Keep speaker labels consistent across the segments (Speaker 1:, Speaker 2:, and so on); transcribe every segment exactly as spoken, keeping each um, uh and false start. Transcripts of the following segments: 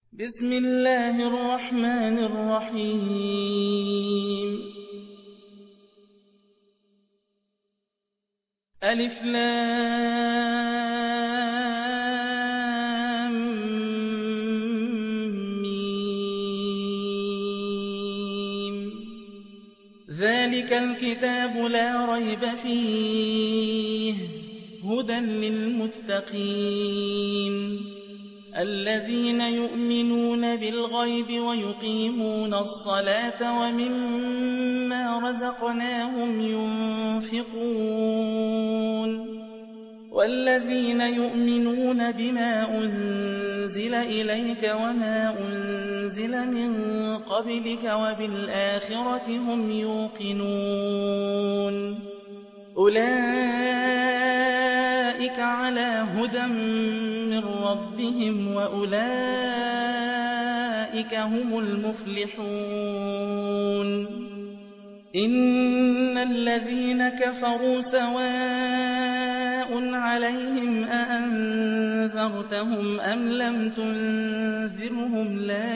Speaker 1: بسم الله الرحمن الرحيم ألف لام ميم ذلك الكتاب لا ريب فيه هدى للمتقين الذين يؤمنون بالغيب ويقيمون الصلاة ومما رزقناهم ينفقون والذين يؤمنون بما أنزل إليك وما أنزل من قبلك وبالآخرة هم يوقنون أولئك على هدى من ربهم وأولئك هم المفلحون إن الذين كفروا سواء عليهم أأنذرتهم أم لم تنذرهم لا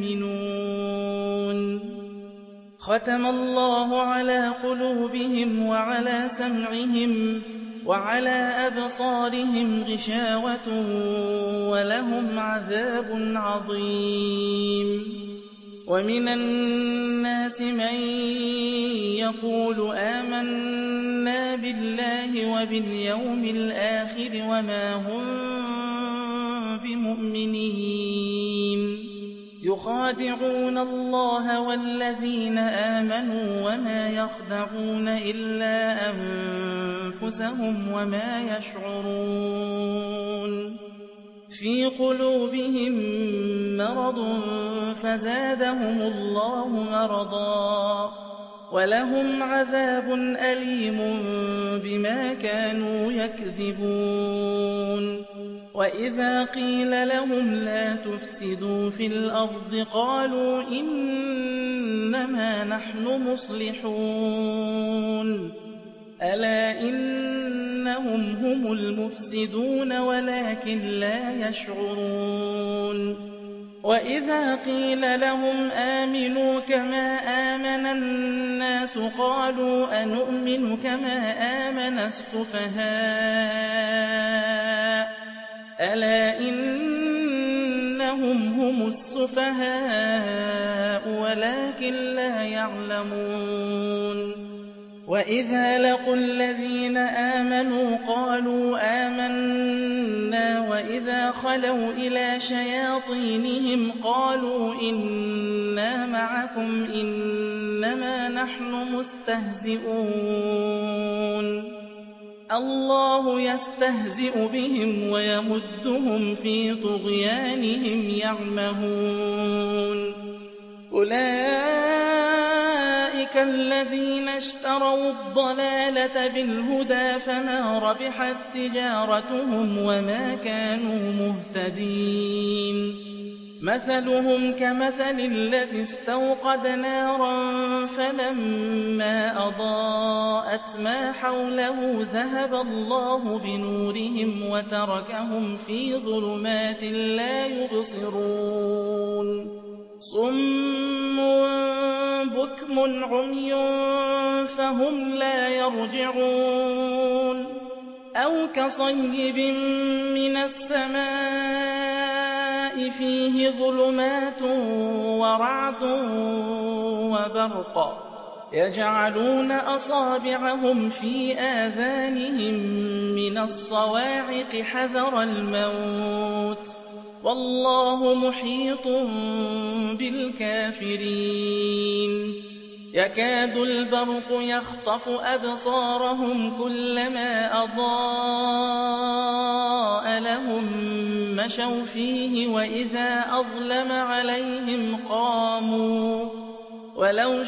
Speaker 1: يؤمنون ختم الله على قلوبهم وعلى سمعهم وعلى أبصارهم غشاوة ولهم عذاب عظيم ومن الناس من يقول آمنا بالله وباليوم الآخر وما هم بمؤمنين يخادعون الله والذين آمنوا وما يخدعون إلا أنفسهم وما يشعرون في قلوبهم مرض فزادهم الله مرضا ولهم عذاب أليم بما كانوا يكذبون وإذا قيل لهم لا تفسدوا في الأرض قالوا إنما نحن مصلحون ألا إنهم هم المفسدون ولكن لا يشعرون وإذا قيل لهم آمنوا كما آمن الناس قالوا أنؤمن كما آمن السفهاء ألا إنهم هم السفهاء ولكن لا يعلمون وإذا لقوا الذين آمنوا قالوا آمنا وإذا خلوا إلى شياطينهم قالوا إنا معكم إنما نحن مستهزئون الله يستهزئ بهم ويمدهم في طغيانهم يعمهون أولئك الذين اشتروا الضلالة بالهدى فما ربحت تجارتهم وما كانوا مهتدين مثلهم كمثل الذي استوقد نارا فلما أضاءت ما حوله ذهب الله بنورهم وتركهم في ظلمات لا يبصرون صم بكم عمي فهم لا يرجعون أو كصيب من السماء فيه ظلمات ورعد وبرق يجعلون أصابعهم في آذانهم من الصواعق حذر الموت والله محيط بالكافرين يكاد البرق يخطف أبصارهم كلما أضاء لهم مشوا فيه وإذا أظلم عليهم قاموا ولو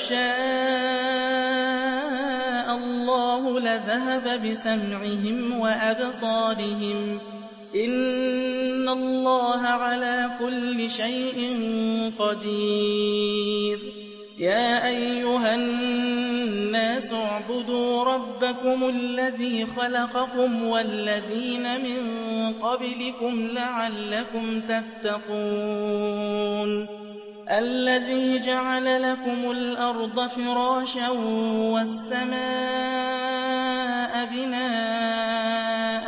Speaker 1: شاء الله لذهب بسمعهم وأبصارهم إن الله على كل شيء قدير يا أيها الناس النَّاسُ اعْبُدُوا رَبَّكُمُ الَّذِي خَلَقَكُمْ وَالَّذِينَ مِن قَبْلِكُمْ لَعَلَّكُمْ تَتَّقُونَ الَّذِي جَعَلَ لَكُمُ الْأَرْضَ فِرَاشًا وَالسَّمَاءَ بِنَاءً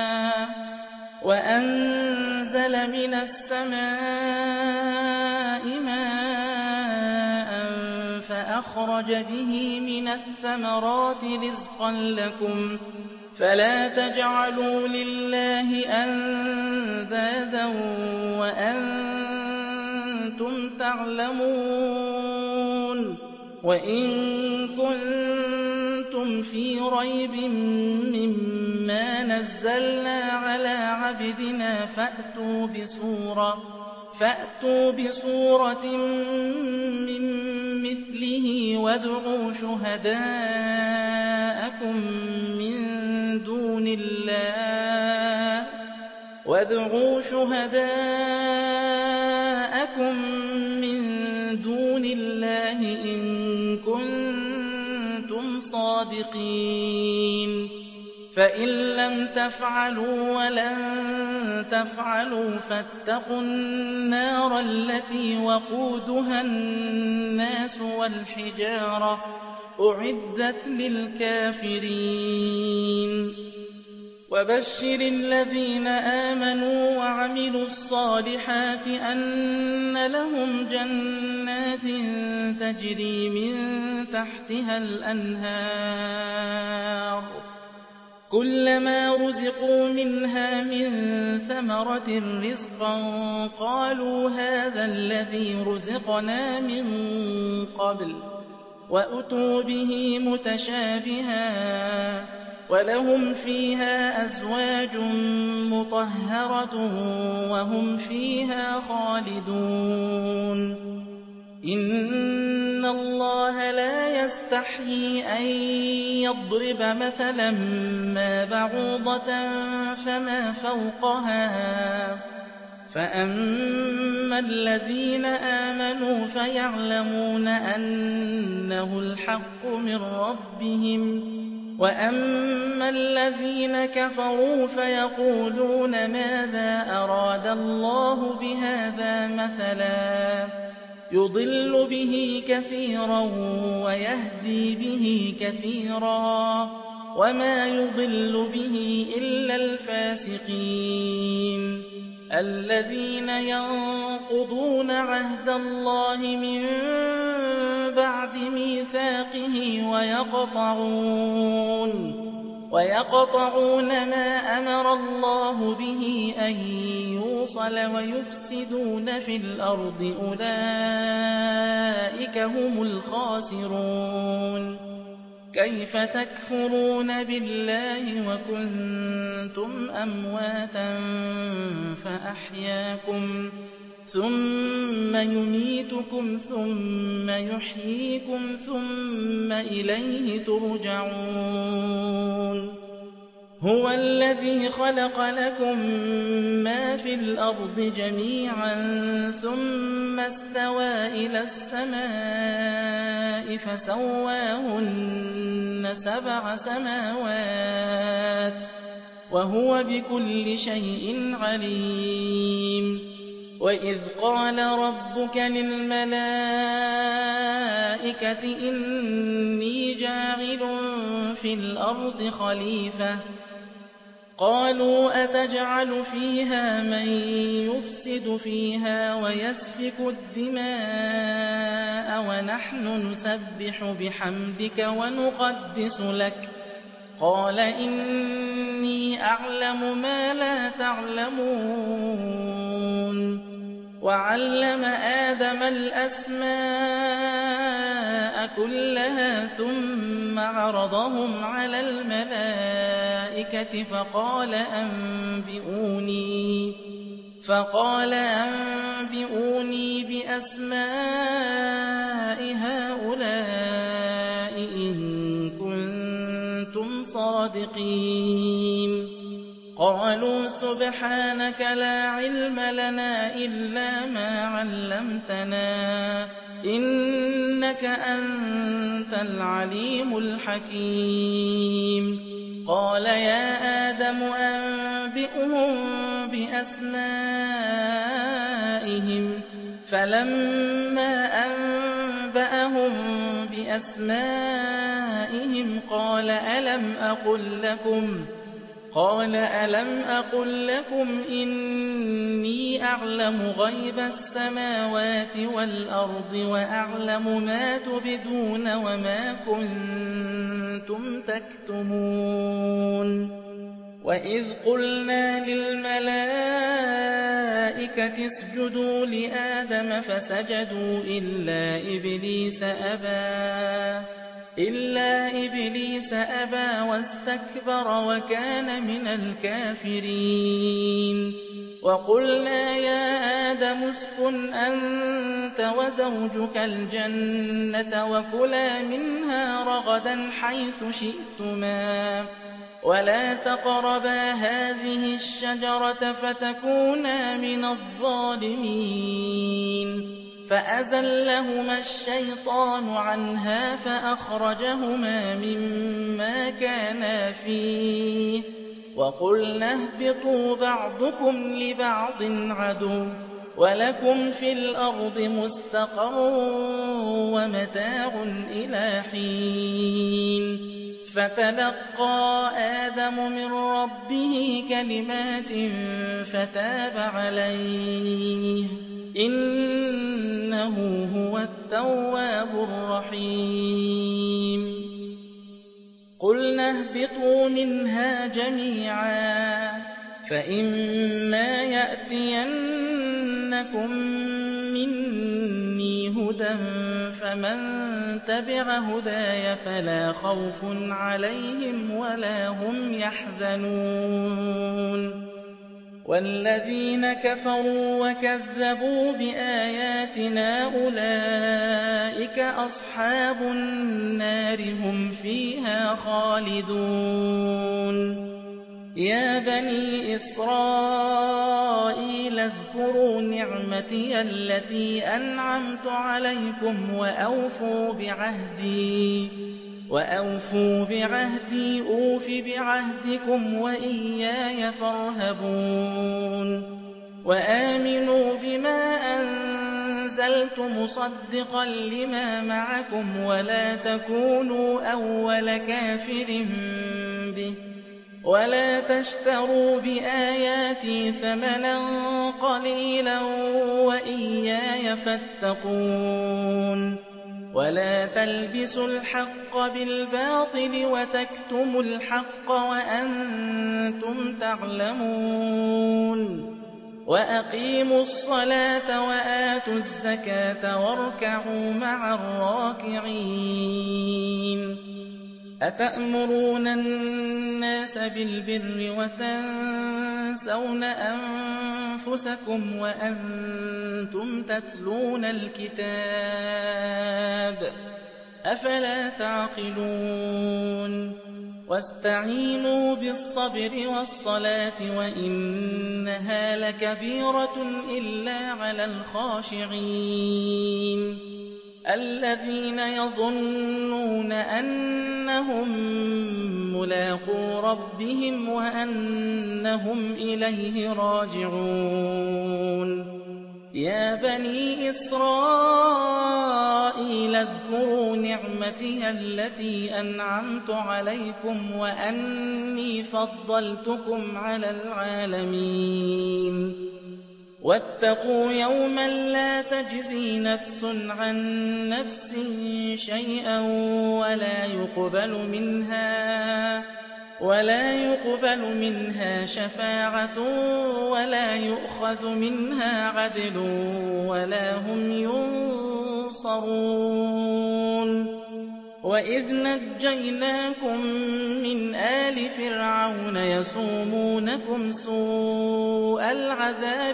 Speaker 1: وَأَنزَلَ مِنَ السَّمَاءِ مَاءً فَأَخْرَجَ بِهِ مِنَ الثَّمَرَاتِ رِزْقًا لَّكُمْ فَلَا تَجْعَلُوا لِلَّهِ أَندَادًا وَأَنتُمْ تَعْلَمُونَ وَإِن كُنتُمْ فِي رَيْبٍ مِّمَّا نَزَّلْنَا عَلَىٰ عَبْدِنَا فَأْتُوا بِسُورَةٍ فَأْتُوا بِسُورَةٍ مِّن مِّثْلِهِ وَادْعُوا شُهَدَاءَكُم مِّن دُونِ اللَّهِ وَادْعُوا شُهَدَاءَكُم مِّن دُونِ اللَّهِ إِن كُنتُمْ صَادِقِينَ فَإِن لَّمْ تَفْعَلُوا وَلَن تَفْعَلُوا فَاتَّقُوا النَّارَ الَّتِي وَقُودُهَا النَّاسُ وَالْحِجَارَةُ أُعِدَّتْ لِلْكَافِرِينَ وَبَشِّرِ الَّذِينَ آمَنُوا وَعَمِلُوا الصَّالِحَاتِ أَنَّ لَهُمْ جَنَّاتٍ تَجْرِي مِن تَحْتِهَا الْأَنْهَارُ كُلَّمَا رُزِقُوا مِنْهَا مِن ثَمَرَةٍ رِّزْقًا قَالُوا هَٰذَا الَّذِي رُزِقْنَا مِن قَبْلُ وَأُتُوا بِهِ مُتَشَابِهًا وَلَهُمْ فِيهَا أَزْوَاجٌ مُّطَهَّرَةٌ وَهُمْ فِيهَا خَالِدُونَ إِنَّ اللَّهَ لَا يَسْتَحْيِي أَن يَضْرِبَ مَثَلًا مَّا بَعُوضَةً فَمَا فَوْقَهَا فَأَمَّا الَّذِينَ آمَنُوا فَيَعْلَمُونَ أَنَّهُ الْحَقُّ مِن رَّبِّهِمْ وَأَمَّا الَّذِينَ كَفَرُوا فَيَقُولُونَ مَاذَا أَرَادَ اللَّهُ بِهَٰذَا مَثَلًا يُضِلُّ بِهِ كَثِيرًا وَيَهْدِي بِهِ كَثِيرًا وَمَا يُضِلُّ بِهِ إِلَّا الْفَاسِقِينَ الَّذِينَ يَنقُضُونَ عَهْدَ اللَّهِ مِن بَعْدِ مِيثَاقِهِ وَيَقْطَعُونَ وَيَقْطَعُونَ مَا أَمَرَ اللَّهُ بِهِ أَن يُوصَلَ وَيُفْسِدُونَ فِي الْأَرْضِ أُولَٰئِكَ هُمُ الْخَاسِرُونَ كَيْفَ تَكْفُرُونَ بِاللَّهِ وَكُنتُمْ أَمْوَاتًا فَأَحْيَاكُمْ ثُمَّ يُمِيتُكُمْ ثُمَّ يُحْيِيكُمْ ثُمَّ إِلَيْهِ تُرْجَعُونَ هُوَ الَّذِي خَلَقَ لَكُم مَّا فِي الْأَرْضِ جَمِيعًا ثُمَّ اسْتَوَىٰ إِلَى السَّمَاءِ فَسَوَّاهُنَّ سَبْعَ سَمَاوَاتٍ وَهُوَ بِكُلِّ شَيْءٍ عَلِيمٌ وَإِذْ قَالَ رَبُّكَ لِلْمَلَائِكَةِ إِنِّي جَاعِلٌ فِي الْأَرْضِ خَلِيفَةً قَالُوا أَتَجْعَلُ فِيهَا مَن يُفْسِدُ فِيهَا وَيَسْفِكُ الدِّمَاءَ وَنَحْنُ نُسَبِّحُ بِحَمْدِكَ وَنُقَدِّسُ لَكَ قَالَ إِنِّي أَعْلَمُ مَا لَا تَعْلَمُونَ وَعَلَّمَ آدَمَ الْأَسْمَاءَ كُلَّهَا ثُمَّ عَرَضَهُمْ عَلَى الْمَلَائِكَةِ فَقَالَ أَنبِئُونِي فَقَالَ أَنبِئُونِي بِأَسْمَاءِ هَٰؤُلَاءِ إِن كُنتُمْ صَادِقِينَ قَالَ قَالُوا سُبْحَانَكَ لَا عِلْمَ لَنَا إِلَّا مَا عَلَّمْتَنَا ۖ إِنَّكَ أَنتَ الْعَلِيمُ الْحَكِيمُ قَالَ يَا آدَمُ أَنبِئْهُم بِأَسْمَائِهِمْ ۖ فَلَمَّا أَنبَأَهُم بِأَسْمَائِهِمْ قَالَ أَلَمْ أَقُل لَّكُمْ قال ألم أقل لكم إني أعلم غيب السماوات والأرض وأعلم ما تبدون وما كنتم تكتمون وإذ قلنا للملائكة اسجدوا لآدم فسجدوا إلا إبليس أبى إلا إبليس أبى واستكبر وكان من الكافرين وقلنا يا آدم اسكن أنت وزوجك الجنة وكلا منها رغدا حيث شئتما ولا تقربا هذه الشجرة فتكونا من الظالمين فأزلهما الشيطان عنها فأخرجهما مما كانا فيه وقلنا اهبطوا بعضكم لبعض عدو ولكم في الأرض مستقر ومتاع إلى حين فتلقى آدم من ربه كلمات فتاب عليه إنه هو التواب الرحيم قلنا اهبطوا منها جميعا فإما يأتينكم مني هدى فمن تبع هداي فلا خوف عليهم ولا هم يحزنون والذين كفروا وكذبوا بآياتنا أولئك أصحاب النار هم فيها خالدون يا بني إسرائيل اذكروا نعمتي التي أنعمت عليكم وأوفوا بعهدي وأوفوا بعهدي أوف بعهدكم وإياي فارهبون وآمنوا بما أنزلت مصدقا لما معكم ولا تكونوا أول كافر به ولا تشتروا بآياتي ثمنا قليلا وإياي فاتقون ولا تلبسوا الحق بالباطل وتكتموا الحق وأنتم تعلمون وأقيموا الصلاة وآتوا الزكاة واركعوا مع الراكعين أتأمرون الناس بالبر وتنسون أنفسكم وأنتم تتلون الكتاب أفلا تعقلون واستعينوا بالصبر والصلاة وإنها لكبيرة إلا على الخاشعين الذين يظنون أنهم ملاقو ربهم وأنهم إليه راجعون يا بني إسرائيل اذكروا نعمتي التي أنعمت عليكم وأني فضلتكم على العالمين واتقوا يوما لا تجزي نفس عن نفس شيئا ولا يقبل منها ولا يقبل منها شفاعة ولا يؤخذ منها عدل ولا هم ينصرون وإذ نجيناكم من آل فرعون يسومونكم سوء العذاب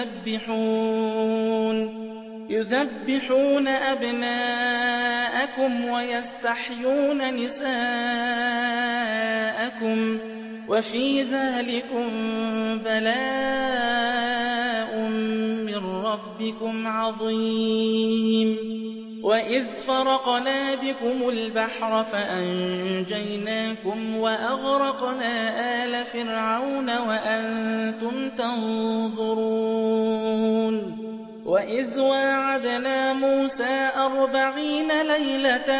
Speaker 1: يذبحون يذبحون أبناءكم ويستحيون نساءكم وَفِي ذَٰلِكُم بَلَاءٌ مِّن رَّبِّكُمْ عَظِيمٌ وَإِذْ فَرَقْنَا بِكُمُ الْبَحْرَ فَأَنجَيْنَاكُمْ وَأَغْرَقْنَا آلَ فِرْعَوْنَ وَأَنتُمْ تَنظُرُونَ وَإِذْ وَاعَدْنَا مُوسَىٰ أَرْبَعِينَ لَيْلَةً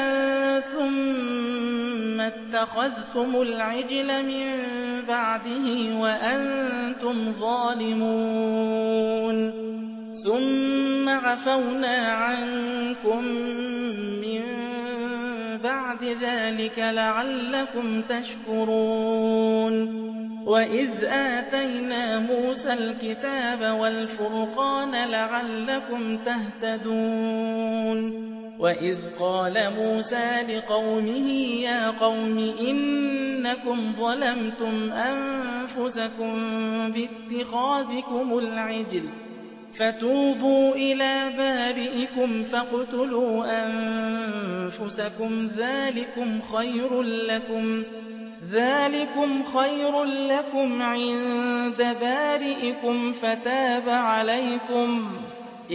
Speaker 1: ثُمَّ اتَّخَذْتُمُ الْعِجْلَ مِن بَعْدِهِ وَأَنتُمْ ظَالِمُونَ ثُمَّ عَفَوْنَا عَنكُم مِّن بَعْدِ ذَٰلِكَ لَعَلَّكُمْ تَشْكُرُونَ وَإِذْ آتَيْنَا مُوسَى الْكِتَابَ وَالْفُرْقَانَ لَعَلَّكُمْ تَهْتَدُونَ وَإِذْ قَالَ مُوسَىٰ لِقَوْمِهِ يَا قَوْمِ إِنَّكُمْ ظَلَمْتُمْ أَنفُسَكُم بِاتِّخَاذِكُمُ الْعِجْلَ فَتُوبُوا إِلَىٰ بَارِئِكُمْ فَاقْتُلُوا أَنفُسَكُمْ ذَٰلِكُمْ خَيْرٌ لَّكُمْ ذَٰلِكُمْ خَيْرٌ لَّكُمْ عِندَ بَارِئِكُمْ فَتَابَ عَلَيْكُمْ ۚ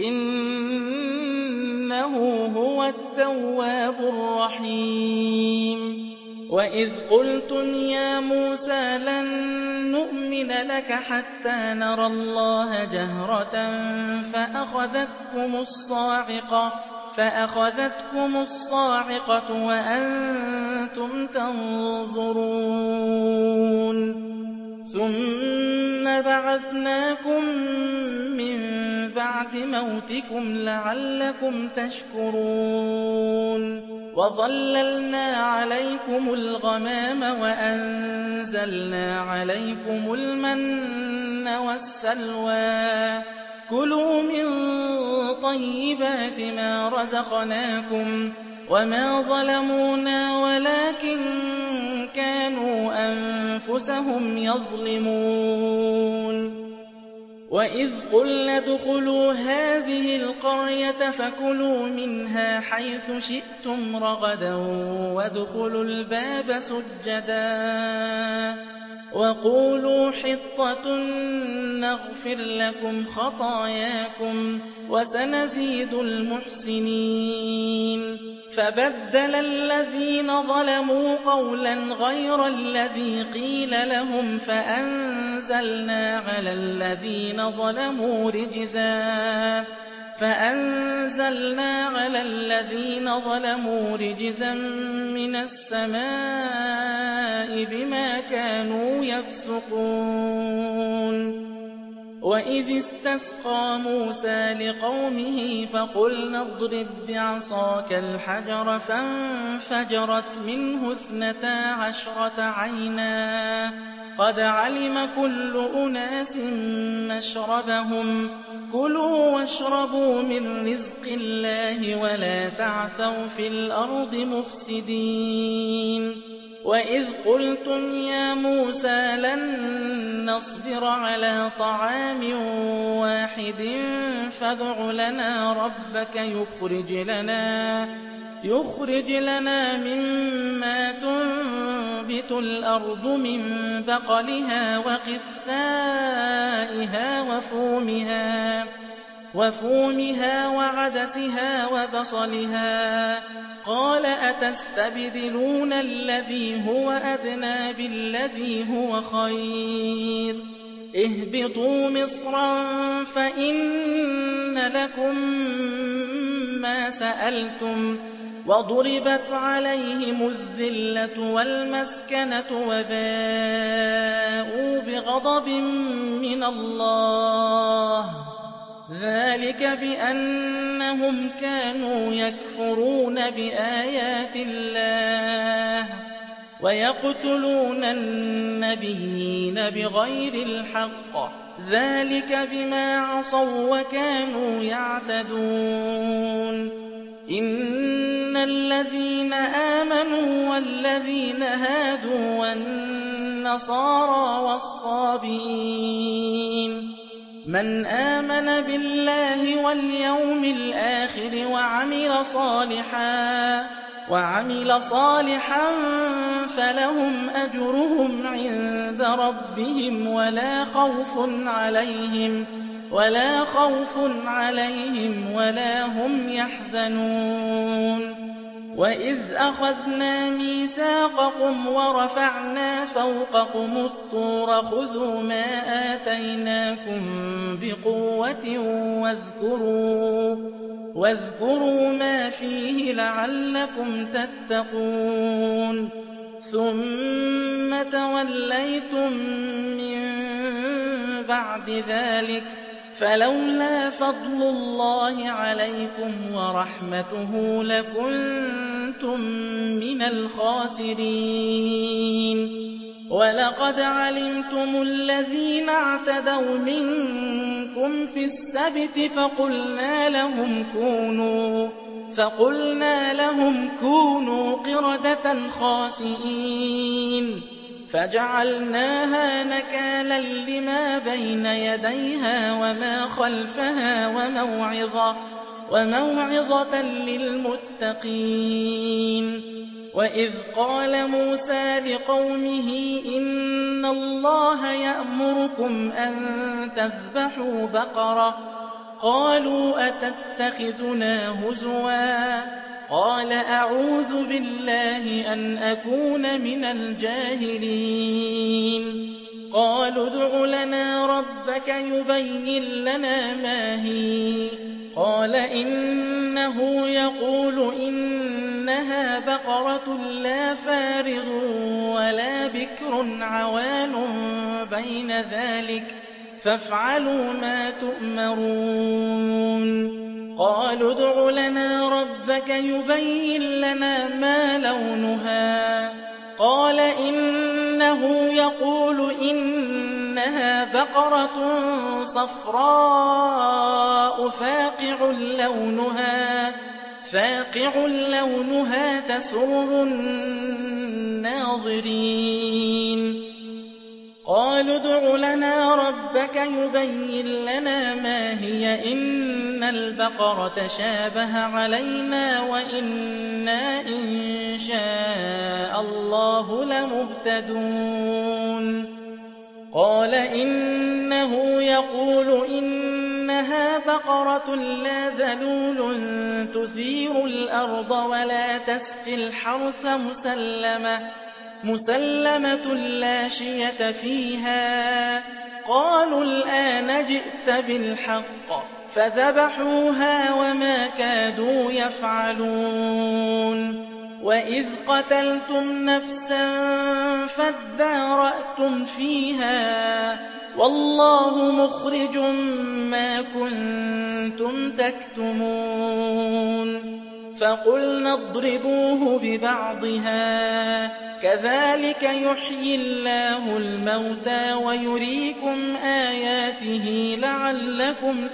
Speaker 1: إِنَّهُ هُوَ التَّوَّابُ الرَّحِيمُ وَإِذْ قُلْتُمْ يَا مُوسَىٰ لَن نُّؤْمِنَ لَكَ حَتَّىٰ نَرَى اللَّهَ جَهْرَةً فَأَخَذَتْكُمُ الصَّاعِقَةُ فَأَخَذَتْكُمُ الصَّاعِقَةُ وَأَنتُمْ تَنظُرُونَ ثُمَّ بَعَثْنَاكُم مِّن بَعْدِ مَوْتِكُمْ لَعَلَّكُمْ تَشْكُرُونَ وَظَلَّلْنَا عَلَيْكُمُ الْغَمَامَ وَأَنزَلْنَا عَلَيْكُمُ الْمَنَّ وَالسَّلْوَىٰ ۖ كُلُوا مِن طَيِّبَاتِ مَا رَزَقْنَاكُمْ ۚ وَمَا ظَلَمُونَا وَلَٰكِن كَانُوا أَنفُسَهُمْ يَظْلِمُونَ وَإِذْ قُلْنَا ادْخُلُوا هَٰذِهِ الْقَرْيَةَ فَكُلُوا مِنْهَا حَيْثُ شِئْتُمْ رَغَدًا وَادْخُلُوا الْبَابَ سُجَّدًا وَقُولُوا حِطَّةٌ نَّغْفِرْ لَكُمْ خَطَايَاكُمْ وَسَنَزِيدُ الْمُحْسِنِينَ فَبَدَّلَ الَّذِينَ ظَلَمُوا قَوْلًا غَيْرَ الَّذِي قِيلَ لَهُمْ فَأَنزَلْنَا عَلَى الَّذِينَ ظَلَمُوا رِجْزًا فَأَنزَلْنَا عَلَى الَّذِينَ ظَلَمُوا رِجْزًا مِّنَ السَّمَاءِ بِمَا كَانُوا يَفْسُقُونَ وَإِذِ اسْتَسْقَىٰ مُوسَىٰ لِقَوْمِهِ فَقُلْنَا اضْرِب بِّعَصَاكَ الْحَجَرَ ۖ فَانفَجَرَتْ مِنْهُ اثْنَتَا عَشْرَةَ عَيْنًا ۖ قَدْ عَلِمَ كُلُّ أُنَاسٍ مَّشْرَبَهُمْ ۖ كُلُوا وَاشْرَبُوا مِن رِّزْقِ اللَّهِ وَلَا تَعْثَوْا فِي الْأَرْضِ مُفْسِدِينَ وَإِذْ قُلْتُمْ يَا مُوسَىٰ لَن نَّصْبِرَ عَلَىٰ طَعَامٍ وَاحِدٍ فَادْعُ لَنَا رَبَّكَ يُخْرِجْ لَنَا مِمَّا تُنبِتُ الْأَرْضُ مِن بَقْلِهَا وَقِثَّائِهَا وَفُومِهَا وَعَدَسِهَا وَبَصَلِهَا ۖ قَالَ أَتَسْتَبْدِلُونَ الَّذِي هُوَ أَدْنَىٰ بِالَّذِي هُوَ خَيْرٌ ۚ اهْبِطُوا مِصْرًا فَإِنَّ لَكُم مَّا سَأَلْتُمْ ۗ وَضُرِبَتْ عَلَيْهِمُ الذِّلَّةُ وَالْمَسْكَنَةُ وَبَاءُوا بِغَضَبٍ مِّنَ اللَّهِ ۗ ذَٰلِكَ بِأَنَّهُمْ كَانُوا يَكْفُرُونَ بِآيَاتِ اللَّهِ وَيَقْتُلُونَ النَّبِيِّينَ بِغَيْرِ الْحَقِّ ۗ ذَٰلِكَ بِمَا عَصَوا وَّكَانُوا يَعْتَدُونَ إِنَّ الَّذِينَ آمَنُوا وَالَّذِينَ هَادُوا وَالنَّصَارَىٰ وَالصَّابِئِينَ مَنْ آمَنَ بِاللَّهِ وَالْيَوْمِ الْآخِرِ وَعَمِلَ صَالِحًا وعمل صالحا فلهم أجرهم عند ربهم ولا خوف عليهم ولا خوف عليهم ولا هم يحزنون وإذ أخذنا ميثاقكم ورفعنا فوقكم الطور خذوا ما آتيناكم بقوة واذكروا واذكروا ما فيه لعلكم تتقون ثم توليتم من بعد ذلك فلولا فضل الله عليكم ورحمته لكنتم من الخاسرين ولقد علمتم الذين اعتدوا منكم في السبت فقلنا لهم كونوا فقلنا لهم كونوا قردة خاسئين فجعلناها نكالا لما بين يديها وما خلفها وموعظة وموعظة للمتقين وإذ قال موسى لقومه إن الله يأمركم أن تذبحوا بقرة قالوا أتتخذنا هزوا قال أعوذ بالله أن أكون من الجاهلين قالوا ادع لنا ربك يبين لنا ما هي قال إنه يقول إنها بقرة لا فارغ ولا بكر عوان بين ذلك فافعلوا ما تؤمرون قالوا ادع لنا ربك يبين لنا ما لونها قال إنه يقول إنها بقرة صفراء فاقع لونها فاقع لونها تسر الناظرين قالوا ادع لنا ربك يبين لنا ما هي إن البقرة شابه علينا وإنا إن شاء الله لمهتدون قال إنه يقول إنها بقرة لا ذلول تثير الأرض ولا تسقي الحرث مسلمة مسلمة لا شية فيها قالوا الآن جئت بالحق فذبحوها وما كادوا يفعلون وإذ قتلتم نفسا فادارأتم فيها والله مخرج ما كنتم تكتمون فقلنا اضربوه ببعضها كذلك يحيي الله الموتى ويريكم آياته لعلكم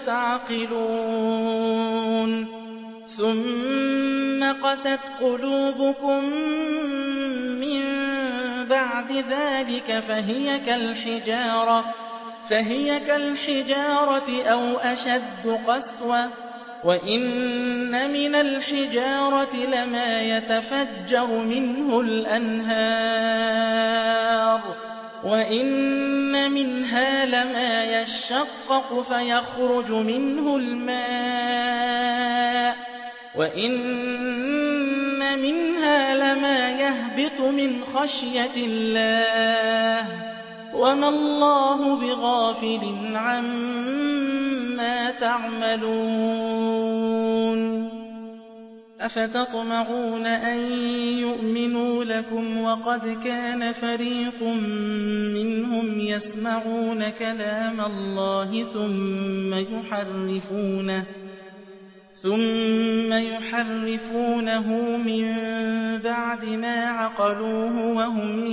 Speaker 1: تعقلون ثم قست قلوبكم من بعد ذلك فهي كالحجارة فهي كالحجارة أو أشد قسوة وإن من الحجارة لما يتفجر منه الأنهار وإن منها لما يشقق فيخرج منه الماء وإن منها لما يهبط من خشية الله وما الله بغافل عما تعملون أفتطمعون أن يؤمنوا لكم وقد كان فريق منهم يسمعون كلام الله ثم يحرفونه ثم يحرفونه من بعد ما عقلوه وهم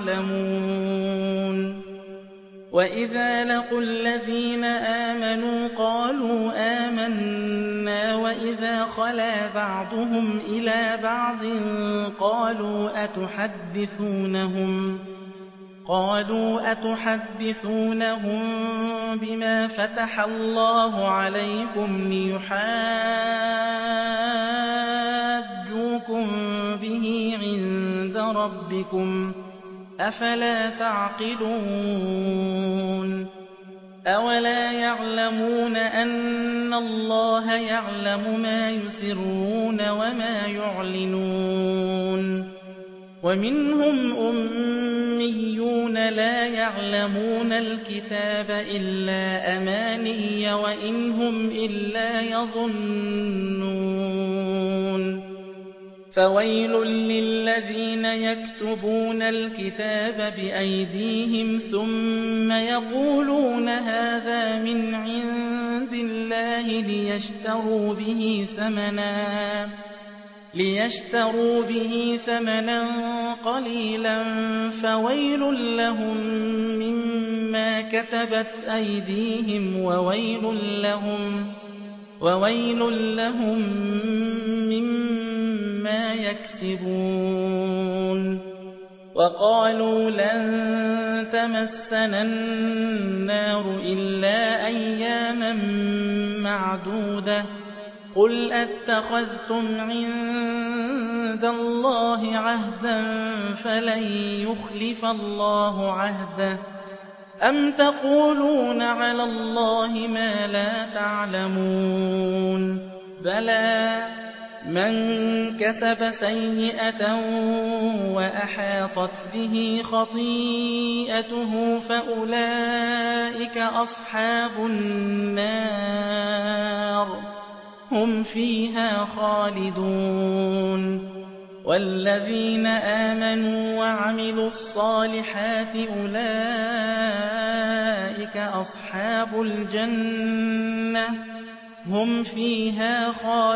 Speaker 1: يعلمون وإذا لقوا الذين آمنوا قالوا آمنا وإذا خلا بعضهم إلى بعض قالوا أتحدثونهم قالوا أتحدثونهم بما فتح الله عليكم ليحاجوكم به عند ربكم ۖ أَفَلَا تَعْقِلُونَ أَوَلَا يَعْلَمُونَ أَنَّ اللَّهَ يَعْلَمُ مَا يُسِرُّونَ وَمَا يُعْلِنُونَ وَمِنْهُمْ أُمِّيُّونَ لَا يَعْلَمُونَ الْكِتَابَ إِلَّا أَمَانِيَّ وَإِنْ هُمْ إِلَّا يَظُنُّونَ فَوَيْلٌ لِّلَّذِينَ يَكْتُبُونَ الْكِتَابَ بِأَيْدِيهِمْ ثُمَّ يَقُولُونَ هَٰذَا مِنْ عِندِ اللَّهِ لِيَشْتَرُوا بِهِ ثَمَنًا لِيَشْتَرُوا بِهِ ثَمَنًا قَلِيلًا فَوَيْلٌ لَّهُم مِّمَّا كَتَبَتْ أَيْدِيهِمْ وَوَيْلٌ لَّهُم وَوَيْلٌ لَّهُم مِّمَّا يَكْسِبُونَ وَقَالُوا لَن تَمَسَّنَا النَّارُ إِلَّا أَيَّامًا مَّعْدُودَةً ۚ قُلْ أَتَّخَذْتُمْ عِندَ اللَّهِ عَهْدًا فَلَن يُخْلِفَ اللَّهُ عَهْدَهُ ۖ أَمْ تَقُولُونَ عَلَى اللَّهِ مَا لَا تَعْلَمُونَ بَلَىٰ مَن كَسَبَ سَيِّئَةً وَأَحَاطَتْ بِهِ خَطِيئَتُهُ فَأُولَٰئِكَ أَصْحَابُ النَّارِ ۖ هُمْ فِيهَا خَالِدُونَ وَالَّذِينَ آمَنُوا وَعَمِلُوا الصَّالِحَاتِ أُولَٰئِكَ أَصْحَابُ الْجَنَّةِ ۖ هُمْ فِيهَا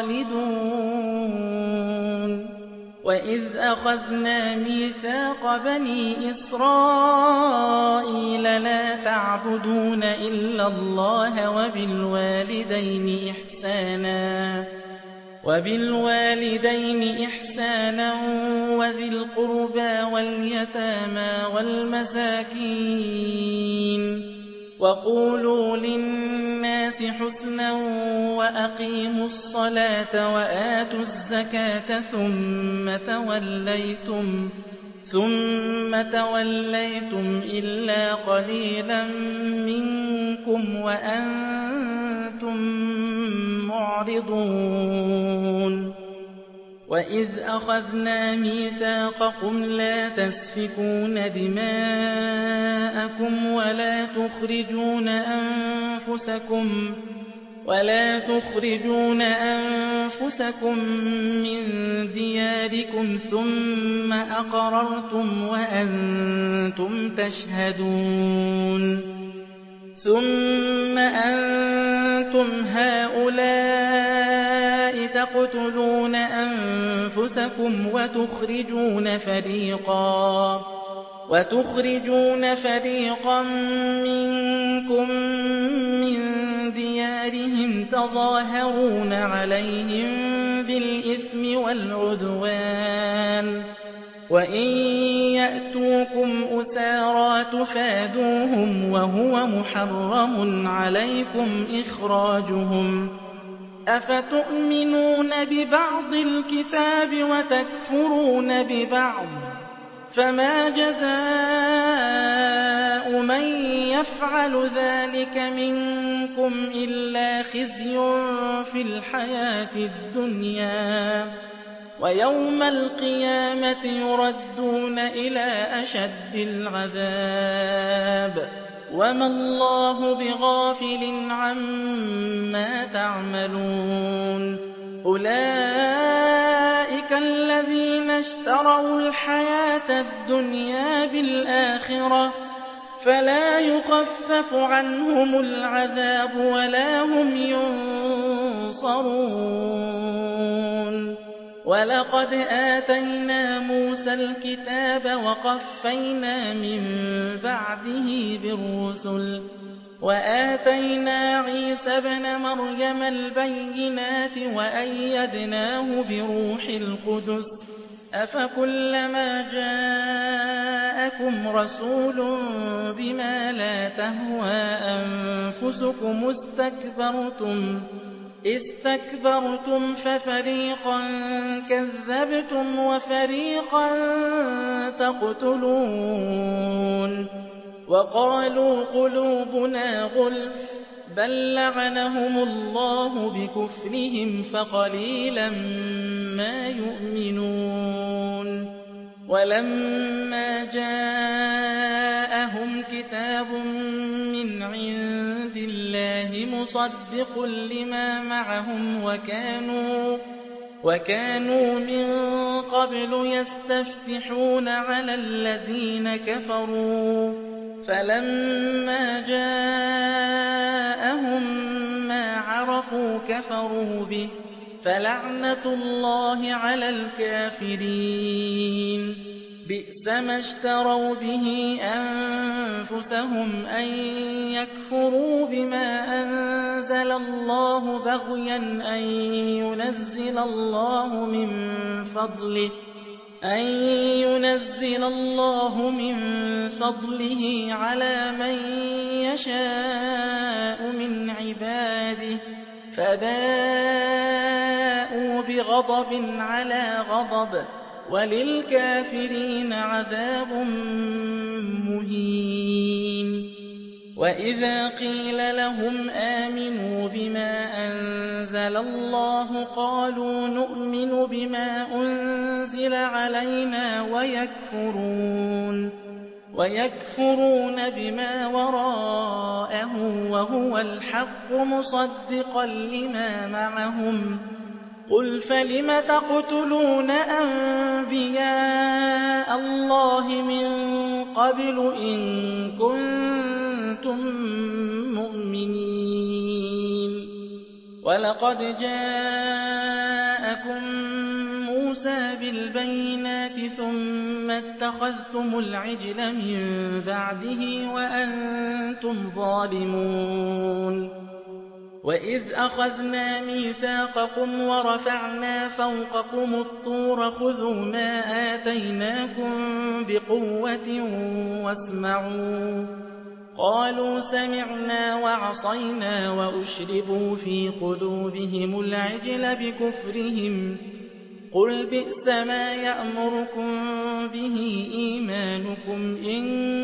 Speaker 1: خَالِدُونَ وَإِذْ أَخَذْنَا مِيثَاقَ بَنِي إِسْرَائِيلَ لَا تَعْبُدُونَ إِلَّا اللَّهَ وَبِالْوَالِدَيْنِ إِحْسَانًا وَبِالْوَالِدَيْنِ إِحْسَانًا وَذِي الْقُرْبَىٰ وَالْيَتَامَىٰ وَالْمَسَاكِينِ وَقُولُوا لِلنَّاسِ حُسْنًا وَأَقِيمُوا الصَّلَاةَ وَآتُوا الزَّكَاةَ ثُمَّ تَوَلَّيْتُمْ ثُمَّ تَوَلَّيْتُمْ إِلَّا قَلِيلًا مِّنكُمْ وَأَنتُم مُّعْرِضُونَ وَإِذْ أَخَذْنَا مِيثَاقَكُمْ لَا تَسْفِكُونَ دِمَاءَكُمْ وَلَا تُخْرِجُونَ أَنفُسَكُمْ وَلَا تُخْرِجُونَ أَنفُسَكُم مِّن دِيَارِكُمْ ثُمَّ أَقْرَرْتُمْ وَأَنتُمْ تَشْهَدُونَ ثُمَّ أَنتُمْ هَٰؤُلَاءِ تَقْتُلُونَ أَنفُسَكُمْ وَتُخْرِجُونَ فَرِيقًا وَتُخْرِجُونَ فَرِيقًا مِّنكُم مِّن دِيَارِهِمْ تَظَاهَرُونَ عَلَيْهِم بِالْإِثْمِ وَالْعُدْوَانِ وَإِن يَأْتُوكُمْ أُسَارَىٰ تُفَادُوهُمْ وَهُوَ مُحَرَّمٌ عَلَيْكُمْ إِخْرَاجُهُمْ ۚ أَفَتُؤْمِنُونَ بِبَعْضِ الْكِتَابِ وَتَكْفُرُونَ بِبَعْضٍ ۚ فَمَا جَزَاءُ مَن يَفْعَلُ ذَٰلِكَ مِنكُمْ إِلَّا خِزْيٌ فِي الْحَيَاةِ الدُّنْيَا ۖ وَيَوْمَ الْقِيَامَةِ يُرَدُّونَ إِلَىٰ أَشَدِّ الْعَذَابِ ۗ وَمَا اللَّهُ بِغَافِلٍ عَمَّا تَعْمَلُونَ أُولَٰئِكَ الَّذِينَ اشْتَرَوُا الْحَيَاةَ الدُّنْيَا بِالْآخِرَةِ ۖ فَلَا يُخَفَّفُ عَنْهُمُ الْعَذَابُ وَلَا هُمْ يُنصَرُونَ وَلَقَدْ آتَيْنَا مُوسَى الْكِتَابَ وَقَفَّيْنَا مِن بَعْدِهِ بِالرُّسُلِ وَآتَيْنَا عِيسَى ابْنَ مَرْيَمَ الْبَيِّنَاتِ وَأَيَّدْنَاهُ بِرُوحِ الْقُدُسِ ۗ أَفَكُلَّمَا جَاءَكُمْ رَسُولٌ بِمَا لَا تَهْوَىٰ أَنفُسُكُمُ اسْتَكْبَرْتُمْ اسْتَكْبَرْتُمْ فَفَرِيقًا كَذَّبْتُمْ وَفَرِيقًا تَقْتُلُونَ وَقَالُوا قُلُوبُنَا غُلْفٌ بَل لَّعَنَهُمُ اللَّهُ بِكُفْرِهِمْ فَقَلِيلًا مَّا يُؤْمِنُونَ وَلَمَّا جَاءَهُمْ كِتَابٌ مِّنْ عِندِ اللَّهِ مُصَدِّقٌ لِّمَا مَعَهُمْ وَكَانُوا وَكَانُوا مِن قَبْلُ يَسْتَفْتِحُونَ عَلَى الَّذِينَ كَفَرُوا فَلَمَّا جَاءَهُم مَّا عَرَفُوا كَفَرُوا بِهِ ۚ فَلَعْنَةُ اللَّهِ عَلَى الْكَافِرِينَ بِئْسَ مَا اشْتَرَوْا بِهِ أَنفُسَهُمْ أَن يَكْفُرُوا بِمَا أَنزَلَ اللَّهُ بَغْيًا أَن يُنَزِّلَ اللَّهُ مِن فَضْلِهِ أَن يُنَزِّلَ اللَّهُ مِن فَضْلِهِ عَلَىٰ مَن يَشَاءُ مِنْ عِبَادِهِ ۖ فَبَاءُوا بِغَضَبٍ عَلَىٰ غَضَبٍ ۚ وَلِلْكَافِرِينَ عَذَابٌ مُّهِينٌ وَإِذَا قِيلَ لَهُمْ آمِنُوا بِمَا أَنزَلَ اللَّهُ قَالُوا نُؤْمِنُ بِمَا أُنزِلَ عَلَيْنَا وَيَكْفُرُونَ وَيَكْفُرُونَ بِمَا وَرَاءَهُ وَهُوَ الْحَقُّ مُصَدِّقًا لِّمَا مَعَهُمْ ۗ قُلْ فَلِمَ تَقْتُلُونَ أَنبِيَاءَ اللَّهِ مِن قَبْلُ إِن كُنتُم مُّؤْمِنِينَ وَلَقَدْ جَاءَكُم مُّوسَىٰ بِالْبَيِّنَاتِ ثُمَّ اتَّخَذْتُمُ الْعِجْلَ مِن بَعْدِهِ وَأَنتُمْ ظَالِمُونَ وَإِذْ أَخَذْنَا مِيثَاقَكُمْ وَرَفَعْنَا فَوْقَكُمُ الطُّورَ خُذُوا مَا آتَيْنَاكُم بِقُوَّةٍ وَاسْمَعُوا ۖ قَالُوا سَمِعْنَا وَعَصَيْنَا وَأُشْرِبُوا فِي قُلُوبِهِمُ الْعِجْلَ بِكُفْرِهِمْ ۚ قُلْ بِئْسَ مَا يَأْمُرُكُم بِهِ إِيمَانُكُمْ إِن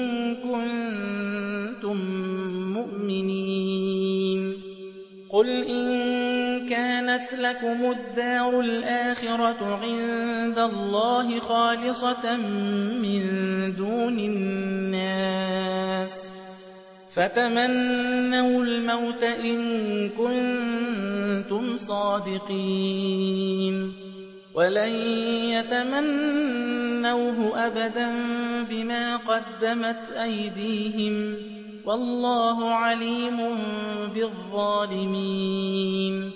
Speaker 1: كُنتُم مُّؤْمِنِينَ قُلْ إِن كَانَتْ لَكُمُ الدَّارُ الْآخِرَةُ عِندَ اللَّهِ خَالِصَةً مِّن دُونِ النَّاسِ فَتَمَنَّوُا الْمَوْتَ إِن كُنتُمْ صَادِقِينَ وَلَن يَتَمَنَّوْهُ أَبَدًا بِمَا قَدَّمَتْ أَيْدِيهِمْ ۗ وَاللَّهُ عَلِيمٌ بِالظَّالِمِينَ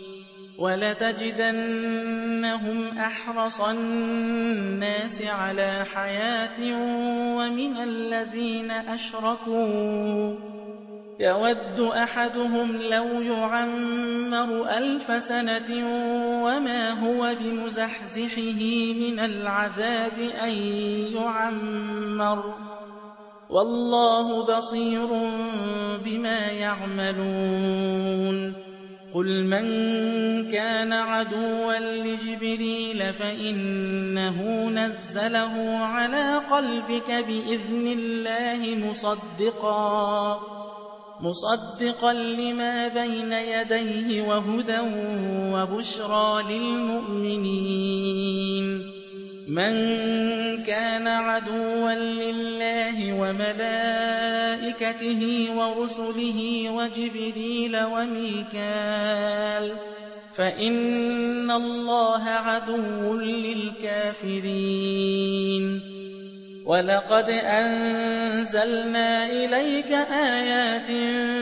Speaker 1: وَلَتَجِدَنَّهُمْ أَحْرَصَ النَّاسِ عَلَىٰ حَيَاةٍ وَمِنَ الَّذِينَ أَشْرَكُوا يَوَدُّ أَحَدُهُمْ لَوْ يُعَمَّرُ أَلْفَ سَنَةٍ وَمَا هُوَ بِمُزَحْزِحِهِ مِنَ الْعَذَابِ أَن يُعَمَّرَ ۗ وَاللَّهُ بَصِيرٌ بِمَا يَعْمَلُونَ قُلْ مَن كَانَ عَدُوًّا لِّجِبْرِيلَ فَإِنَّهُ نَزَّلَهُ عَلَىٰ قَلْبِكَ بِإِذْنِ اللَّهِ مُصَدِّقًا مُصَدِّقًا لِّمَا بَيْنَ يَدَيْهِ وَهُدًى وَبُشْرَىٰ لِلْمُؤْمِنِينَ مَن كَانَ عَدُوًّا لِّلَّهِ وَمَلَائِكَتِهِ وَرُسُلِهِ وَجِبْرِيلَ وَمِيكَالَ فَإِنَّ اللَّهَ عَدُوٌّ لِّلْكَافِرِينَ وَلَقَدْ أَنزَلْنَا إِلَيْكَ آيَاتٍ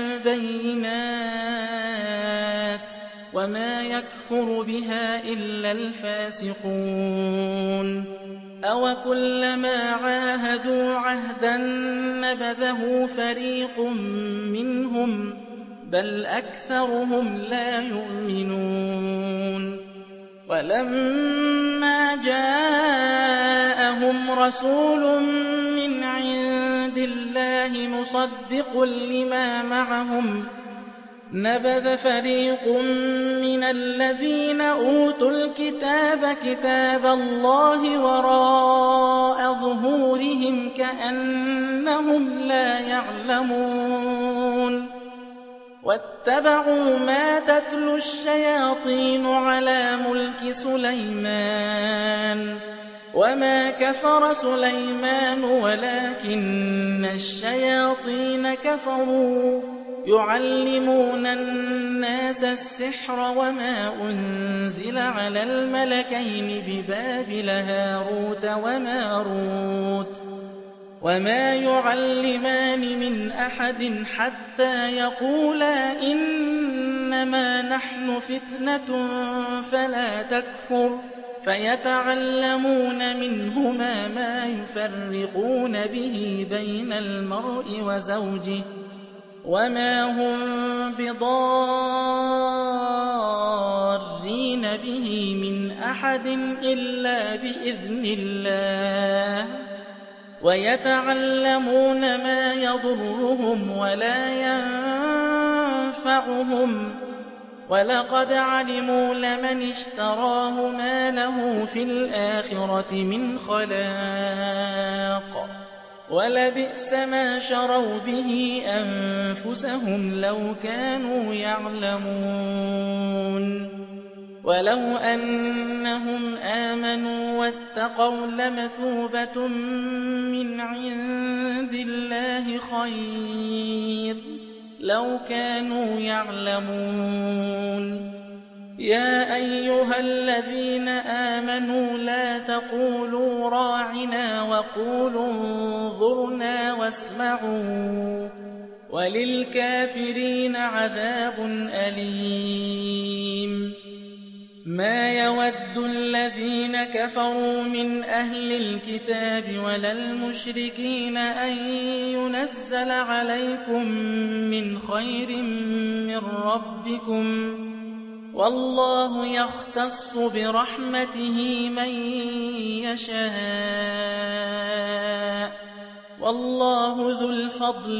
Speaker 1: بَيِّنَاتٍ وَمَا يَكْفُرُ بِهَا إِلَّا الْفَاسِقُونَ أَوَكُلَّمَا عَاهَدُوا عَهْدًا نَّبَذَهُ فَرِيقٌ مِّنْهُم ۚ بَلْ أَكْثَرُهُمْ لَا يُؤْمِنُونَ وَلَمَّا جَاءَهُمْ رَسُولٌ مِّنْ عِندِ اللَّهِ مُصَدِّقٌ لِّمَا مَعَهُمْ نبذ فريق من الذين أوتوا الكتاب كتاب الله وراء ظهورهم كأنهم لا يعلمون واتبعوا ما تتلو الشياطين على ملك سليمان وما كفر سليمان ولكن الشياطين كفروا يعلمون الناس السحر وما أنزل على الملكين ببابل هاروت وماروت وما يعلمان من أحد حتى يقولا إنما نحن فتنة فلا تكفر فيتعلمون منهما ما يفرقون به بين المرء وزوجه وما هم بضارين به من أحد إلا بإذن الله ويتعلمون ما يضرهم ولا ينفعهم ولقد علموا لمن اشتراه ما له في الآخرة من خلاق ولبئس ما شروا به أنفسهم لو كانوا يعلمون ولو أنهم آمنوا واتقوا لمثوبة من عند الله خير لو كانوا يعلمون يا أيها الذين آمنوا لا تقولوا راعنا وقولوا انظرنا واسمعوا وللكافرين عذاب أليم ما يود الذين كفروا من أهل الكتاب ولا المشركين أن ينزل عليكم من خير من ربكم والله يختص برحمته من يشاء والله ذو الفضل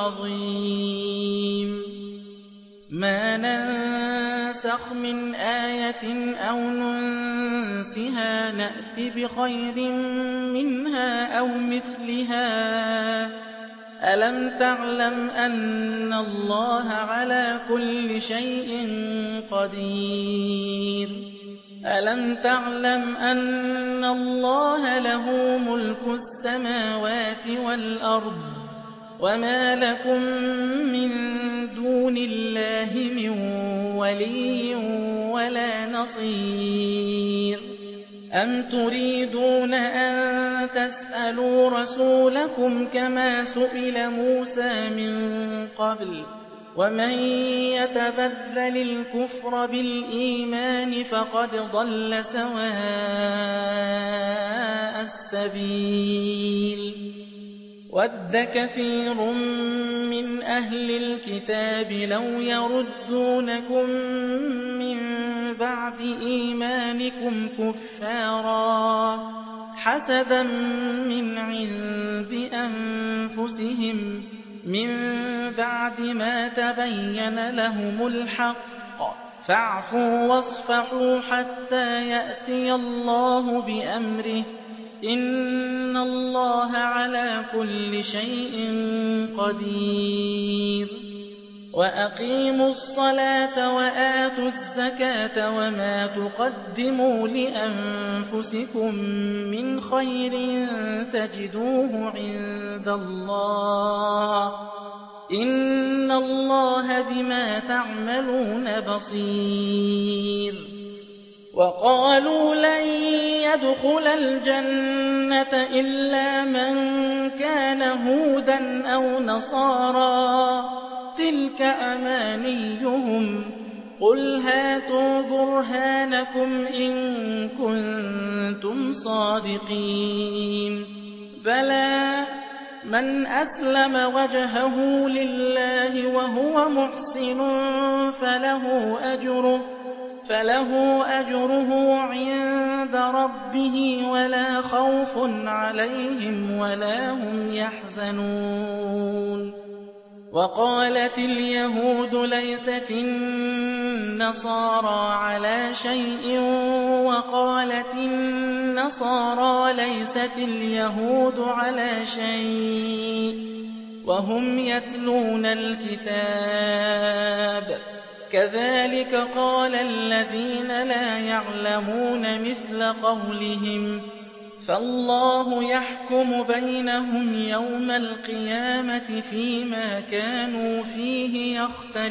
Speaker 1: العظيم ما ننسخ من آية أو ننسها نأت بخير منها أو مثلها ألم تعلم أن الله على كل شيء قدير ألم تعلم أن الله له ملك السماوات والأرض وما لكم من دون الله من ولي ولا نصير أم تريدون أن تسألوا رسولكم كما سئل موسى من قبل ومن يتبدل الكفر بالإيمان فقد ضل سواء السبيل وَدَّ كَثِيرٌ مِّنْ أَهْلِ الْكِتَابِ لَوْ يَرُدُّونَكُم مِّن بَعْدِ إِيمَانِكُمْ كُفَّارًا حَسَدًا مِّنْ عِندِ أَنفُسِهِم مِّن بَعْدِ مَا تَبَيَّنَ لَهُمُ الْحَقُّ فَاعْفُوا وَاصْفَحُوا حَتَّىٰ يَأْتِيَ اللَّهُ بِأَمْرِهِ إِنَّ اللَّهَ عَلَىٰ كُلِّ شَيْءٍ قَدِيرٌ وَأَقِيمُوا الصَّلَاةَ وَآتُوا الزَّكَاةَ وَمَا تُقَدِّمُوا لِأَنفُسِكُم مِّنْ خَيْرٍ تَجِدُوهُ عِندَ اللَّهِ إِنَّ اللَّهَ بِمَا تَعْمَلُونَ بَصِيرٌ وَقَالُوا لَن يَدْخُلَ الْجَنَّةَ إِلَّا مَن كَانَ هُودًا أَوْ نَصَارَىٰ ۗ تِلْكَ أَمَانِيُّهُمْ ۗ قُلْ هَاتُوا بُرْهَانَكُمْ إِن كُنتُمْ صَادِقِينَ بَلَىٰ مَنْ أَسْلَمَ وَجْهَهُ لِلَّهِ وَهُوَ مُحْسِنٌ فَلَهُ أَجْرُهُ فله أجره عند ربه ولا خوف عليهم ولا هم يحزنون وقالت اليهود ليست النصارى على شيء وقالت النصارى ليست اليهود على شيء وهم يتلون الكتاب كذلك قال الذين لا يعلمون مثل قولهم فالله يحكم بينهم يوم القيامة فيما كانوا فيه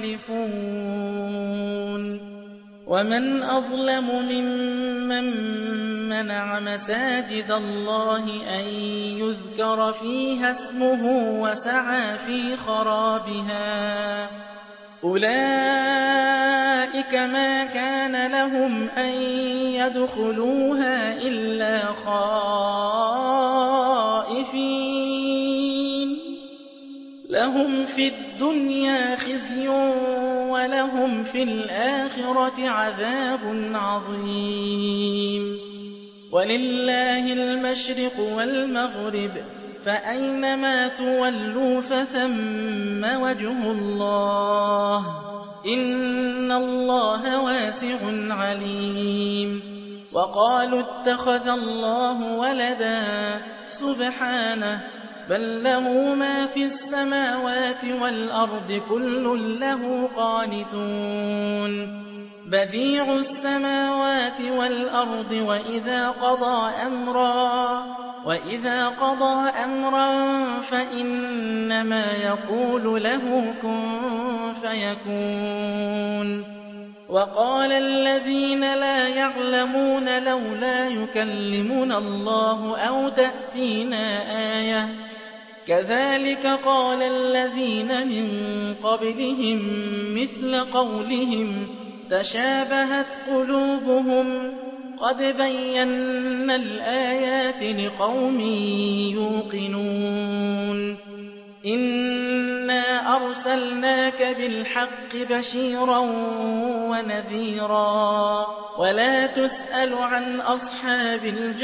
Speaker 1: يختلفون ومن أظلم ممن منع مساجد الله أن يذكر فيها اسمه وسعى في خرابها أولئك ما كان لهم أن يدخلوها إلا خائفين لهم في الدنيا خزي ولهم في الآخرة عذاب عظيم ولله المشرق والمغرب فأينما تولوا فثم وجه الله إن الله واسع عليم وقالوا اتخذ الله ولدا سبحانه بل له ما في السماوات والأرض كل له قانتون بديع السماوات والأرض وإذا قضى أمرا وإذا قضى أمرا فإنما يقول له كن فيكون وقال الذين لا يعلمون لولا يكلمنا الله أو تأتينا آية كذلك قال الذين من قبلهم مثل قولهم تشابهت قلوبهم قد بينا الآيات لقوم يوقنون إنا أرسلناك بالحق بشيرا ونذيرا ولا تسأل عن أصحاب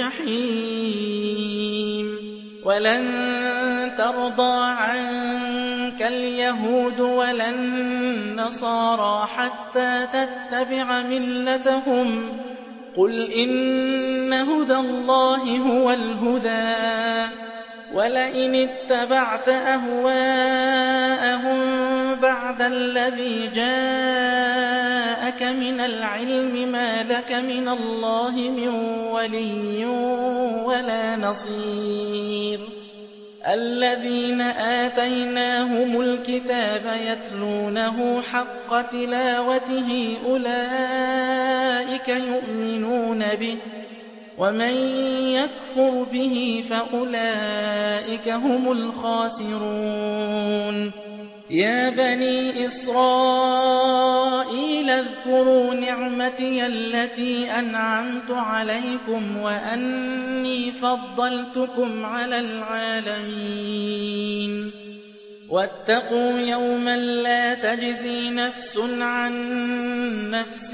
Speaker 1: الجحيم ولن ترضى عنك اليهود ولا النصارى حتى تتبع ملتهم قل إن هدى الله هو الهدى ولئن اتبعت أهواءهم بعد الذي جاءك من العلم ما لك من الله من ولي ولا نصير الذين آتيناهم الكتاب يتلونه حق تلاوته أولئك يؤمنون به ومن يكفر به فأولئك هم الخاسرون يا بني إسرائيل اذكروا نعمتي التي أنعمت عليكم وأني فضلتكم على العالمين واتقوا يوما لا تجزي نفس عن نفس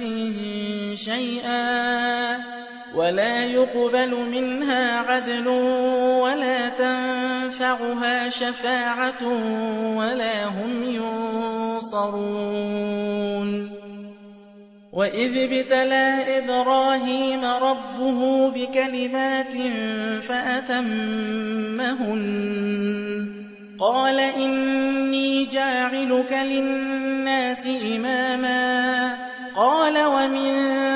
Speaker 1: شيئا ولا يقبل منها عدل ولا تنفعها شفاعة ولا هم ينصرون وإذ ابتلى إبراهيم ربه بكلمات فأتمهن قال إني جاعلك للناس إماما قال ومن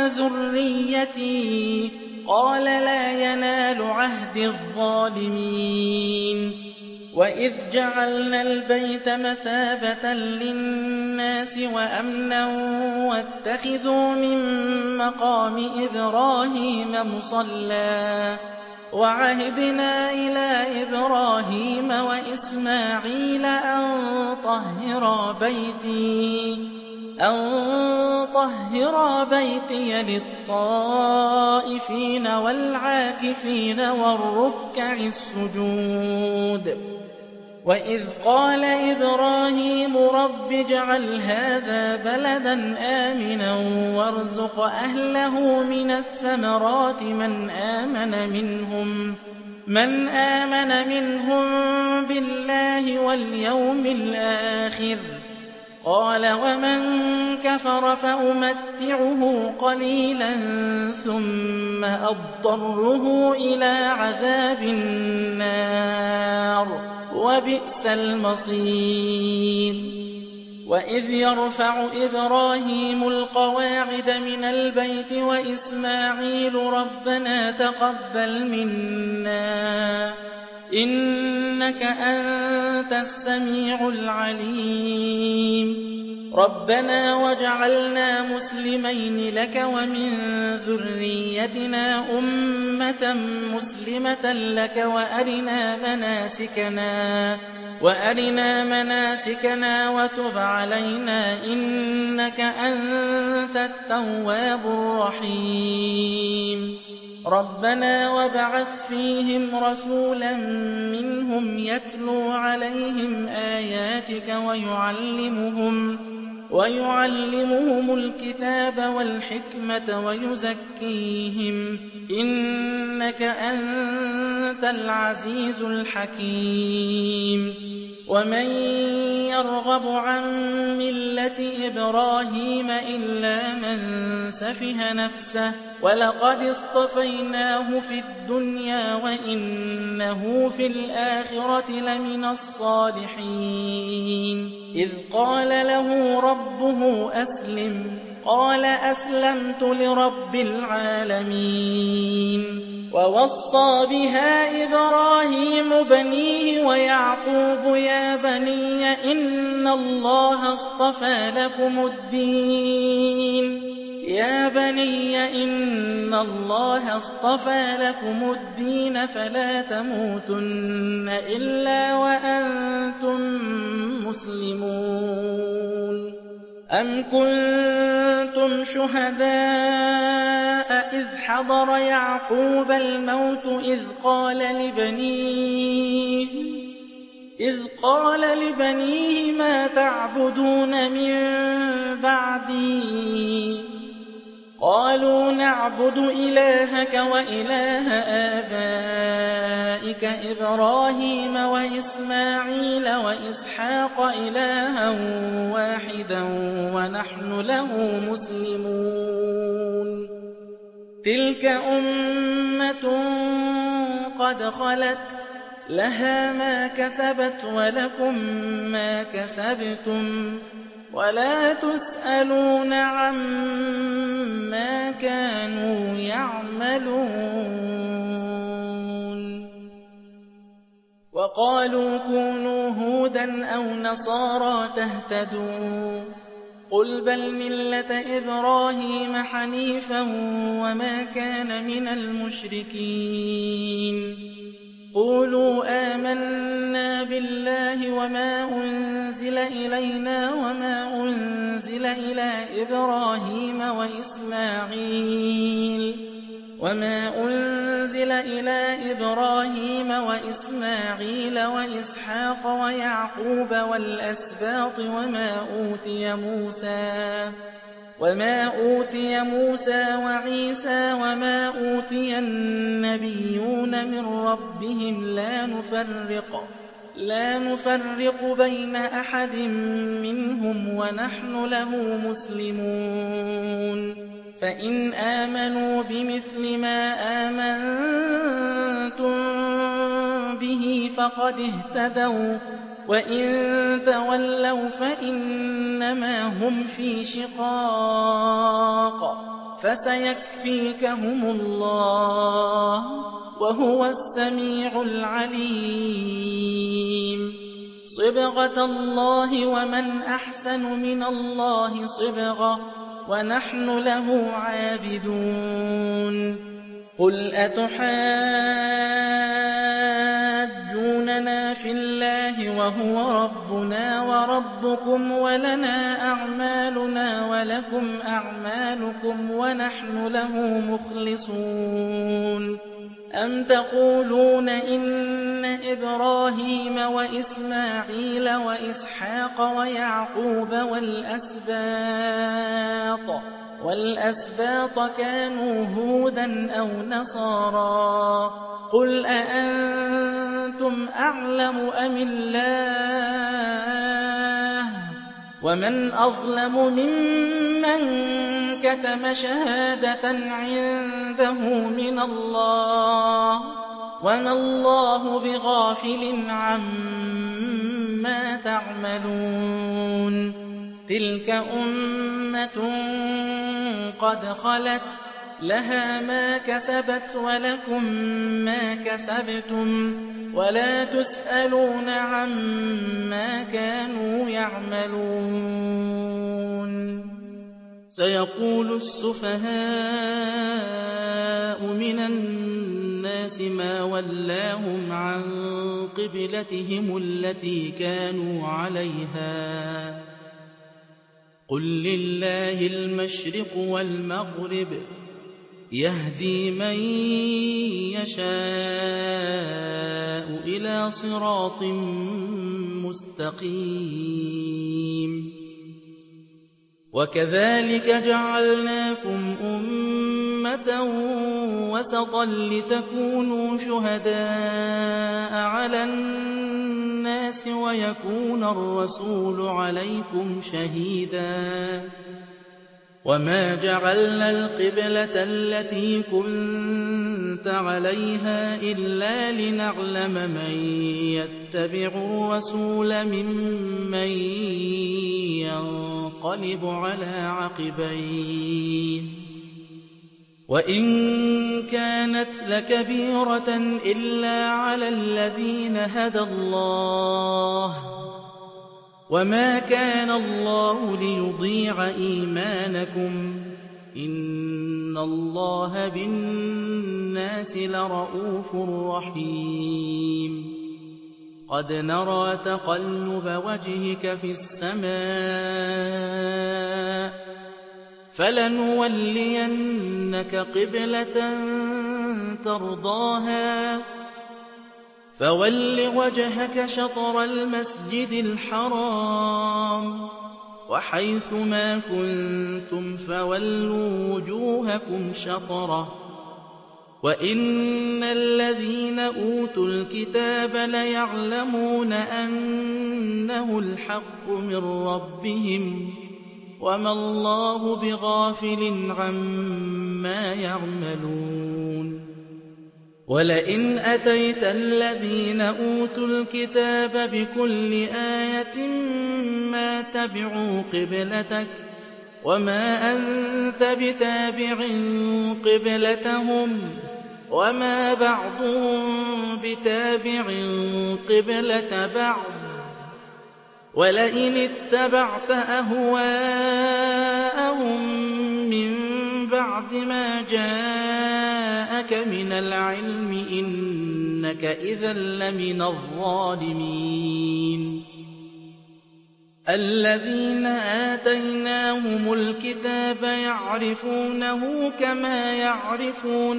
Speaker 1: ذريتي قال لا ينال عهد الظالمين وإذ جعلنا البيت مثابة للناس وأمنا واتخذوا من مقام إبراهيم مصلى وعهدنا إلى إبراهيم وإسماعيل أن طهرا بيتي أن طهرا بيتي للطائفين والعاكفين والركع السجود وإذ قال إبراهيم رب اجعل هذا بلدا آمنا وارزق أهله من الثمرات من آمن منهم مَنْ آمَنَ مِنْهُم بِاللَّهِ وَالْيَوْمِ الْآخِرِ ۖ قَالَ وَمَن كَفَرَ فَأُمَتِّعُهُ قَلِيلًا ثُمَّ أَضْطَرُّهُ إِلَىٰ عَذَابِ النَّارِ ۖ وَبِئْسَ الْمَصِيرُ. وَإِذْ يَرْفَعُ إِبْرَاهِيمُ الْقَوَاعِدَ مِنَ الْبَيْتِ وَإِسْمَاعِيلُ رَبَّنَا تَقَبَّلْ مِنَّا إِنَّكَ أَنتَ السَّمِيعُ الْعَلِيمُ رَبَّنَا وَاجْعَلْنَا مُسْلِمَيْنِ لَكَ وَمِن ذُرِّيَّتِنَا أُمَّةً مُّسْلِمَةً لَّكَ وَأَرِنَا مَنَاسِكَنَا وَأَرِنَا مَنَاسِكَنَا وَتُبْ عَلَيْنَا إِنَّكَ أَنتَ التَّوَّابُ الرَّحِيمُ رَبَّنَا وَابْعَثْ فِيهِمْ رَسُولًا مِّنْهُمْ يَتْلُو عَلَيْهِمْ آيَاتِكَ وَيُعَلِّمُهُمْ وَيُعَلِّمُهُمُ الْكِتَابَ وَالْحِكْمَةَ وَيُزَكِّيهِمْ إِنَّكَ أَنتَ الْعَزِيزُ الْحَكِيمُ وَمَن يَرْغَبُ عَن مِّلَّةِ إِبْرَاهِيمَ إِلَّا مَن سَفِهَ نَفْسَهُ وَلَقَدِ اصْطَفَيْنَاهُ فِي الدُّنْيَا وَإِنَّهُ فِي الْآخِرَةِ لَمِنَ الصَّالِحِينَ إِذْ قَالَ لَهُ رَبُّهُ أَسْلِمْ قَالَ أَسْلَمْتُ لِرَبِّ الْعَالَمِينَ وَوَصَّىٰ بِهَا إِبْرَاهِيمُ بَنِيهِ وَيَعْقُوبُ يَا بَنِيَّ إِنَّ اللَّهَ اصْطَفَىٰ لَكُمُ الدِّينَ يَا بَنِيَّ إِنَّ اللَّهَ اصْطَفَىٰ لَكُمُ الدِّينَ فَلَا تَمُوتُنَّ إِلَّا وَأَنتُم مُّسْلِمُونَ أَمْ كُنتُمْ شُهَدَاءَ إِذْ حَضَرَ يَعْقُوبَ الْمَوْتُ إِذْ قَالَ لِبَنِيهِ إِذْ قَالَ لِبَنِيهِ مَا تَعْبُدُونَ مِن بَعْدِي قَالُوا نَعْبُدُ إِلَٰهَكَ وَإِلَٰهَ آبَائِكَ إِبْرَاهِيمَ وَإِسْمَاعِيلَ وَإِسْحَاقَ إِلَٰهًا وَاحِدًا وَنَحْنُ لَهُ مُسْلِمُونَ تِلْكَ أُمَّةٌ قَدْ خَلَتْ لَهَا مَا كَسَبَتْ وَلَكُم مَّا كَسَبْتُمْ وَلَا تُسْأَلُونَ عَمَّا كَانُوا يَعْمَلُونَ وَقَالُوا كُونُوا هُودًا أَوْ نَصَارَىٰ تَهْتَدُوا قُلْ بَلْ مِلَّةَ إِبْرَاهِيمَ حَنِيفًا وَمَا كَانَ مِنَ الْمُشْرِكِينَ قُولُوا آمَنَّا بِاللَّهِ وَمَا أُنزِلَ إِلَيْنَا وَمَا أُنزِلَ إِلَىٰ إِبْرَاهِيمَ وَإِسْمَاعِيلَ وَمَا أُنزِلَ إِلَىٰ إِبْرَاهِيمَ وَإِسْمَاعِيلَ وَإِسْحَاقَ وَيَعْقُوبَ وَالْأَسْبَاطِ وَمَا أُوتِيَ مُوسَىٰ وَمَا أُوتِيَ مُوسَىٰ وَعِيسَىٰ وَمَا أُوتِيَ النَّبِيُّونَ مِن رَّبِّهِمْ لَا نُفَرِّقُ لَا نُفَرِّقُ بَيْنَ أَحَدٍ مِّنْهُمْ وَنَحْنُ لَهُ مُسْلِمُونَ فَإِنْ آمَنُوا بِمِثْلِ مَا آمَنتُم بِهِ فَقَدِ اهْتَدَوا وَّإِن تَوَلَّوْا فَإِنَّمَا هُمْ فِي شِقَاقٍ فَسَيَكْفِيكَهُمُ اللَّهُ وَهُوَ السَّمِيعُ الْعَلِيمُ صِبْغَةَ اللَّهِ وَمَنْ أَحْسَنُ مِنَ اللَّهِ صِبْغَةً وَنَحْنُ لَهُ عَابِدُونَ قُلْ أَتُحَاجُّونَنَا فِي اللَّهِ وَهُوَ رَبُّنَا وَرَبُّكُمْ وَلَنَا أَعْمَالُنَا وَلَكُمْ أَعْمَالُكُمْ وَنَحْنُ لَهُ مُخْلِصُونَ أَمْ تَقُولُونَ إِنَّ إِبْرَاهِيمَ وَإِسْمَاعِيلَ وَإِسْحَاقَ وَيَعْقُوبَ وَالْأَسْبَاطَ وَالْأَسْبَاطَ كَانُوا هُودًا أَوْ نَصَارَىٰ قُلْ أَأَنتُمْ أَعْلَمُ أَمِ اللَّهُ ۗ وَمَنْ أَظْلَمُ مِمَّن كَتَمَ شَهَادَةً عِندَهُ مِنَ اللَّهِ ۗ وَمَا اللَّهُ بِغَافِلٍ عَمَّا تَعْمَلُونَ تِلْكَ أُمَّةٌ قَدْ خَلَتْ لَهَا مَا كَسَبَتْ وَلَكُم مَّا كَسَبْتُمْ وَلَا تُسْأَلُونَ عَمَّا كَانُوا يَعْمَلُونَ سَيَقُولُ السُّفَهَاءُ مِنَ النَّاسِ مَا وَلَّاهُمْ عَن قِبْلَتِهِمُ الَّتِي كَانُوا عَلَيْهَا ۚ قُل لِّلَّهِ الْمَشْرِقُ وَالْمَغْرِبُ ۚ يَهْدِي مَن يَشَاءُ إِلَىٰ صِرَاطٍ مُّسْتَقِيمٍ وَكَذَٰلِكَ جَعَلْنَاكُمْ أُمَّةً وَسَطًا لِّتَكُونُوا شُهَدَاءَ عَلَى النَّاسِ وَيَكُونَ الرَّسُولُ عَلَيْكُمْ شَهِيدًا ۗ وَمَا جَعَلْنَا الْقِبْلَةَ الَّتِي كُنتَ عَلَيْهَا إِلَّا لِنَعْلَمَ مَن يَتَّبِعُ الرَّسُولَ مِمَّن يَنقَلِبُ عَلَىٰ عَقِبَيْهِ ۚ وَإِن كَانَتْ لَكَبِيرَةً إِلَّا عَلَى الَّذِينَ هَدَى اللَّهُ ۗ وَمَا كَانَ اللَّهُ لِيُضِيعَ إِيمَانَكُمْ ۚ إِنَّ اللَّهَ بِالنَّاسِ لَرَءُوفٌ رَّحِيمٌ قَدْ نَرَىٰ تَقَلُّبَ وَجْهِكَ فِي السَّمَاءِ ۖ فَلَنُوَلِّيَنَّكَ قِبْلَةً تَرْضَاهَا ۚ فَوَلِّ وَجْهَكَ شَطْرَ الْمَسْجِدِ الْحَرَامِ ۚ وَحَيْثُ مَا كُنتُمْ فَوَلُّوا وُجُوهَكُمْ شَطْرَهُ ۗ وَإِنَّ الَّذِينَ أُوتُوا الْكِتَابَ لَيَعْلَمُونَ أَنَّهُ الْحَقُّ مِن رَّبِّهِمْ ۗ وَمَا اللَّهُ بِغَافِلٍ عَمَّا يَعْمَلُونَ وَلَئِنْ أَتَيْتَ الَّذِينَ أُوتُوا الْكِتَابَ بِكُلِّ آيَةٍ مَّا تَبِعُوا قِبْلَتَكَ ۚ وَمَا أَنتَ بِتَابِعٍ قِبْلَتَهُمْ ۚ وَمَا بَعْضُهُم بِتَابِعٍ قِبْلَةَ بَعْضٍ ۚ وَلَئِنِ اتَّبَعْتَ أَهْوَاءَهُم مِّن بَعْدِ مَا جَاءَكَ مِنَ الْعِلْمِ إِنَّكَ إِذًا لَّمِنَ الظَّالِمِينَ الَّذِينَ آتَيْنَاهُمُ الْكِتَابَ يَعْرِفُونَهُ كَمَا يَعْرِفُونَ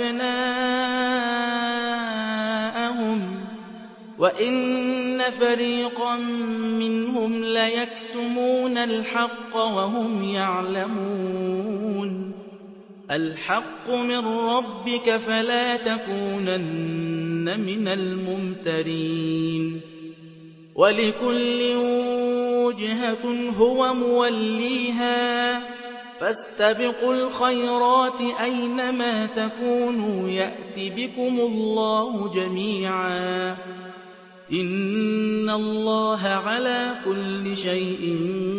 Speaker 1: أَبْنَاءَهُمْ ۖ وَإِنَّ فَرِيقًا مِّنْهُمْ لَيَكْتُمُونَ الْحَقَّ وَهُمْ يَعْلَمُونَ الْحَقُّ مِن رَّبِّكَ فَلَا تَكُونَنَّ مِنَ الْمُمْتَرِينَ وَلِكُلٍّ وُجْهَةٌ هُوَ مُوَلِّيهَا ۖ فَاسْتَبِقُوا الْخَيْرَاتِ أَيْنَ مَا تَكُونُوا يَأْتِ بِكُمُ اللَّهُ جَمِيعًا ۚ إِنَّ اللَّهَ عَلَىٰ كُلِّ شَيْءٍ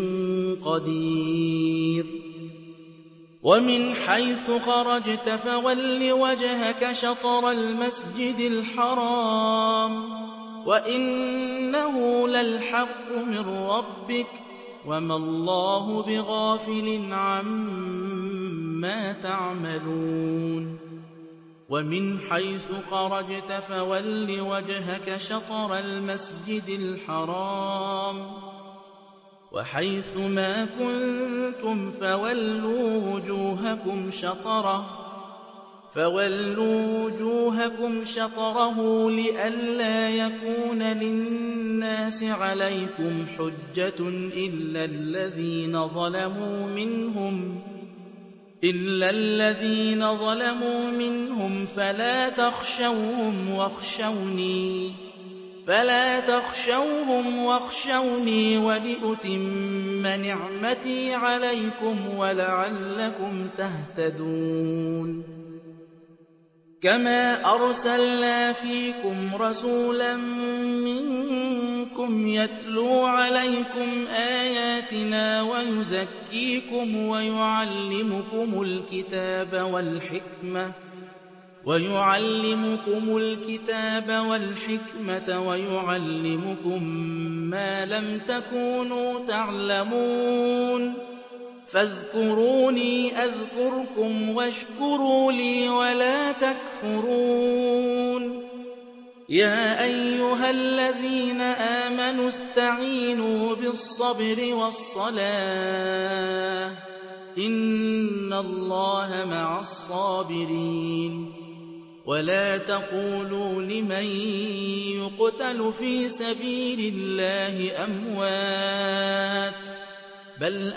Speaker 1: قَدِيرٌ وَمِنْ حَيْثُ خَرَجْتَ فَوَلِّ وَجْهَكَ شَطْرَ الْمَسْجِدِ الْحَرَامِ ۖ وَإِنَّهُ لَلْحَقُّ مِن رَّبِّكَ ۗ وَمَا اللَّهُ بِغَافِلٍ عَمَّا تَعْمَلُونَ وَمِنْ حَيْثُ خَرَجْتَ فَوَلِّ وَجْهَكَ شَطْرَ الْمَسْجِدِ الْحَرَامِ ۖ وَحَيْثُ مَا كُنتُمْ فَوَلُّوا وُجُوهَكُمْ شَطْرَهُ ۗ فَوَلُّوا وُجُوهَكُمْ شَطْرَهُ لِئَلَّا يَكُونَ لِلنَّاسِ عَلَيْكُمْ حُجَّةٌ إِلَّا الَّذِينَ ظَلَمُوا مِنْهُمْ إِلَّا الَّذِينَ ظَلَمُوا مِنْهُمْ فَلَا تَخْشَوْهُمْ وَاخْشَوْنِي فَلَا تَخْشَوْهُمْ وَاخْشَوْنِي وَلِأُتِمَّ نِعْمَتِي عَلَيْكُمْ وَلَعَلَّكُمْ تَهْتَدُونَ كَمَا أَرْسَلْنَا فِيكُمْ رَسُولًا مِّنكُمْ يَتْلُو عَلَيْكُمْ آيَاتِنَا وَيُزَكِّيكُمْ وَيُعَلِّمُكُمُ الْكِتَابَ وَالْحِكْمَةَ وَيُعَلِّمُكُمُ الْكِتَابَ وَالْحِكْمَةَ وَيُعَلِّمُكُم مَّا لَمْ تَكُونُوا تَعْلَمُونَ فاذكروني أذكركم واشكروا لي ولا تكفرون يا أيها الذين آمنوا استعينوا بالصبر والصلاة إن الله مع الصابرين ولا تقولوا لمن يقتل في سبيل الله أموات بل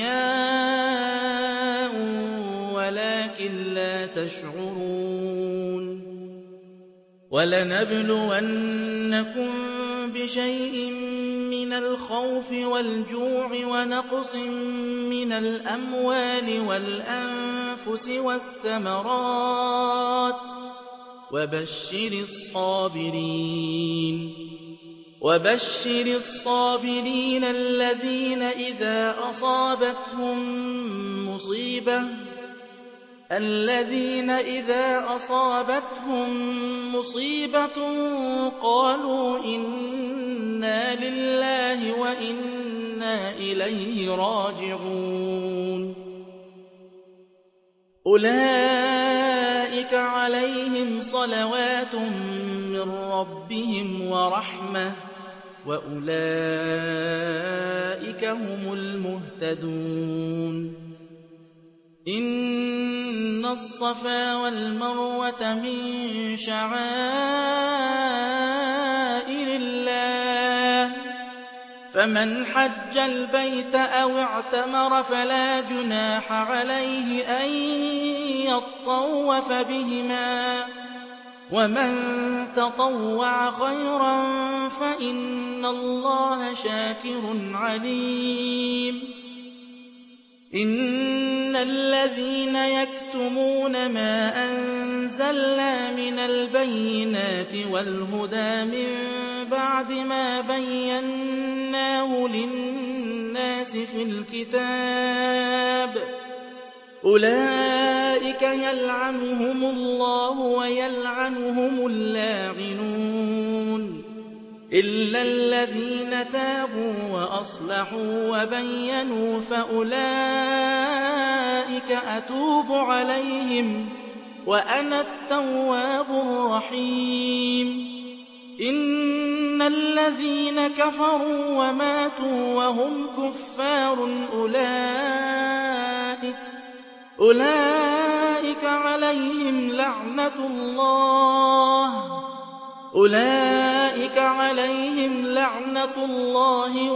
Speaker 1: أحياء ولكن لا تشعرون ولنبلونكم بشيء من الخوف والجوع ونقص من الأموال والأنفس والثمرات وبشر الصابرين وبشر الصابرين الذين إذا أصابتهم مصيبة الذين إذا أصابتهم مصيبة قالوا إنا لله وإنا إليه راجعون أولئك عليهم صلوات من ربهم ورحمة وأولئك هم المهتدون إن الصفا والمروة من شعائر الله فمن حج البيت أو اعتمر فلا جناح عليه أن يطوف بهما ومن تطوع خيرا فإن الله شاكر عليم إن الذين يكتمون ما أنزلنا من البينات والهدى من بعد ما بيناه للناس في الكتاب أولئك يلعنهم الله ويلعنهم اللاعنون إلا الذين تابوا وأصلحوا وبينوا فأولئك أتوب عليهم وأنا التواب الرحيم إن الذين كفروا وماتوا وهم كفار أولئك أولئك عليهم لعنة الله أولئك عليهم لعنة الله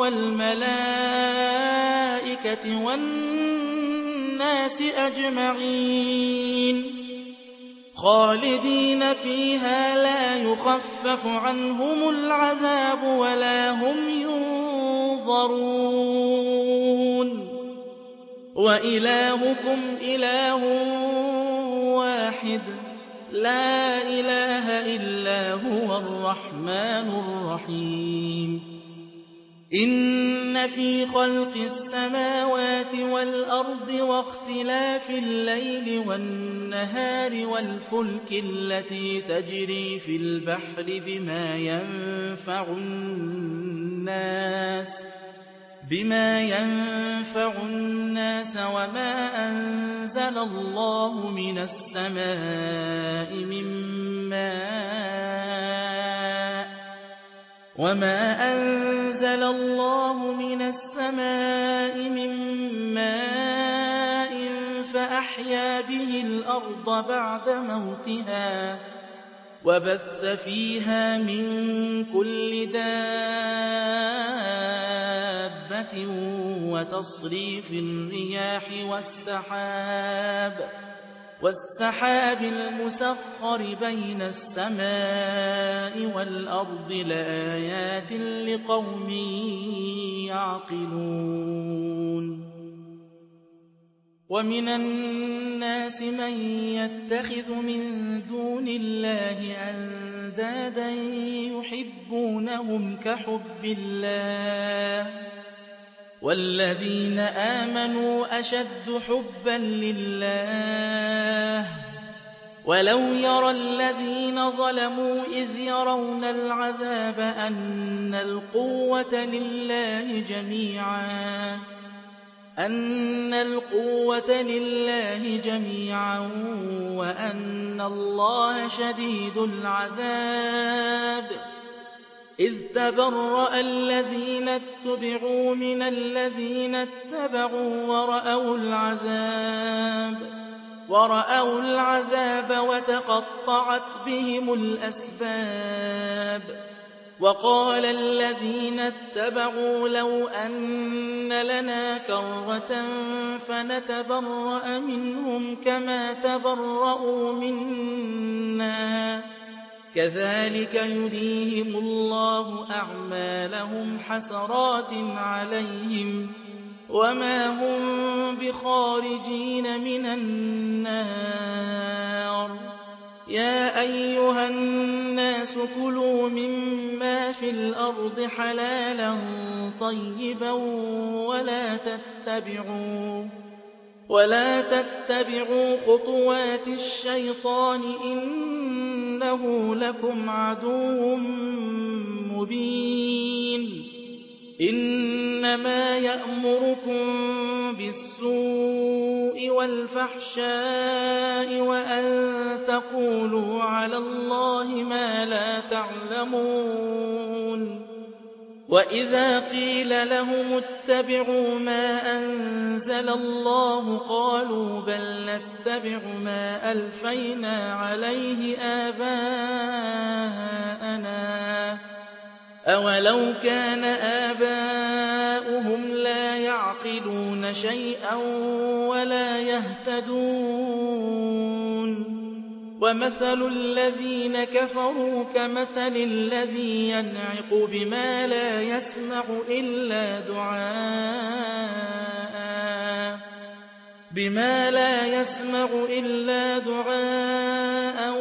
Speaker 1: والملائكة والناس أجمعين خالدين فيها لا يخفف عنهم العذاب ولا هم ينظرون وإلهكم إله واحد لا إله إلا هو الرحمن الرحيم إن في خلق السماوات والأرض واختلاف الليل والنهار والفلك التي تجري في البحر بما ينفع الناس بما ينفع الناس وما أنزل الله من السماء من ماء وما أنزل الله من السماء من ماء فأحيا به الأرض بعد موتها وَبَثَّ فِيهَا مِن كُلِّ دَابَّةٍ وَتَصْرِيفِ الرِّيَاحِ وَالسَّحَابِ وَالسَّحَابِ الْمُسَخَّرِ بَيْنَ السَّمَاءِ وَالْأَرْضِ لَآيَاتٍ لِقَوْمٍ يَعْقِلُونَ وَمِنَ النَّاسِ مَن يَتَّخِذُ مِن دُونِ اللَّهِ أَندَادًا يُحِبُّونَهُمْ كَحُبِّ اللَّهِ ۖ وَالَّذِينَ آمَنُوا أَشَدُّ حُبًّا لِّلَّهِ ۗ وَلَوْ يَرَى الَّذِينَ ظَلَمُوا إِذْ يَرَوْنَ الْعَذَابَ أَنَّ الْقُوَّةَ لِلَّهِ جَمِيعًا أَنَّ الْقُوَّةَ لِلَّهِ جَمِيعًا وَأَنَّ اللَّهَ شَدِيدُ الْعَذَابِ إِذْ تَبَرَّأَ الَّذِينَ اتُّبِعُوا مِنَ الَّذِينَ اتَّبَعُوا وَرَأَوُا الْعَذَابَ وَرَأَوُا الْعَذَابَ وَتَقَطَّعَتْ بِهِمُ الْأَسْبَابُ وَقَالَ الَّذِينَ اتَّبَعُوا لَوْ أَنَّ لَنَا كَرَّةً فَنَتَبَرَّأَ مِنْهُمْ كَمَا تَبَرَّءُوا مِنَّا ۗ كَذَٰلِكَ يُرِيهِمُ اللَّهُ أَعْمَالَهُمْ حَسَرَاتٍ عَلَيْهِمْ وَمَا هُم بِخَارِجِينَ مِنَ النَّارِ يَا أَيُّهَا النَّاسُ كُلُوا مِمَّا فِي الْأَرْضِ حَلَالًا طَيِّبًا وَلَا تَتَّبِعُوا وَلَا تَتَّبِعُوا خُطُوَاتِ الشَّيْطَانِ ۚ إِنَّهُ لَكُمْ عَدُوٌّ مُّبِينٌ إِنَّمَا يَأْمُرُكُم بِالسُّوءِ وَالْفَحْشَاءِ وَأَن تَقُولُوا عَلَى اللَّهِ مَا لَا تَعْلَمُونَ وَإِذَا قِيلَ لَهُمُ اتَّبِعُوا مَا أَنزَلَ اللَّهُ قَالُوا بَل نَّتَّبِعُ مَا أَلْفَيْنَا عَلَيْهِ آبَاءَنَا ۚ أَوَلَوْ كَانَ آبَاؤُهُمْ لَا يَعْقِلُونَ شَيْئًا وَلَا يَهْتَدُونَ وَمَثَلُ الَّذِينَ كَفَرُوا كَمَثَلِ الَّذِي يَنْعِقُ بِمَا لَا يَسْمَعُ إِلَّا دُعَاءً بِمَا لَا يَسْمَعُ إِلَّا دُعَاءً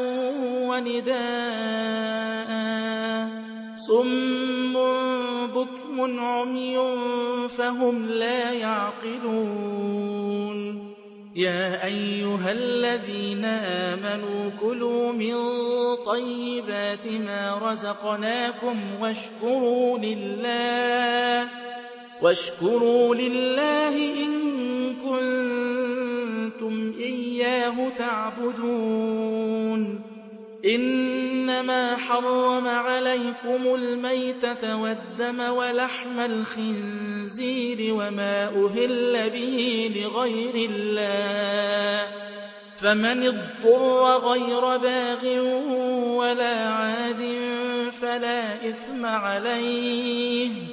Speaker 1: وَنِدَاءً صُمٌّ بُكْمٌ عُمْيٌ فَهُمْ لَا يَعْقِلُونَ يَا أَيُّهَا الَّذِينَ آمَنُوا كُلُوا مِن طَيِّبَاتِ مَا رَزَقْنَاكُمْ وَاشْكُرُوا لِلَّهِ وَاشْكُرُوا لِلَّهِ إِن كُنتُمْ إِيَّاهُ تَعْبُدُونَ إِنَّمَا حَرَّمَ عَلَيْكُمُ الْمَيْتَةَ وَالدَّمَ وَلَحْمَ الْخِنزِيرِ وَمَا أُهِلَّ بِهِ لِغَيْرِ اللَّهِ ۖ فَمَنِ اضْطُرَّ غَيْرَ بَاغٍ وَلَا عَادٍ فَلَا إِثْمَ عَلَيْهِ ۚ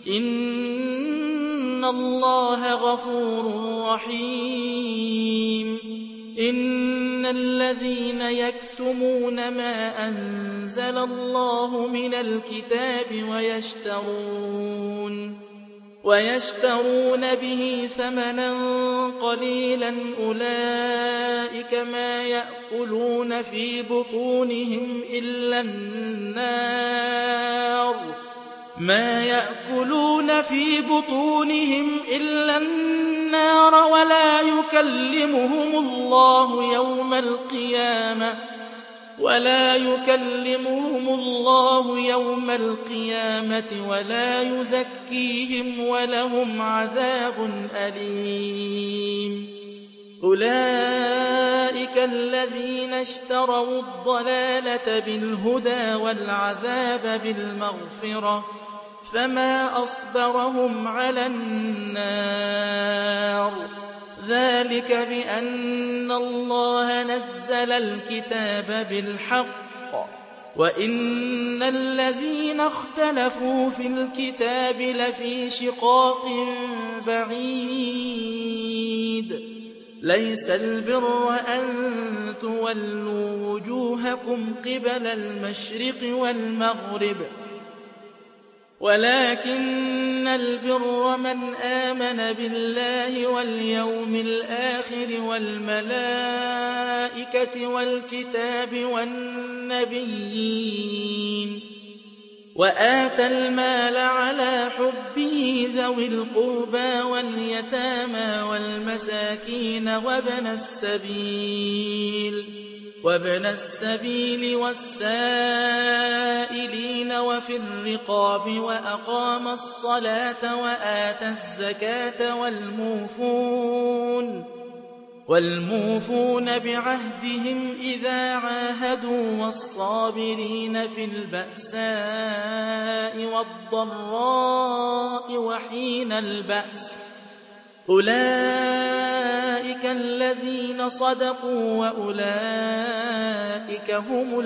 Speaker 1: إِنَّ اللَّهَ غَفُورٌ رَّحِيمٌ إِنَّ الَّذِينَ يَكْتُمُونَ مَا أَنزَلَ اللَّهُ مِنَ الْكِتَابِ وَيَشْتَرُونَ وَيَشْتَرُونَ بِهِ ثَمَنًا قَلِيلًا أُولَٰئِكَ مَا يَأْكُلُونَ فِي بُطُونِهِمْ إِلَّا النَّارَ مَا يَأْكُلُونَ فِي بُطُونِهِمْ إِلَّا النَّارَ وَلَا يُكَلِّمُهُمُ اللَّهُ يَوْمَ الْقِيَامَةِ وَلَا يُكَلِّمُهُمُ اللَّهُ يَوْمَ الْقِيَامَةِ وَلَا يُزَكِّيهِمْ وَلَهُمْ عَذَابٌ أَلِيمٌ أُولَٰئِكَ الَّذِينَ اشْتَرَوُا الضَّلَالَةَ بِالْهُدَىٰ وَالْعَذَابَ بِالْمَغْفِرَةِ فَمَا أَصْبَرَهُمْ عَلَى النَّارِ ذَٰلِكَ بِأَنَّ اللَّهَ نَزَّلَ الْكِتَابَ بِالْحَقِّ وَإِنَّ الَّذِينَ اخْتَلَفُوا فِي الْكِتَابِ لَفِي شِقَاقٍ بَعِيدٍ لَيْسَ الْبِرَّ أَن تُوَلُّوا وُجُوهَكُمْ قِبَلَ الْمَشْرِقِ وَالْمَغْرِبِ وَلَكِنَّ الْبِرَّ مَنْ آمَنَ بِاللَّهِ وَالْيَوْمِ الْآخِرِ وَالْمَلَائِكَةِ وَالْكِتَابِ وَالنَّبِيِّينَ وَآتَى الْمَالَ عَلَىٰ حُبِّهِ ذَوِي الْقُرْبَىٰ وَالْيَتَامَىٰ وَالْمَسَاكِينَ وَابْنَ السَّبِيلِ وَابْنَ السَّبِيلِ وَالسَّائِلِينَ وَفِي الرِّقَابِ وَأَقَامَ الصَّلَاةَ وَآتَى الزَّكَاةَ وَالْمُوفُونَ وَالْمُوفُونَ بِعَهْدِهِمْ إِذَا عَاهَدُوا وَالصَّابِرِينَ فِي الْبَأْسَاءِ وَالضَّرَّاءِ وَحِينَ الْبَأْسِ ۗ أُولَٰئِكَ الَّذِينَ صَدَقُوا وَأُولَٰئِكَ هُمُ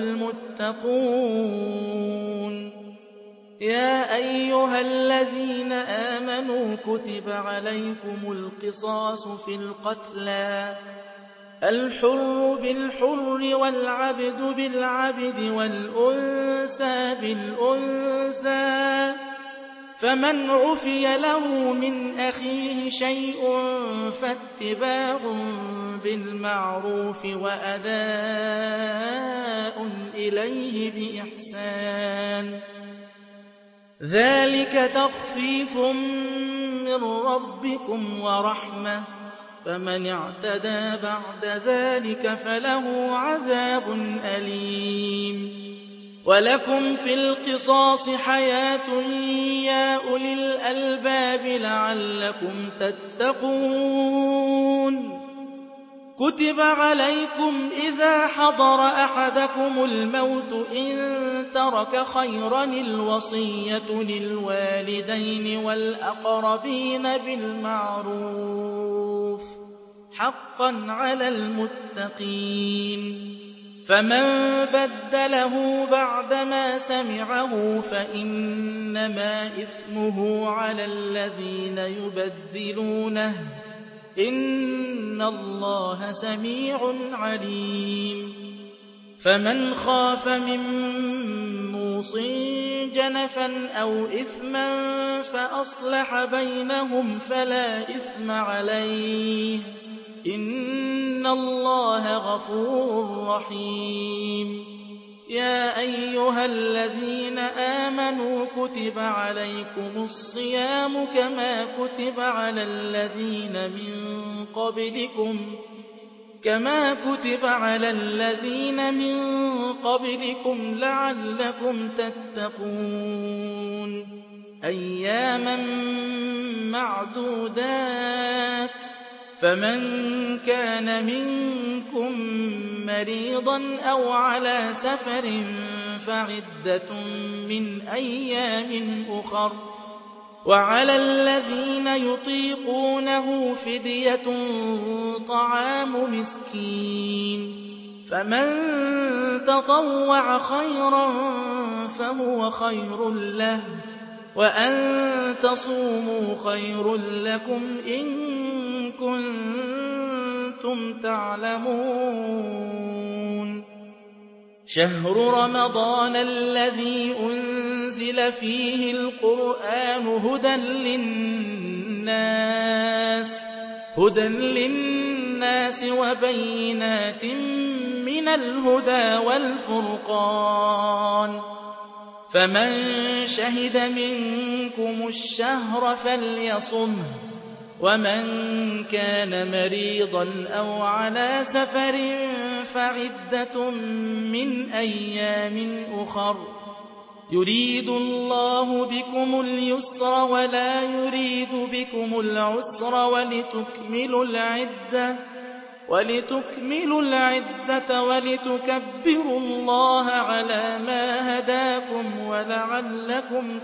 Speaker 1: الْمُتَّقُونَ يَا أَيُّهَا الَّذِينَ آمَنُوا كُتِبَ عَلَيْكُمُ الْقِصَاصُ فِي الْقَتْلَى الْحُرُّ بِالْحُرِّ وَالْعَبْدُ بِالْعَبْدِ وَالْأُنثَىٰ بِالْأُنثَىٰ ۚ فَمَنْ عُفِيَ لَهُ مِنْ أَخِيهِ شَيْءٌ فَاتِّبَاعٌ بِالْمَعْرُوفِ وَأَدَاءٌ إِلَيْهِ بِإِحْسَانٍ ۗ ذَٰلِكَ تَخْفِيفٌ مِّن رَّبِّكُمْ وَرَحْمَةٌ ۚ فَمَنِ اعْتَدَىٰ بَعْدَ ذَٰلِكَ فَلَهُ عَذَابٌ أَلِيمٌ وَلَكُمْ فِي الْقِصَاصِ حَيَاةٌ يَا أُولِي الْأَلْبَابِ لَعَلَّكُمْ تَتَّقُونَ كُتِبَ عَلَيْكُمْ إِذَا حَضَرَ أَحَدَكُمُ الْمَوْتُ إِن تَرَكَ خَيْرًا الْوَصِيَّةُ لِلْوَالِدَيْنِ وَالْأَقْرَبِينَ بِالْمَعْرُوفِ ۖ حَقًّا عَلَى الْمُتَّقِينَ فَمَن بَدَّلَهُ بَعْدَمَا سَمِعَهُ فَإِنَّمَا إِثْمُهُ عَلَى الَّذِينَ يُبَدِّلُونَهُ ۚ إِنَّ اللَّهَ سَمِيعٌ عَلِيمٌ فَمَنْ خَافَ مِن مُّوصٍ جَنَفًا أَوْ إِثْمًا فَأَصْلَحَ بَيْنَهُمْ فَلَا إِثْمَ عَلَيْهِ ۚ إِنَّ اللَّهَ غَفُورٌ رَّحِيمٌ يَا أَيُّهَا الَّذِينَ آمَنُوا كُتِبَ عَلَيْكُمُ الصِّيَامُ كَمَا كُتِبَ عَلَى الَّذِينَ مِن قَبْلِكُمْ كَمَا كُتِبَ عَلَى الَّذِينَ مِن قَبْلِكُمْ لَعَلَّكُمْ تَتَّقُونَ أَيَّامًا مَّعْدُودَاتٍ ۚ فَمَن كَانَ مِنكُم مَّرِيضًا أَوْ عَلَىٰ سَفَرٍ فَعِدَّةٌ مِّنْ أَيَّامٍ أُخَرَ ۚ وَعَلَى الَّذِينَ يُطِيقُونَهُ فِدْيَةٌ طَعَامُ مِسْكِينٍ ۖ فَمَن تَطَوَّعَ خَيْرًا فَهُوَ خَيْرٌ لَّهُ ۚ وَأَن تَصُومُوا خَيْرٌ لَّكُمْ إِن كُنتُمْ تَعْلَمُونَ شَهْرُ رَمَضَانَ الَّذِي أُنزِلَ فِيهِ الْقُرْآنُ هُدًى لِّلنَّاسِ وَبَيِّنَاتٍ مِّنَ الْهُدَىٰ وَالْفُرْقَانِ ۚ فَمَن شَهِدَ مِنكُمُ الشَّهْرَ فَلْيَصُمْهُ ۖ وَمَن كَانَ مَرِيضًا أَوْ عَلَىٰ سَفَرٍ فَعِدَّةٌ مِّنْ أَيَّامٍ أُخَرَ ۚ يُرِيدُ اللَّهُ بِكُمُ الْيُسْرَ وَلَا يُرِيدُ بِكُمُ الْعُسْرَ وَلِتُكْمِلُوا الْعِدَّةَ وَلِتُكَبِّرُوا اللَّهَ عَلَىٰ مَا هَدَاكُمْ وَلَعَلَّكُمْ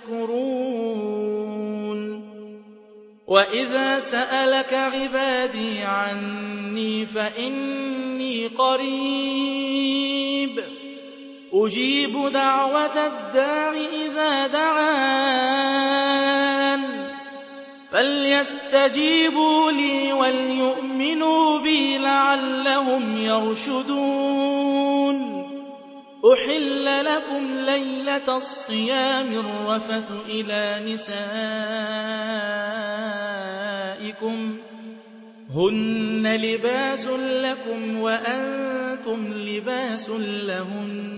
Speaker 1: تَشْكُرُونَ وَإِذَا سَأَلَكَ عِبَادِي عَنِّي فَإِنِّي قَرِيبٌ أجيب دعوة الداع إذا دعان فليستجيبوا لي وليؤمنوا بي لعلهم يرشدون أحل لكم ليلة الصيام الرفث إلى نسائكم هن لباس لكم وأنتم لباس لهن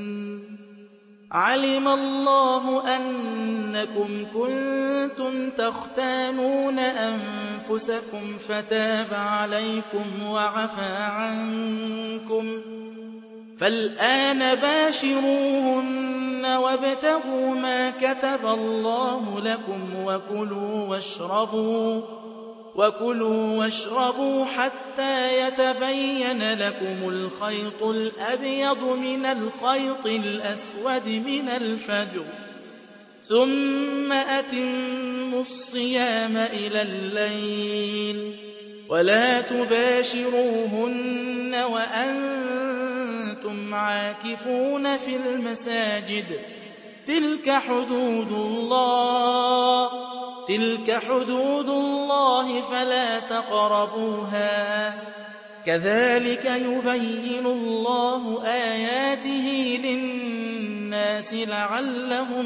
Speaker 1: علم الله أنكم كنتم تختانون أنفسكم فتاب عليكم وعفى عنكم فالآن باشروهن وابتغوا ما كتب الله لكم وكلوا واشربوا وكلوا واشربوا حتى يتبين لكم الخيط الأبيض من الخيط الأسود من الفجر ثم أتموا الصيام إلى الليل ولا تباشروهن وأنتم عاكفون في المساجد تلك حدود الله تلك حدود الله فلا تقربوها كذلك يبين الله آياته للناس لعلهم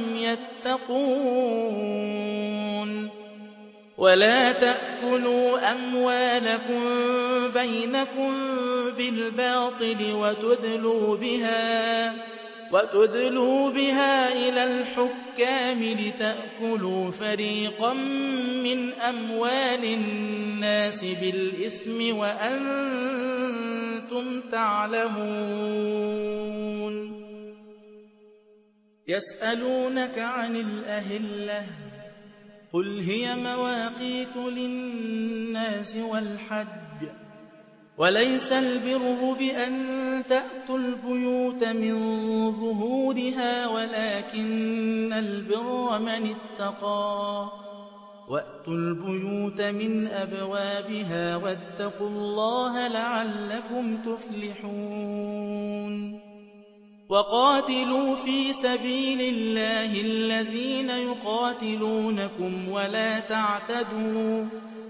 Speaker 1: يتقون ولا تأكلوا أموالكم بينكم بالباطل وتدلوا بها وتدلوا بها إلى الحكام لتأكلوا فريقا من أموال الناس بالإثم وأنتم تعلمون يسألونك عن الأهلة قل هي مواقيت للناس والحج وليس البر بأن تأتوا البيوت من ظهورها ولكن البر من اتقى وأتوا البيوت من أبوابها واتقوا الله لعلكم تفلحون وقاتلوا في سبيل الله الذين يقاتلونكم ولا تعتدوا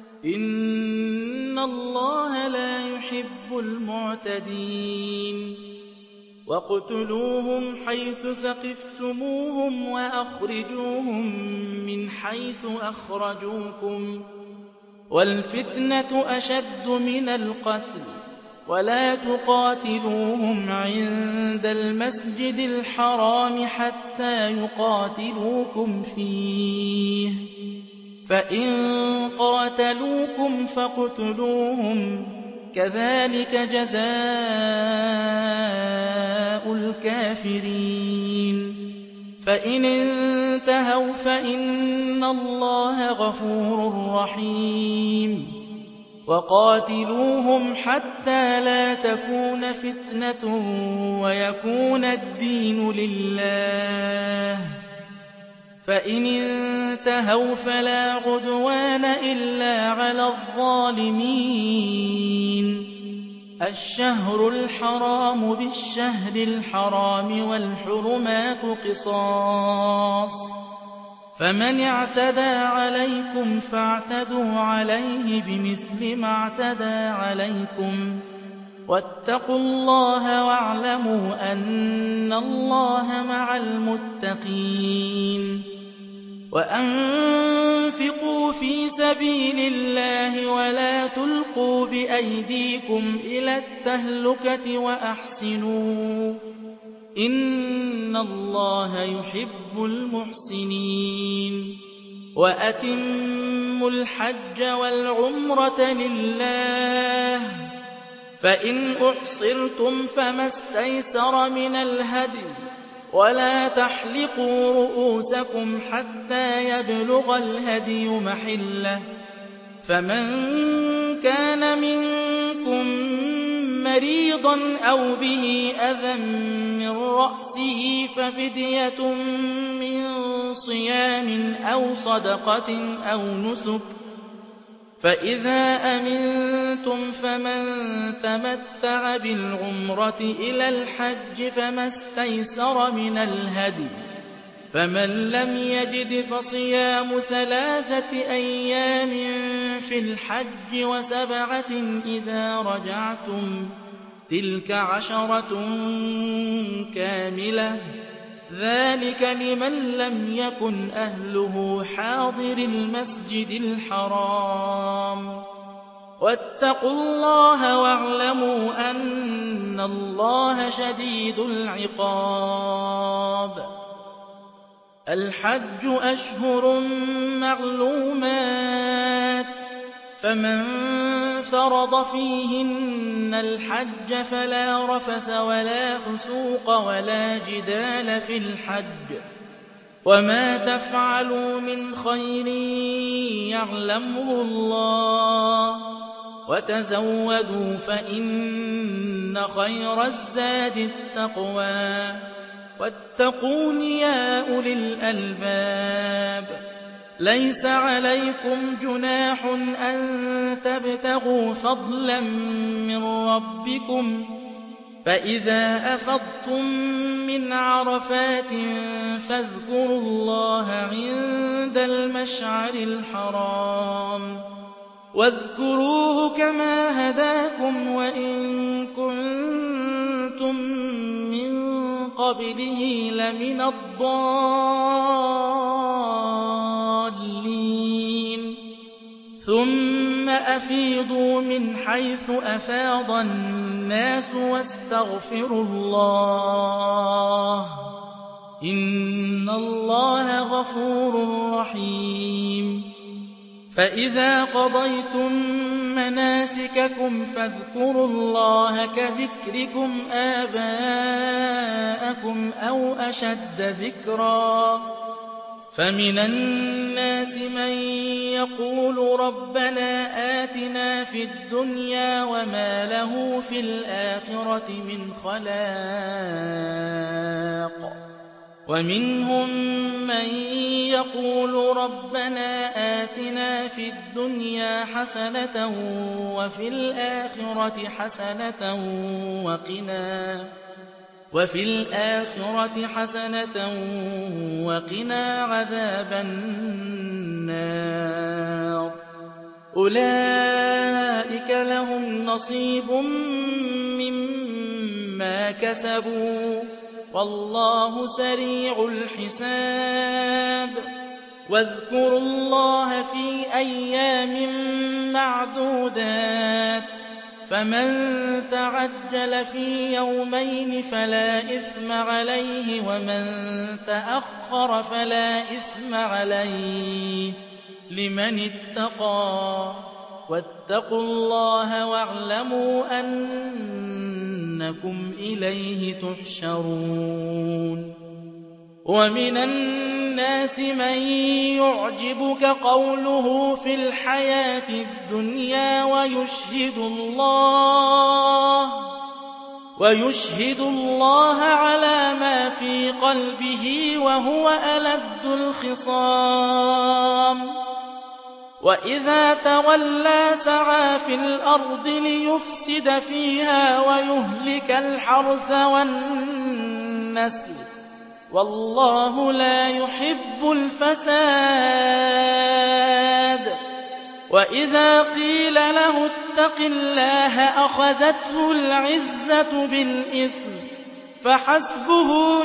Speaker 1: إن الله لا يحب المعتدين واقتلوهم حيث ثقفتموهم وأخرجوهم من حيث أخرجوكم والفتنة أشد من القتل ولا تقاتلوهم عند المسجد الحرام حتى يقاتلوكم فيه فإن قاتلوكم فاقتلوهم كذلك جزاء الكافرين فإن انتهوا فإن الله غفور رحيم وقاتلوهم حتى لا تكون فتنة ويكون الدين لله فإن انتهوا فلا عدوان إلا على الظالمين الشهر الحرام بالشهر الحرام والحرمات قصاص فمن اعتدى عليكم فاعتدوا عليه بمثل ما اعتدى عليكم واتقوا الله واعلموا أن الله مع المتقين وأنفقوا في سبيل الله ولا تلقوا بأيديكم إلى التهلكة وأحسنوا إن الله يحب المحسنين وأتموا الحج والعمرة لله فإن أحصرتم فما استيسر من الهدي ولا تحلقوا رؤوسكم حتى يبلغ الهدي محله فمن كان منكم مريضا أو به أذى من رأسه ففدية من صيام أو صدقة أو نسك فإذا أمنتم فمن تمتع بالعمرة إلى الحج فما استيسر من الهدي فمن لم يجد فصيام ثلاثة أيام في الحج وسبعة إذا رجعتم تلك عشرة كاملة ذلك لمن لم يكن أهله حاضر المسجد الحرام واتقوا الله واعلموا أن الله شديد العقاب الحج أشهر معلومات فمن فرض فيهن الحج فلا رفث ولا فسوق ولا جدال في الحج وما تفعلوا من خير يعلمه الله وتزودوا فإن خير الزاد التقوى واتقون يا أولي الألباب ليس عليكم جناح أن تبتغوا فضلا من ربكم فإذا أفضتم من عرفات فاذكروا الله عند المشعر الحرام واذكروه كما هداكم وإن كنتم من قبله لمن الضالين ثم أفيضوا من حيث أفاض الناس واستغفروا الله إن الله غفور رحيم فإذا قضيتم مناسككم فاذكروا الله كذكركم آباءكم أو أشد ذكرا فمن الناس من يقول ربنا آتنا في الدنيا وما له في الآخرة من خلاق ومنهم من يقول ربنا آتنا في الدنيا حسنة وفي الآخرة حسنة وقنا وفي الآخرة حسنة وقنا عذاب النار أولئك لهم نصيب مما كسبوا والله سريع الحساب واذكروا الله في أيام معدودات فمن تعجل في يومين فلا إثم عليه ومن تأخر فلا إثم عليه لمن اتقى واتقوا الله واعلموا أنكم إليه تحشرون ومن الناس من يعجبك قوله في الحياة الدنيا ويشهد الله ويشهد الله على ما في قلبه وهو ألد الخصام وإذا تولى سعى في الأرض ليفسد فيها ويهلك الحرث والنسل والله لا يحب الفساد وإذا قيل له اتق الله أخذته العزة بالإثم فحسبه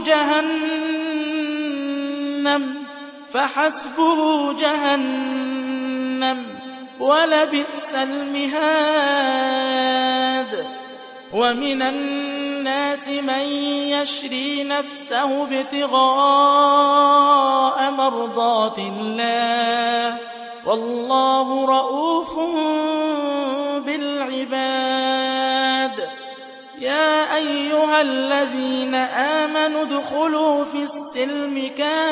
Speaker 1: جهنم فحسبه جهنم ولبئس المهاد ومن الناس من يشري نفسه ابتغاء مرضات الله والله رءوف بالعباد يا أيها الذين آمنوا ادخلوا في السلم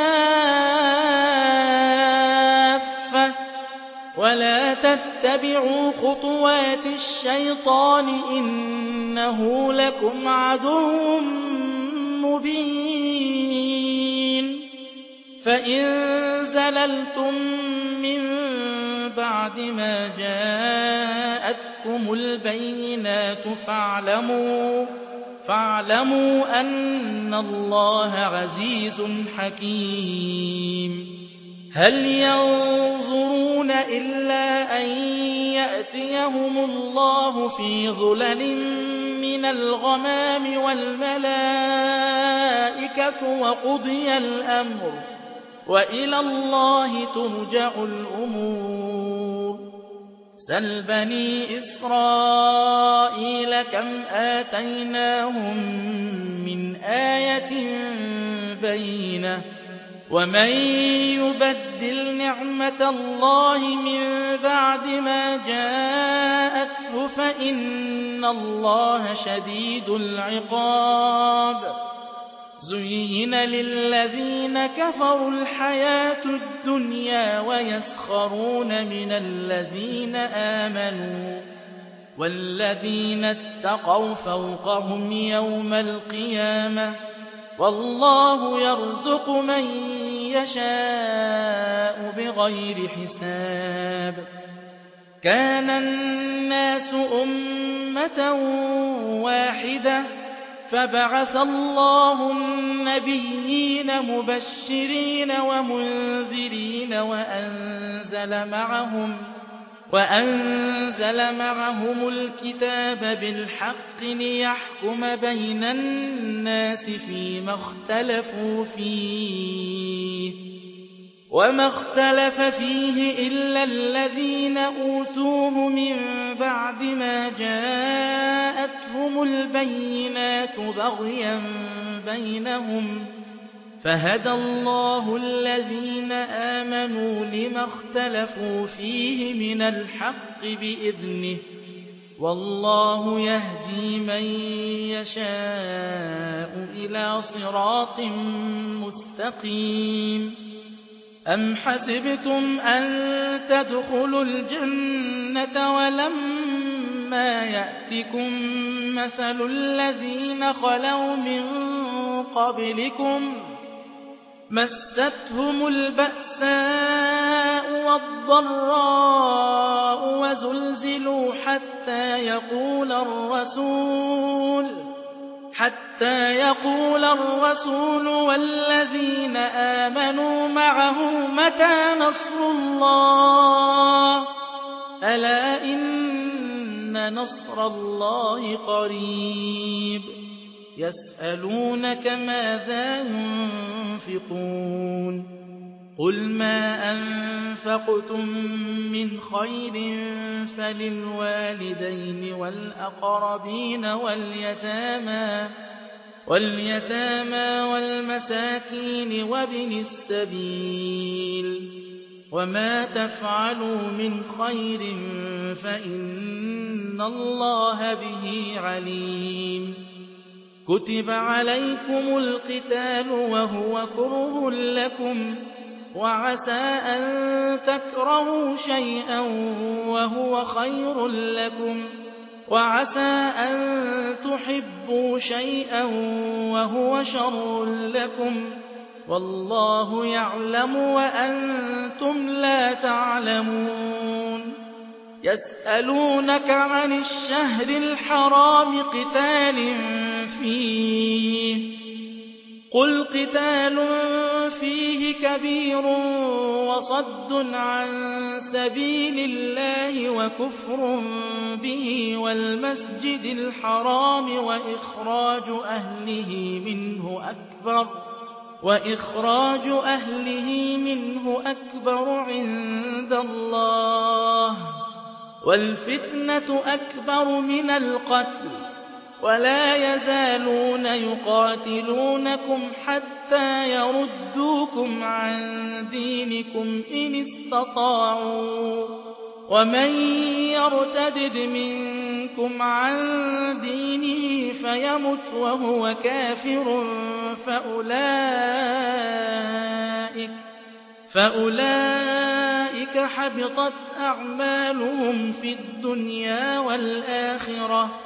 Speaker 1: كافة ولا تتبعوا خطوات الشيطان إنه لكم عدو مبين فإن زللتم من بَعْدِ مَا جَاءَتْكُمُ الْبَيِّنَاتُ فَاعْلَمُوا فَاعْلَمُوا أَنَّ اللَّهَ عَزِيزٌ حَكِيمٌ هَلْ يَنظُرُونَ إِلَّا أَن يَأْتِيَهُمُ اللَّهُ فِي ظُلَلٍ مِّنَ الْغَمَامِ وَالْمَلَائِكَةُ وَقُضِيَ الْأَمْرُ وَإِلَى اللَّهِ تُرْجَعُ الْأُمُورُ سَلْ بَنِي إِسْرَائِيلَ كَمْ آتَيْنَاهُم مِّنْ آيَةٍ بَيِّنَةٍ وَمَن يُبَدِّلْ نِعْمَةَ اللَّهِ مِن بَعْدِ مَا جَاءَتْهُ فَإِنَّ اللَّهَ شَدِيدُ الْعِقَابِ زُيِّنَ لِلَّذِينَ كَفَرُوا الْحَيَاةُ الدُّنْيَا وَيَسْخَرُونَ مِنَ الَّذِينَ آمَنُوا وَالَّذِينَ اتَّقَوْا فَوْقَهُمْ يَوْمَ الْقِيَامَةِ وَاللَّهُ يَرْزُقُ مَن يَشَاءُ بِغَيْرِ حِسَابٍ كَانَ النَّاسُ أُمَّةً وَاحِدَةً فَبَعَثَ اللَّهُ النَّبِيِّينَ مُبَشِّرِينَ وَمُنذِرِينَ وَأَنزَلَ مَعَهُمْ وَأَنزَلَ مَعَهُمُ الْكِتَابَ بِالْحَقِّ لِيَحْكُمَ بَيْنَ النَّاسِ فِيمَا اخْتَلَفُوا فِيهِ وَمَا اخْتَلَفَ فِيهِ إِلَّا الَّذِينَ أُوتُوهُ مِن بَعْدِ مَا جَاءَتْهُمُ الْبَيِّنَاتُ بَغْيًا بَيْنَهُمْ فَهَدَى اللَّهُ الَّذِينَ آمَنُوا لِمَا اخْتَلَفُوا فِيهِ مِنَ الْحَقِّ بِإِذْنِهِ وَاللَّهُ يَهْدِي مَن يَشَاءُ إِلَىٰ صِرَاطٍ مُّسْتَقِيمٍ أَمْ حَسِبْتُمْ أَن تَدْخُلُوا الْجَنَّةَ وَلَمَّا يَأْتِكُم مَّثَلُ الَّذِينَ خَلَوْا مِن قَبْلِكُم مَّسَّتْهُمُ الْبَأْسَاءُ وَالضَّرَّاءُ وَزُلْزِلُوا حَتَّىٰ يَقُولَ الرَّسُولُ حَتَّىٰ يَقُولَ الرَّسُولُ وَالَّذِينَ آمَنُوا مَعَهُ مَتَىٰ نَصْرُ اللَّهِ ۗ أَلَا إِنَّ نَصْرَ اللَّهِ قَرِيبٌ يَسْأَلُونَكَ مَاذَا يُنفِقُونَ قُلْ مَا أَنفَقْتُم مِّنْ خَيْرٍ فَلِلْوَالِدَيْنِ وَالْأَقْرَبِينَ وَالْيَتَامَىٰ وَالْمَسَاكِينِ وَابْنِ السَّبِيلِ وَمَا تَفْعَلُوا مِنْ خَيْرٍ فَإِنَّ اللَّهَ بِهِ عَلِيمٌ كُتِبَ عَلَيْكُمُ الْقِتَالُ وَهُوَ كُرْهٌ لَّكُمْ وَعَسَىٰ أَن تَكْرَهُوا شَيْئًا وَهُوَ خَيْرٌ لَّكُمْ وَعَسَىٰ أَن تُحِبُّوا شَيْئًا وَهُوَ شَرٌّ لَّكُمْ وَاللَّهُ يَعْلَمُ وَأَنتُمْ لَا تَعْلَمُونَ يَسْأَلُونَكَ عَنِ الشَّهْرِ الْحَرَامِ قِتَالٍ فِيهِ ۖ قُلْ قِتَالٌ فِيهِ كَبِيرٌ وَصَدٌّ عَن سَبِيلِ اللَّهِ وَكُفْرٌ بِهِ وَالْمَسْجِدِ الْحَرَامِ وَإِخْرَاجُ أَهْلِهِ مِنْهُ أَكْبَرُ وَإِخْرَاجُ أَهْلِهِ مِنْهُ أَكْبَرُ عِندَ اللَّهِ وَالْفِتْنَةُ أَكْبَرُ مِنَ الْقَتْلِ وَلَا يَزَالُونَ يُقَاتِلُونَكُمْ حَتَّىٰ يَرُدُّوكُمْ عَن دِينِكُمْ إِنِ اسْتَطَاعُوا ۚ وَمَن يَرْتَدِدْ مِنكُمْ عَن دِينِهِ فَيَمُتْ وَهُوَ كَافِرٌ فَأُولَٰئِكَ فَأُولَٰئِكَ حَبِطَتْ أَعْمَالُهُمْ فِي الدُّنْيَا وَالْآخِرَةِ ۖ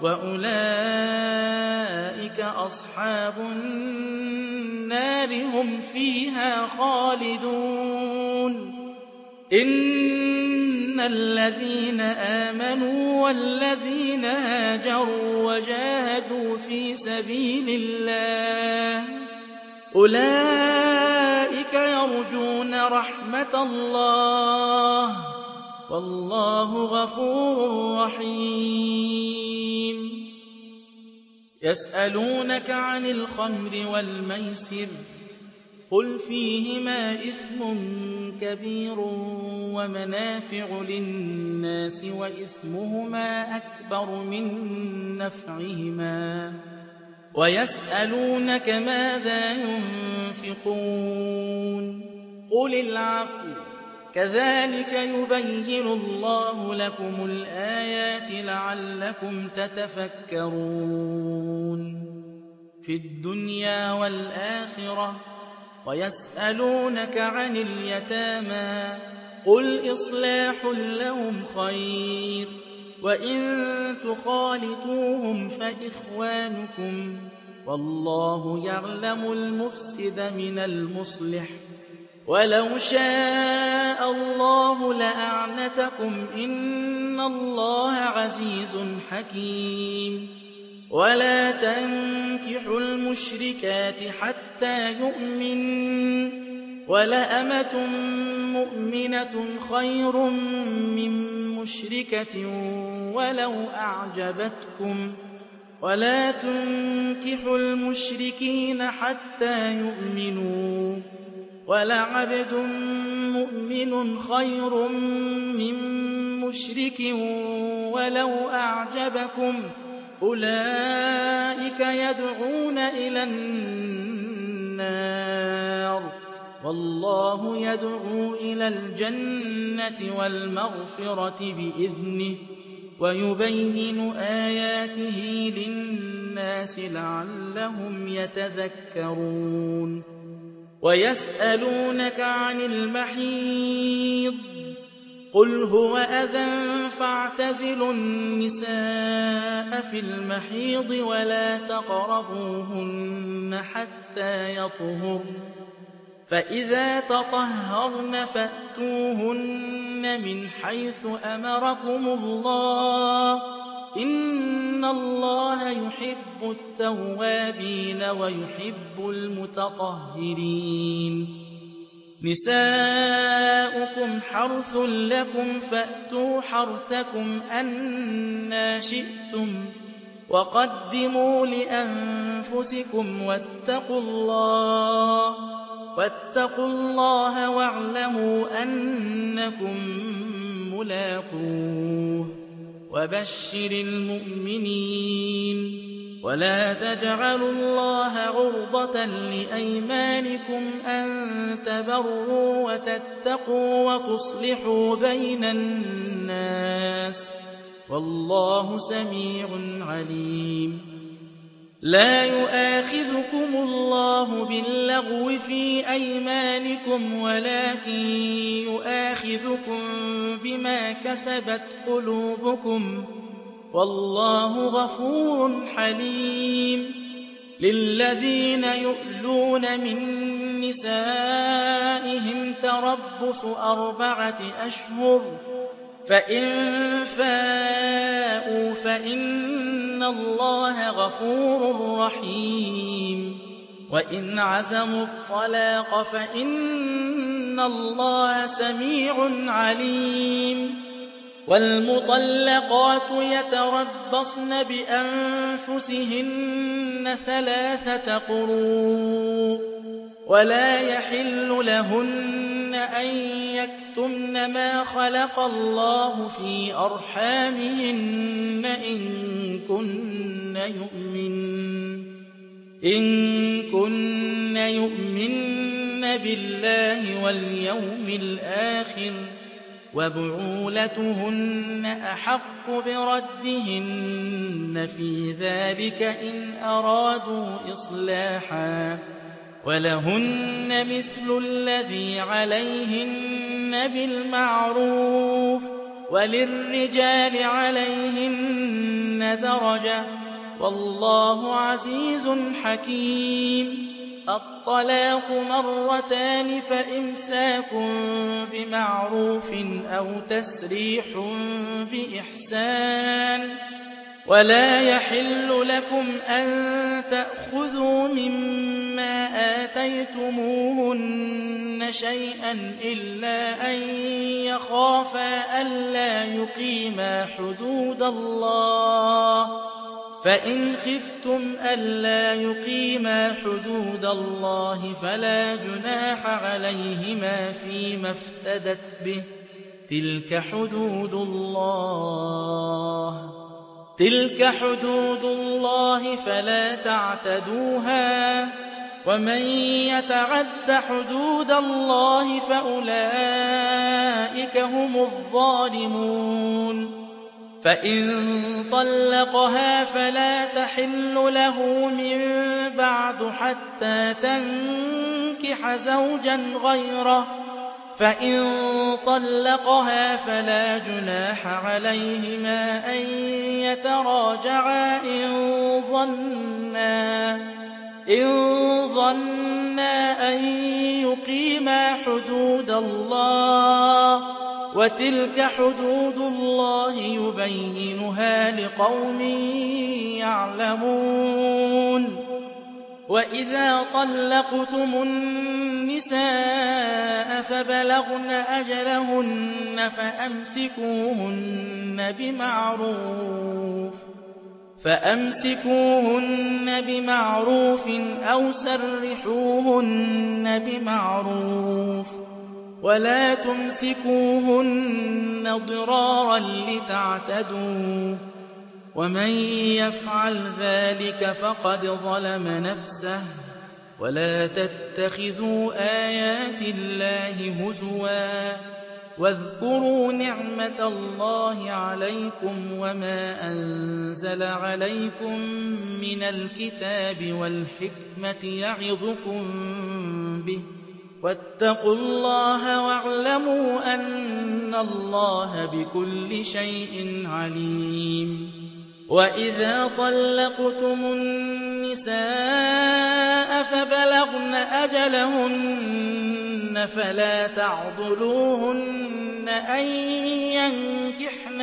Speaker 1: وَأُولَٰئِكَ أَصْحَابُ النَّارِ ۖ هُمْ فِيهَا خَالِدُونَ إِنَّ الَّذِينَ آمَنُوا وَالَّذِينَ هَاجَرُوا وَجَاهَدُوا فِي سَبِيلِ اللَّهِ أُولَٰئِكَ يَرْجُونَ رَحْمَتَ اللَّهِ ۗ وَاللَّهُ غَفُورٌ رَّحِيمٌ يَسْأَلُونَكَ عَنِ الْخَمْرِ وَالْمَيْسِرِ ۖ قُلْ فِيهِمَا إِثْمٌ كَبِيرٌ وَمَنَافِعُ لِلنَّاسِ وَإِثْمُهُمَا أَكْبَرُ مِن نَّفْعِهِمَا ۗ وَيَسْأَلُونَكَ مَاذَا يُنفِقُونَ قُلِ الْعَفْوَ ۗ كَذَٰلِكَ يُبَيِّنُ اللَّهُ لَكُمُ الْآيَاتِ لَعَلَّكُمْ تَتَفَكَّرُونَ فِي الدُّنْيَا وَالْآخِرَةِ ۗ وَيَسْأَلُونَكَ عَنِ الْيَتَامَىٰ ۖ قُلْ إِصْلَاحٌ لَّهُمْ خَيْرٌ ۖ وَإِن تُخَالِطُوهُمْ فَإِخْوَانُكُمْ ۚ وَاللَّهُ يَعْلَمُ الْمُفْسِدَ مِنَ الْمُصْلِحِ ۚ وَلَوْ شَاءَ اللَّهُ لَأَعْنَتَكُمْ ۚ إِنَّ اللَّهَ عَزِيزٌ حَكِيمٌ وَلَا تَنكِحُوا الْمُشْرِكَاتِ حَتَّىٰ يُؤْمِنَّ ۚ وَلَأَمَةٌ مُّؤْمِنَةٌ خَيْرٌ مِّن مُّشْرِكَةٍ وَلَوْ أَعْجَبَتْكُمْ ۗ وَلَا تُنكِحُوا الْمُشْرِكِينَ حَتَّىٰ يُؤْمِنُوا ۚ وَلَعَبْدٌ مُّؤْمِنٌ خَيْرٌ مِّن مُّشْرِكٍ وَلَوْ أَعْجَبَكُمْ ۗ أُولَٰئِكَ يَدْعُونَ إِلَى النَّارِ ۖ وَاللَّهُ يَدْعُو إِلَى الْجَنَّةِ وَالْمَغْفِرَةِ بِإِذْنِهِ ۖ وَيُبَيِّنُ آيَاتِهِ لِلنَّاسِ لَعَلَّهُمْ يَتَذَكَّرُونَ وَيَسْأَلُونَكَ عَنِ الْمَحِيضِ ۖ قُلْ هُوَ أَذًى فَاعْتَزِلُوا النِّسَاءَ فِي الْمَحِيضِ وَلَا تَقْرَبُوهُنَّ حَتَّىٰ يَطْهُرْنَ ۖ فَإِذَا تَطَهَّرْنَ فَأْتُوهُنَّ مِنْ حَيْثُ أَمَرَكُمُ اللَّهُ ۚ إِنَّ اللَّهَ يُحِبُّ التَّوَّابِينَ وَيُحِبُّ الْمُتَطَهِّرِينَ نِسَاؤُكُمْ حَرْثٌ لَّكُمْ فَأْتُوا حَرْثَكُمْ أَنَّىٰ شِئْتُمْ ۖ وَقَدِّمُوا لِأَنفُسِكُمْ وَاتَّقُوا اللَّهَ وَاتَّقُوا اللَّهَ وَاعْلَمُوا أَنَّكُم مُّلَاقُوهُ ۗ وَبَشِّرِ الْمُؤْمِنِينَ وَلَا تَجْعَلُوا اللَّهَ عُرْضَةً لِّأَيْمَانِكُمْ أَن تَبَرُّوا وَتَتَّقُوا وَتُصْلِحُوا بَيْنَ النَّاسِ ۗ وَاللَّهُ سَمِيعٌ عَلِيمٌ لَّا يُؤَاخِذُكُمُ اللَّهُ بِاللَّغْوِ فِي أَيْمَانِكُمْ وَلَٰكِن يُؤَاخِذُكُم بِمَا كَسَبَتْ قُلُوبُكُمْ ۗ وَاللَّهُ غَفُورٌ حَلِيمٌ لِّلَّذِينَ يُؤْلُونَ مِن نِّسَائِهِمْ تَرَبُّصُ أَرْبَعَةِ أَشْهُرٍ ۖ فَإِن فَاءُوا فَإِنَّ اللَّهَ غَفُورٌ رَّحِيمٌ وَإِنْ عَزَمُوا الطَّلَاقَ فَإِنَّ اللَّهَ سَمِيعٌ عَلِيمٌ وَالْمُطَلَّقَاتُ يَتَرَبَّصْنَ بِأَنفُسِهِنَّ ثَلَاثَةَ قُرُوءٍ ۚ وَلَا يَحِلُّ لَهُنَّ أَن يَكْتُمْنَ مَا خَلَقَ اللَّهُ فِي أَرْحَامِهِنَّ إِن كُنَّ يُؤْمِنَّ بِاللَّهِ وَالْيَوْمِ الْآخِرِ ۚ وَبُعُولَتُهُنَّ أَحَقُّ بِرَدِّهِنَّ فِي ذَٰلِكَ إِنْ أَرَادُوا إِصْلَاحًا ۚ وَلَهُنَّ مِثْلُ الَّذِي عَلَيْهِنَّ بِالْمَعْرُوفِ ۚ وَلِلرِّجَالِ عَلَيْهِنَّ دَرَجَةٌ ۗ وَاللَّهُ عَزِيزٌ حَكِيمٌ الطلاق مرتان فإمساك بمعروف أو تسريح بإحسان ولا يحل لكم أن تأخذوا مما آتيتموهن شيئا إلا أن يخافا ألا يقيما حدود الله فإن خفتم ألا يقيما حدود الله فلا جناح عليهما فيما افتدت به تلك حدود الله تلك حدود الله فلا تعتدوها ومن يتعد حدود الله فأولئك هم الظالمون فإن طلقها فلا تحل له من بعد حتى تنكح زوجا غيره فإن طلقها فلا جناح عليهما أن يتراجعا إن ظنا إن ظنا أن يقيما حدود الله وتلك حدود الله يبينها لقوم يعلمون وإذا طلقتم النساء فبلغن أجلهن فأمسكوهن بمعروف فأمسكوهن بمعروف أو سرحوهن بمعروف ولا تمسكوهن ضرارا لتعتدوا ومن يفعل ذلك فقد ظلم نفسه ولا تتخذوا آيات الله هزوا واذكروا نعمة الله عليكم وما أنزل عليكم من الكتاب والحكمة يعظكم به واتقوا الله واعلموا أن الله بكل شيء عليم وإذا طلقتم النساء فبلغن أجلهن فلا تعضلوهن أن ينكحن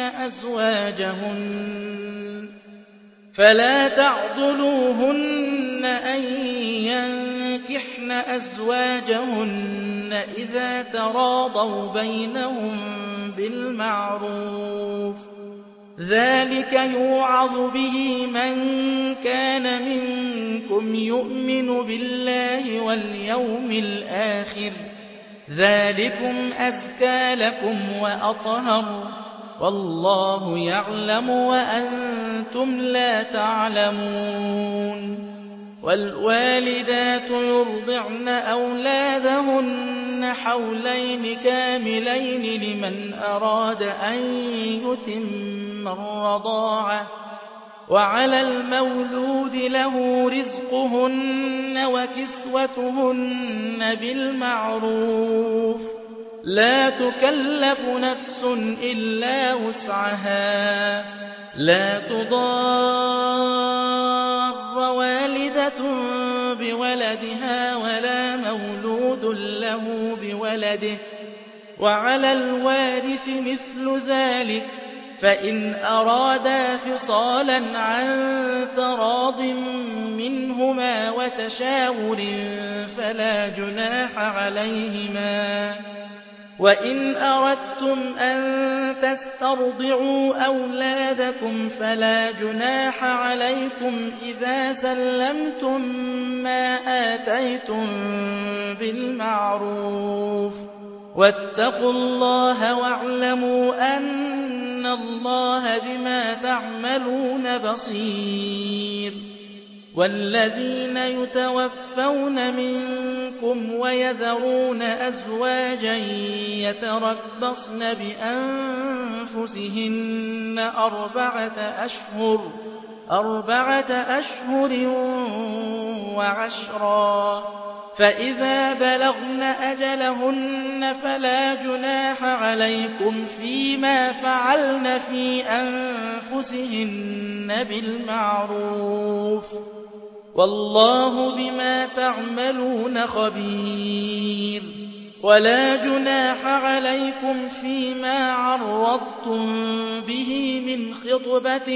Speaker 1: أزواجهن فلا تعضلوهن أن ينكحن أزواجهن إذا تراضوا بينهم بالمعروف ذلك يوعظ به من كان منكم يؤمن بالله واليوم الآخر ذلكم أزكى لكم وأطهر والله يعلم وأنتم لا تعلمون والوالدات يرضعن أولادهن حولين كاملين لمن أراد أن يتم الرضاعة وعلى المولود له رزقهن وكسوتهن بالمعروف لا تكلف نفس إلا وسعها لا تضار والدة بولدها ولا مولود له بولده وعلى الوارث مثل ذلك فإن أرادا فصالا عن تراض منهما وتشاور فلا جناح عليهما وإن أردتم أن تسترضعوا أولادكم فلا جناح عليكم إذا سلمتم ما آتيتم بالمعروف واتقوا الله واعلموا أن الله بما تعملون بصير والذين يتوفون منكم ويذرون أزواجا يتربصن بأنفسهن أربعة أشهر أربعة أشهر وعشرا فإذا بلغن أجلهن فلا جناح عليكم فيما فعلن في أنفسهن بالمعروف وَاللَّهُ بِمَا تَعْمَلُونَ خَبِيرٌ وَلَا جُنَاحَ عَلَيْكُمْ فِيمَا عَرَّضْتُم بِهِ مِنْ خِطْبَةِ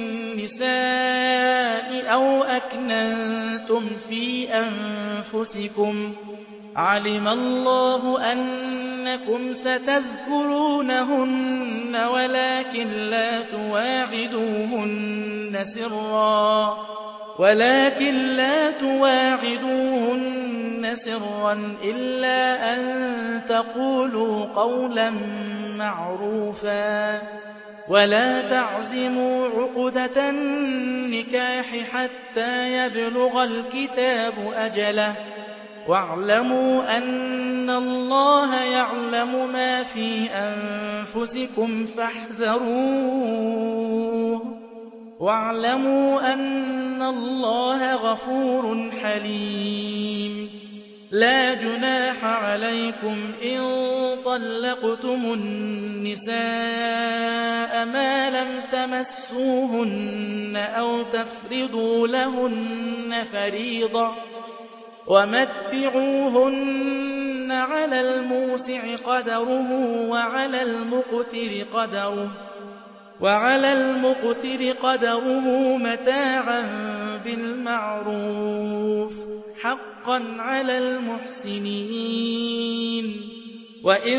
Speaker 1: النِّسَاءِ أَوْ أَكْنَنتُمْ فِي أَنفُسِكُمْ عَلِمَ اللَّهُ أَنَّكُمْ سَتَذْكُرُونَهُنَّ وَلَكِن لَّا تُوَاعِدُوهُنَّ سِرًّا ولكن لا تواعدوهن سرا إلا أن تقولوا قولا معروفا ولا تعزموا عقدة النكاح حتى يبلغ الكتاب أجله واعلموا أن الله يعلم ما في أنفسكم فاحذروه واعلموا أن الله غفور حليم لا جناح عليكم إن طلقتم النساء ما لم تمسوهن أو تفرضوا لهن فريضة ومتعوهن على الموسع قدره وعلى المقتر قدره وعلى المقتر قدره متاعا بالمعروف حقا على المحسنين وإن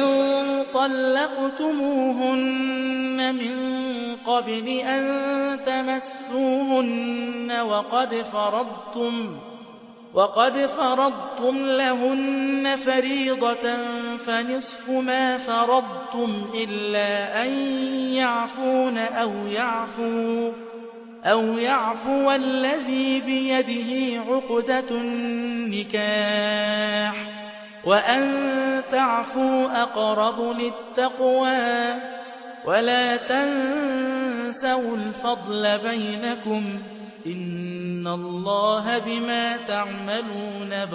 Speaker 1: طلقتموهن من قبل أن تمسوهن وقد فرضتم وقد فرضتم لهن فريضة فنصف ما فرضتم إلا أن يعفون أو يعفو أو يعفو الذي بيده عقدة النكاح وأن تعفوا أقرب للتقوى ولا تنسوا الفضل بينكم إن الله بما تعملون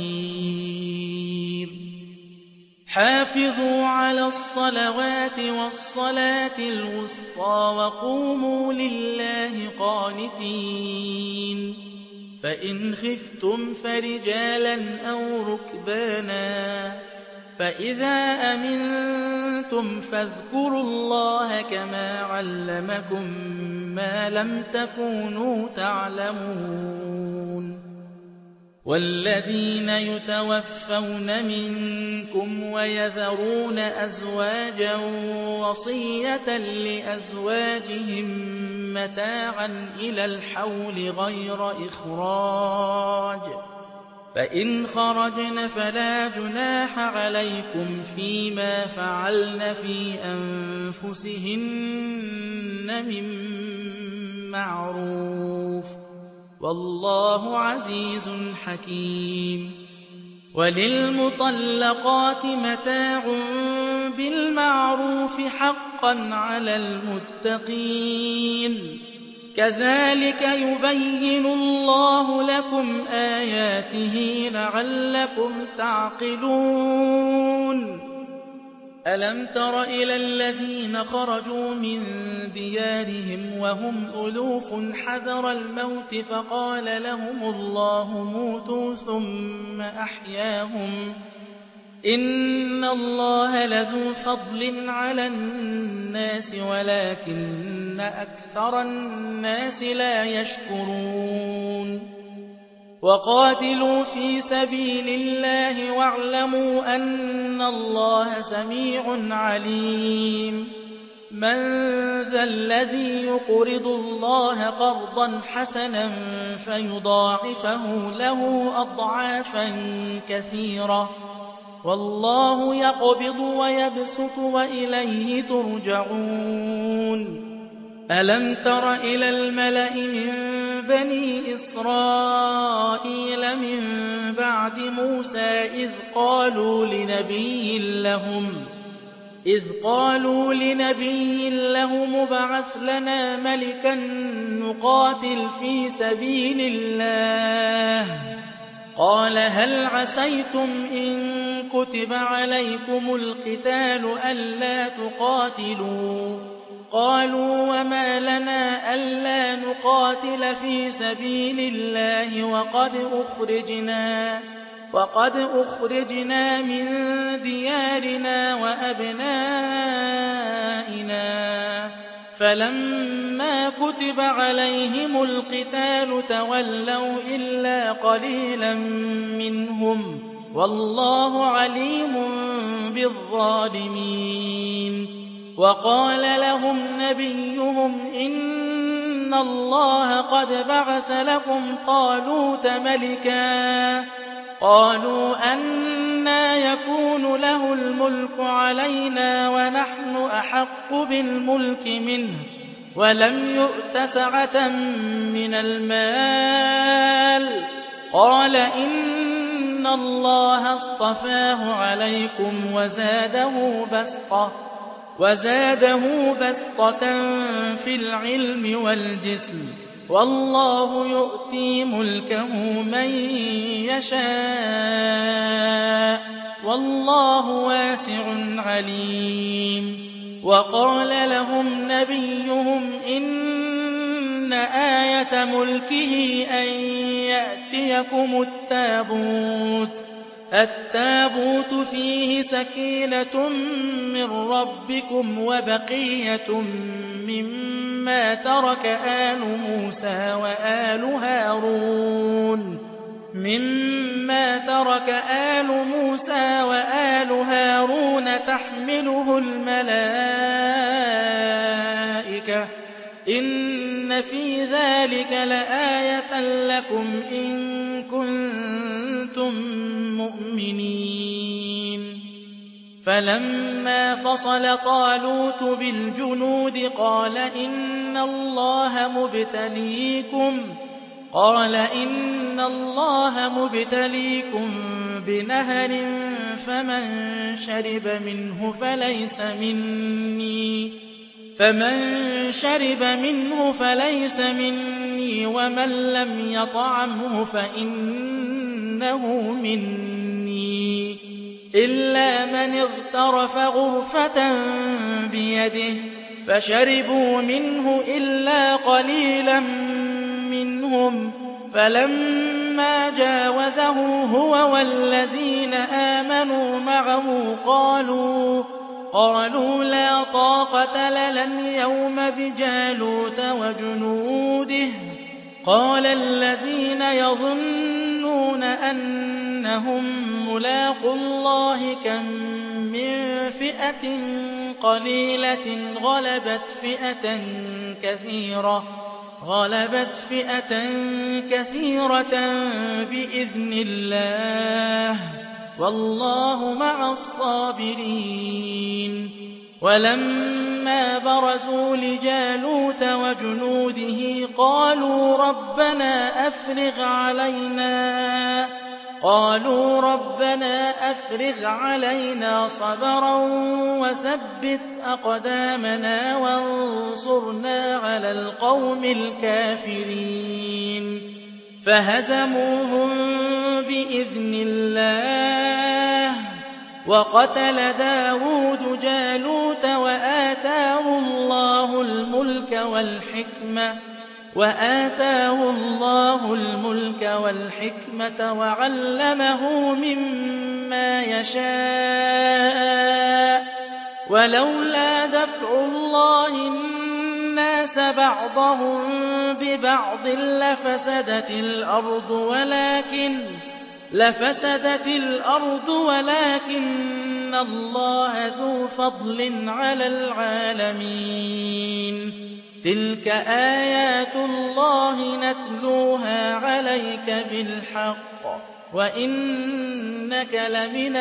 Speaker 1: بصير حافظوا على الصلوات والصلاة الوسطى وقوموا لله قانتين فإن خفتم فرجالا أو ركبانا فإذا أمنتم فاذكروا الله كما علمكم ما لم تكونوا تعلمون والذين يتوفون منكم ويذرون أزواجا وصية لأزواجهم متاعا إلى الحول غير إخراج فإن خرجن فلا جناح عليكم فيما فعلن في أنفسهن من معروف والله عزيز حكيم وللمطلقات متاع بالمعروف حقا على المتقين كذلك يبين الله لكم آياته لعلكم تعقلون ألم تر إلى الذين خرجوا من ديارهم وهم ألوف حذر الموت فقال لهم الله موتوا ثم أحياهم إن الله لذو فضل على الناس ولكن أكثر الناس لا يشكرون وقاتلوا في سبيل الله واعلموا أن الله سميع عليم من ذا الذي يقرض الله قرضا حسنا فيضاعفه له أضعافا كثيرة والله يقبض ويبسط وإليه ترجعون ألم تر إلى الملأ من بني إسرائيل من بعد موسى إذ قالوا لنبي لهم إذ قالوا لنبي لهم ابعث لنا ملكا نقاتل في سبيل الله قال هل عسيتم إن كتب عليكم القتال ألا تقاتلوا قالوا وما لنا ألا نقاتل في سبيل الله وقد أخرجنا وقد أخرجنا من ديارنا وأبنائنا فلما كتب عليهم القتال تولوا إلا قليلا منهم والله عليم بالظالمين وقال لهم نبيهم إن الله قد بعث لكم طالوت ملكا قالوا أنى يكون له الملك علينا ونحن أحق بالملك منه ولم يؤت سعة من المال قال إن الله اصطفاه عليكم وزاده بسطة وزاده بسطة في العلم والجسم والله يؤتي ملكه من يشاء والله واسع عليم وقال لهم نبيهم إن آية ملكه أن يأتيكم التابوت التابوت فيه سكينة من ربكم وبقية مما ترك آل موسى وآل هارون مما ترك آل موسى وآل هارون تحمله الملائكة إن في ذلك لآية لكم إن كنتم مؤمنين فلما فصل طالوت بالجنود قال إن الله مبتليكم قال إن الله مبتليكم بنهر فمن شرب منه فليس مني فمن شرب منه فليس مني ومن لم يطعمه فإنه مني إلا من اغترف غرفة بيده فشربوا منه إلا قليلا منهم فلما جاوزه هو والذين آمنوا معه قالوا قالوا لا طاقة لنا اليوم بجالوت وجنوده قال الذين يظنون أنهم ملاقو الله كم من فئة قليلة غلبت فئة كثيرة غلبت فئة كثيرة بإذن الله والله مع الصابرين ولما برزوا لجالوت وجنوده قالوا ربنا أفرغ علينا قالوا ربنا أفرغ علينا صبرا وثبت أقدامنا وانصرنا على القوم الكافرين فهزموهم بإذن الله وقتل داود جالوت وآتاه الله الملك والحكمة وآتاه الله الملك والحكمة وعلمه مما يشاء ولولا دفع الله الناس بعضهم ببعض لفسدت الأرض ولكن لفسدت الأرض ولكن الله ذو فضل على العالمين تلك آيات الله نتلوها عليك بالحق وإنك لمن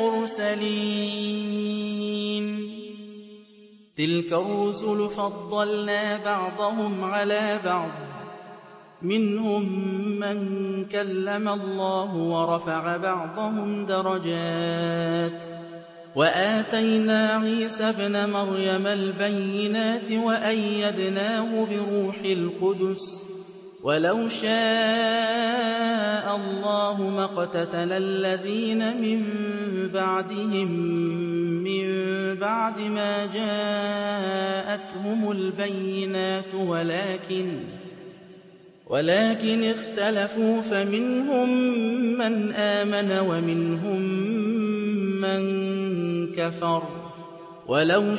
Speaker 1: المرسلين تلك الرسل فضلنا بعضهم على بعض منهم من كلم الله ورفع بعضهم درجات وآتينا عيسى ابن مريم البينات وأيدناه بروح القدس وَلَوْ شَاءَ اللَّهُ مَا اقْتَتَلَ الَّذِينَ مِن بَعْدِهِم مِّن بَعْدِ مَا جَاءَتْهُمُ الْبَيِّنَاتُ وَلَٰكِنِ اخْتَلَفُوا فَمِنْهُم مَّنْ آمَنَ وَمِنْهُم مَّن كَفَرَ ۚ وَلَوْ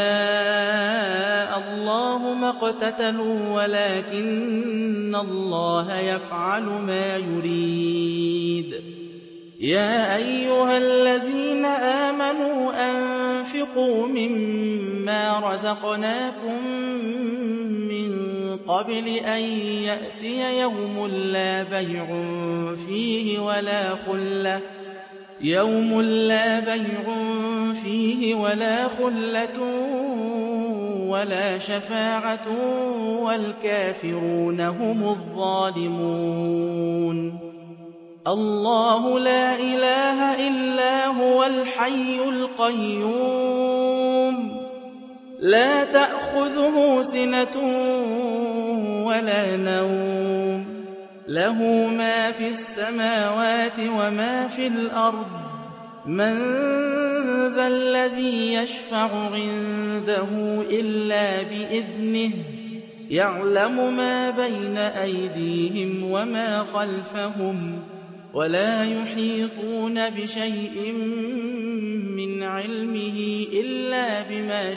Speaker 1: شَاءَ اللَّهُ مَا اقْتَتَلُوا وَلَٰكِنَّ اللَّهَ يَفْعَلُ مَا يُرِيدُ يَا أَيُّهَا الَّذِينَ آمَنُوا أَنفِقُوا مِمَّا رَزَقْنَاكُم مِّن قَبْلِ أَن يَأْتِيَ يَوْمٌ لَّا بَيْعٌ فِيهِ وَلَا خُلَّةٌ يَوْمٌ لَّا بَيْعٌ فِيهِ وَلَا خُلَّةٌ وَلَا شَفَاعَةٌ وَالْكَافِرُونَ هُمُ الظَّالِمُونَ اللَّهُ لَا إِلَٰهَ إِلَّا هُوَ الْحَيُّ الْقَيُّومُ لَا تَأْخُذُهُ سِنَةٌ وَلَا نَوْمٌ لَّهُ مَا فِي السَّمَاوَاتِ وَمَا فِي الْأَرْضِ مَن ذَا الَّذِي يَشْفَعُ عِندَهُ إِلَّا بِإِذْنِهِ يَعْلَمُ مَا بَيْنَ أَيْدِيهِمْ وَمَا خَلْفَهُمْ وَلَا يُحِيطُونَ بِشَيْءٍ مِّنْ عِلْمِهِ إِلَّا بِمَا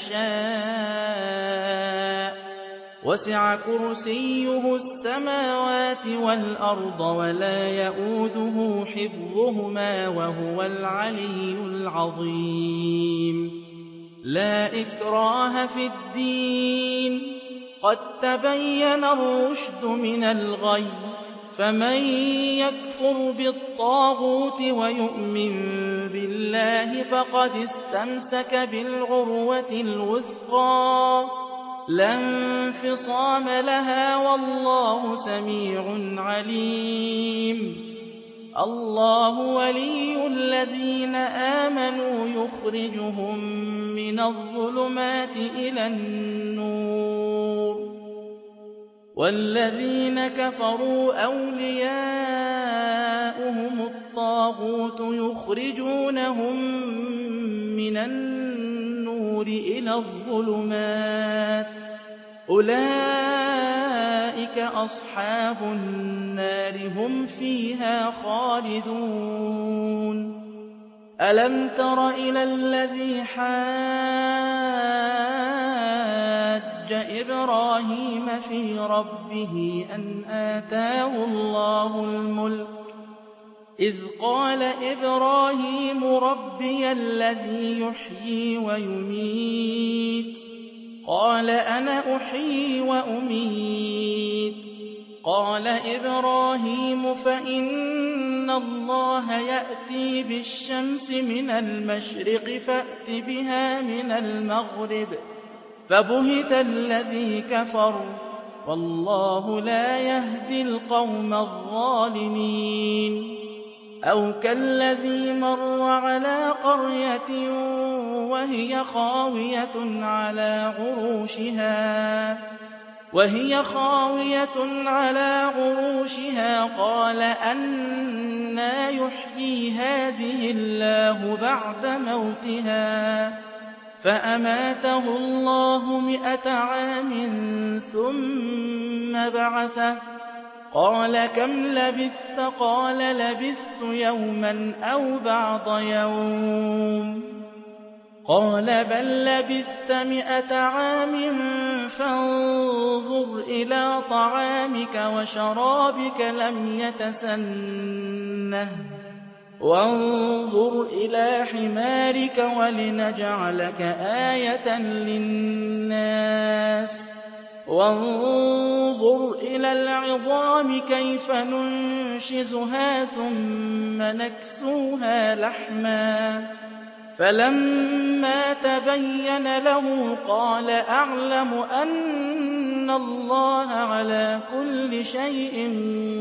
Speaker 1: شَاءَ وَسِعَ كُرْسِيُّهُ السَّمَاوَاتِ وَالْأَرْضَ وَلَا يَئُودُهُ حِفْظُهُمَا وَهُوَ الْعَلِيُّ الْعَظِيمُ لَا إِكْرَاهَ فِي الدِّينِ قَد تَّبَيَّنَ الرُّشْدُ مِنَ الْغَيِّ ۚ فَمَن يَكْفُرْ بِالطَّاغُوتِ وَيُؤْمِن بِاللَّهِ فَقَدِ اسْتَمْسَكَ بِالْعُرْوَةِ الْوُثْقَىٰ لَا انفِصَامَ لَهَا ۗ وَاللَّهُ سَمِيعٌ عَلِيمٌ اللَّهُ وَلِيُّ الَّذِينَ آمَنُوا يُخْرِجُهُم مِّنَ الظُّلُمَاتِ إِلَى النُّورِ ۖ وَالَّذِينَ كَفَرُوا أَوْلِيَاؤُهُمُ الطَّاغُوتُ يُخْرِجُونَهُم مِّنَ النُّورِ إِلَى الظُّلُمَاتِ ۗ أُولَٰئِكَ أَصْحَابُ النَّارِ ۖ هُمْ فِيهَا خَالِدُونَ أَلَمْ تَرَ إِلَى الَّذِي حَاجَّ إِبْرَاهِيمَ فِي رَبِّهِ أَنْ آتَاهُ اللَّهُ الْمُلْكَ إِذْ قَالَ إِبْرَاهِيمُ رَبِّيَ الَّذِي يُحْيِي وَيُمِيتُ قَالَ أَنَا أُحْيِي وَأُمِيتُ قَالَ إِبْرَاهِيمُ فَإِنَّ اللَّهَ يَأْتِي بِالشَّمْسِ مِنَ الْمَشْرِقِ فَأْتِ بِهَا مِنَ الْمَغْرِبِ فَبُهِتَ الَّذِي كَفَرَ ۗ وَاللَّهُ لَا يَهْدِي الْقَوْمَ الظَّالِمِينَ أَوْ كَالَّذِي مَرَّ عَلَىٰ قَرْيَةٍ وَهِيَ خَاوِيَةٌ عَلَىٰ عُرُوشِهَا وَهِيَ خَاوِيَةٌ عَلَىٰ عُرُوشِهَا قَالَ أَنَّىٰ يُحْيِي هَٰذِهِ اللَّهُ بَعْدَ مَوْتِهَا ۖ فَأَمَاتَهُ اللَّهُ مِائَةَ عَامٍ ثُمَّ بَعَثَهُ ۖ قَالَ كَمْ لَبِثْتَ ۖ قَالَ لَبِثْتُ يَوْمًا أَوْ بَعْضَ يَوْمٍ ۖ قَالَ بَل لَّبِثْتَ مِائَةَ عَامٍ فَانظُرْ إِلَىٰ طَعَامِكَ وَشَرَابِكَ لَمْ يَتَسَنَّهْ ۖ وَانظُرْ إِلَىٰ حِمَارِكَ وَلِنَجْعَلَكَ آيَةً لِّلنَّاسِ ۖ وَانظُرْ إِلَى الْعِظَامِ كَيْفَ نُنشِزُهَا ثُمَّ نَكْسُوهَا لَحْمًا ۚ فَلَمَّا تَبَيَّنَ لَهُ قَالَ أَعْلَمُ أَنَّ اللَّهَ عَلَىٰ كُلِّ شَيْءٍ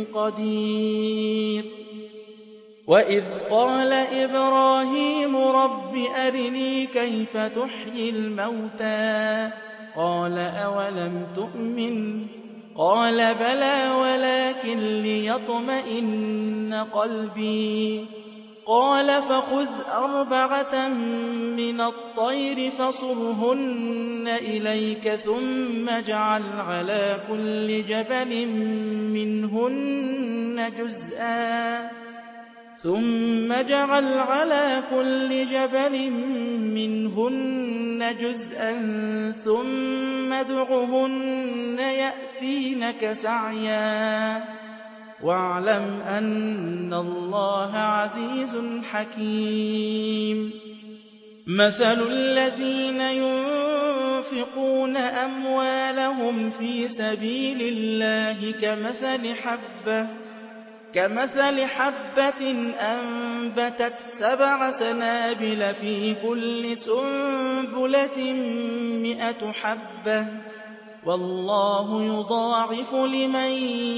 Speaker 1: قَدِيرٌ وَإِذْ قَالَ إِبْرَاهِيمُ رَبِّ أَرِنِي كَيْفَ تُحْيِي الْمَوْتَىٰ قَالَ أَوَلَمْ تُؤْمِنْ قَالَ بَلَىٰ وَلَٰكِن لِّيَطْمَئِنَّ قَلْبِي قَالَ فَخُذْ أَرْبَعَةً مِّنَ الطَّيْرِ فَصُرْهُنَّ إِلَيْكَ ثُمَّ اجْعَلْ عَلَىٰ كُلِّ جَبَلٍ مِّنْهُنَّ جُزْءًا ثُمَّ اجْعَلْ عَلَىٰ كُلِّ جَبَلٍ مِّنْهُنَّ جُزْءًا ثُمَّ ادْعُهُنَّ يَأْتِينَكَ سَعْيًا وَاعْلَمْ أَنَّ اللَّهَ عَزِيزٌ حَكِيمٌ مَثَلُ الَّذِينَ يُنفِقُونَ أَمْوَالَهُمْ فِي سَبِيلِ اللَّهِ كَمَثَلِ حَبَّةٍ كمثل حبة أنبتت سبع سنابل في كل سنبلة مئة حبة والله يضاعف لمن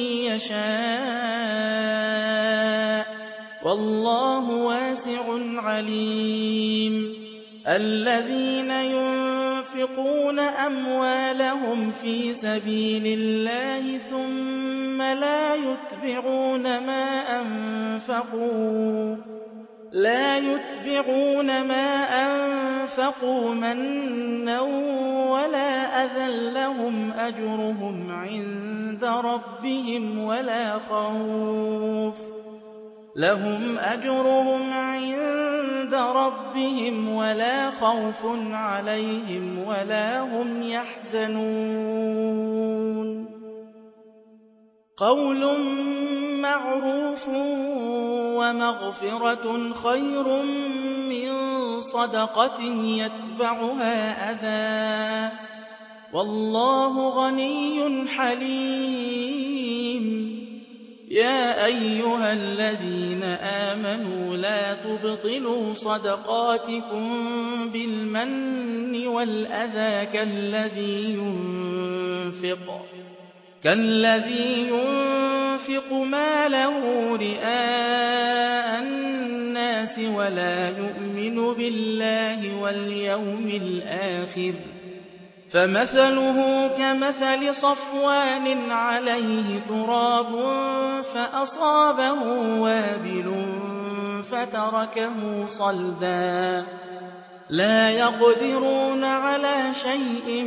Speaker 1: يشاء والله واسع عليم الذين ينفقون أموالهم في سبيل الله ثم لا يتبعون ما أنفقوا لا يتبعون ما أنفقوا منا ولا أذى لهم أجرهم عند ربهم ولا خوف لهم أجرهم عند ربهم ولا خوف عليهم ولا هم يحزنون قول معروف ومغفرة خير من صدقة يتبعها أذى والله غني حليم يا أيها الذين آمنوا لا تبطلوا صدقاتكم بالمن والأذى كالذي ينفق كالذي ينفق ماله رئاء الناس ولا يؤمن بالله واليوم الآخر فمثله كمثل صفوان عليه تراب فأصابه وابل فتركه صلدا لا يقدرون على شيء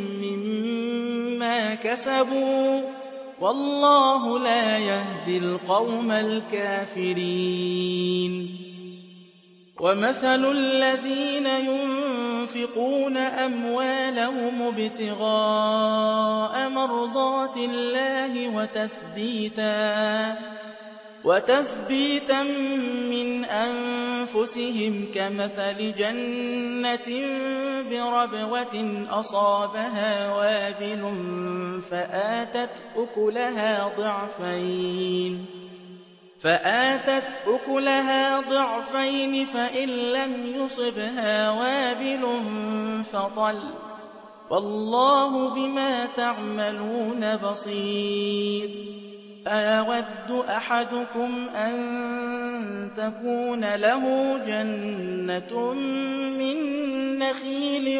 Speaker 1: مما كسبوا والله لا يهدي القوم الكافرين ومثل الذين ينفقون أموالهم ابتغاء مرضات الله وتثبيتا وتثبيتا من أنفسهم كمثل جنة بربوة أصابها وابل فآتت أكلها ضعفين فآتت أكلها ضعفين فإن لم يصبها وابل فطل والله بما تعملون بصير أيود أحدكم أن تكون له جنة من نخيل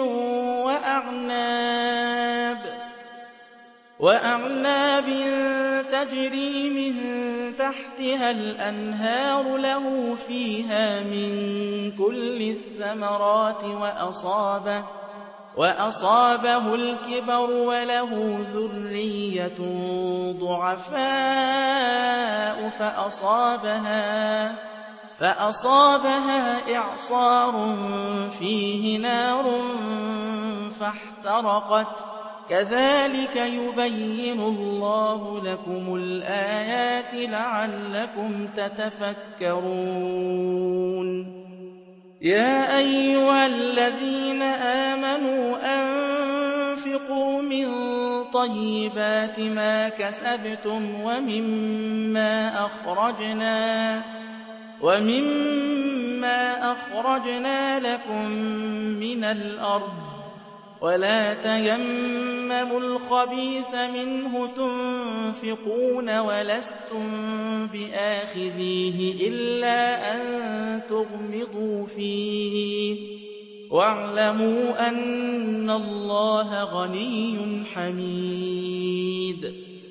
Speaker 1: وأعناب وأعناب تجري من تحتها الأنهار له فيها من كل الثمرات وأصابه وأصابه الكبر وله ذرية ضعفاء فأصابها فأصابها إعصار فيه نار فاحترقت كذلك يبين الله لكم الآيات لعلكم تتفكرون يا أيها الذين آمنوا أنفقوا من طيبات ما كسبتم ومما أخرجنا ومما أخرجنا لكم من الأرض ولا تيمموا الخبيث منه تنفقون ولستم بآخذيه إلا أن تغمضوا فيه واعلموا أن الله غني حميد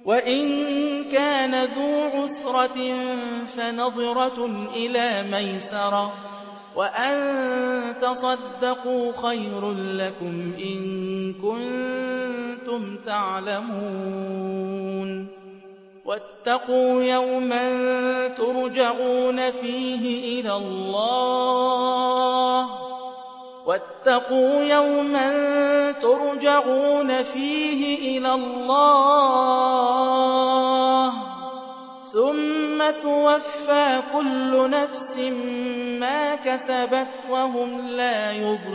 Speaker 1: وَإِن كَانَ ذُو عُسْرَةٍ فَنَظِرَةٌ إِلَىٰ مَيْسَرَةٍ ۚ وَأَن تَصَدَّقُوا خَيْرٌ لَّكُمْ إِن كُنتُمْ تَعْلَمُونَ وَاتَّقُوا يَوْمًا تُرْجَعُونَ فِيهِ إِلَى اللَّهِ وَاتَّقُوا يَوْمًا تُرْجَعُونَ فِيهِ إِلَى اللَّهِ ثُمَّ تُوَفَّىٰ كُلُّ نَفْسٍ مَّا كَسَبَتْ وَهُمْ لَا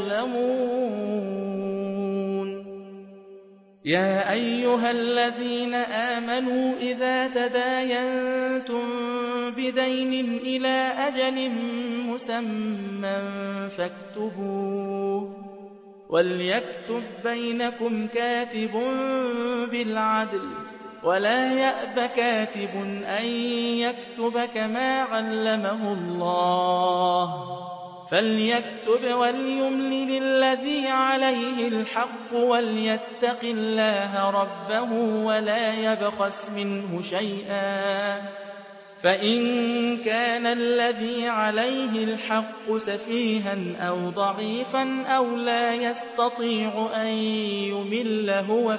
Speaker 1: يُظْلَمُونَ يَا أَيُّهَا الَّذِينَ آمَنُوا إِذَا تَدَايَنتُم بِدَيْنٍ إِلَىٰ أَجَلٍ مُّسَمًّى فَاكْتُبُوهُ ۚ وَلْيَكْتُب بَّيْنَكُمْ كَاتِبٌ بِالْعَدْلِ ۚ وَلَا يَأْبَ كَاتِبٌ أَن يَكْتُبَ كَمَا عَلَّمَهُ اللَّهُ ۚ فَلْيَكْتُبْ وَلْيُمْلِلِ الَّذِي عَلَيْهِ الْحَقُّ وَلْيَتَّقِ اللَّهَ رَبَّهُ وَلَا يَبْخَسْ مِنْهُ شَيْئًا ۚ فَإِن كَانَ الَّذِي عَلَيْهِ الْحَقُّ سَفِيهًا أَوْ ضَعِيفًا أَوْ لَا يَسْتَطِيعُ أَن يُمِلَّ هُوَ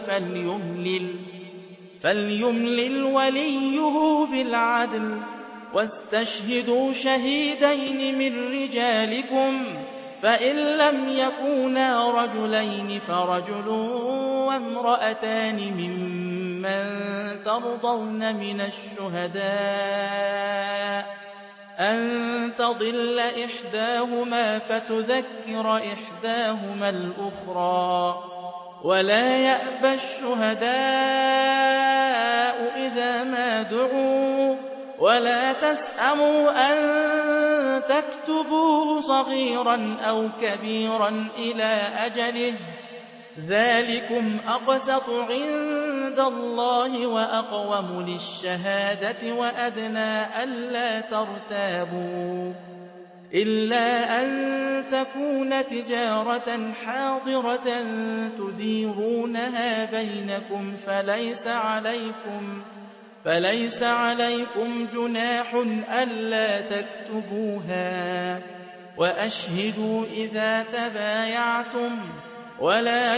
Speaker 1: فَلْيُمْلِلْ وَلِيُّهُ بِالْعَدْلِ ۚ وَاسْتَشْهِدُوا شَهِيدَيْنِ مِن رِّجَالِكُمْ ۖ فَإِن لَّمْ يَكُونَا رَجُلَيْنِ فَرَجُلٌ وَامْرَأَتَانِ مِمَّن تَرْضَوْنَ مِنَ الشُّهَدَاءِ أَن تَضِلَّ إِحْدَاهُمَا فَتُذَكِّرَ إِحْدَاهُمَا الْأُخْرَىٰ ۚ وَلَا يَأْبَ الشُّهَدَاءُ إِذَا مَا دُعُوا ۚ وَلَا تَسْأَمُوا أَن تَكْتُبُوهُ صَغِيرًا أَوْ كَبِيرًا إِلَىٰ أَجَلِهِ ۚ ذَٰلِكُمْ أَقْسَطُ عِندَ اللَّهِ وَأَقْوَمُ لِلشَّهَادَةِ وَأَدْنَىٰ أَلَّا تَرْتَابُوا ۖ إِلَّا أَن تَكُونَ تِجَارَةً حَاضِرَةً تُدِيرُونَهَا بَيْنَكُمْ فَلَيْسَ عَلَيْكُمْ جُنَاحٌ أَلَّا تَكْتُبُوهَا ۗ وَأَشْهِدُوا إِذَا تَبَايَعْتُمْ ۚ وَلَا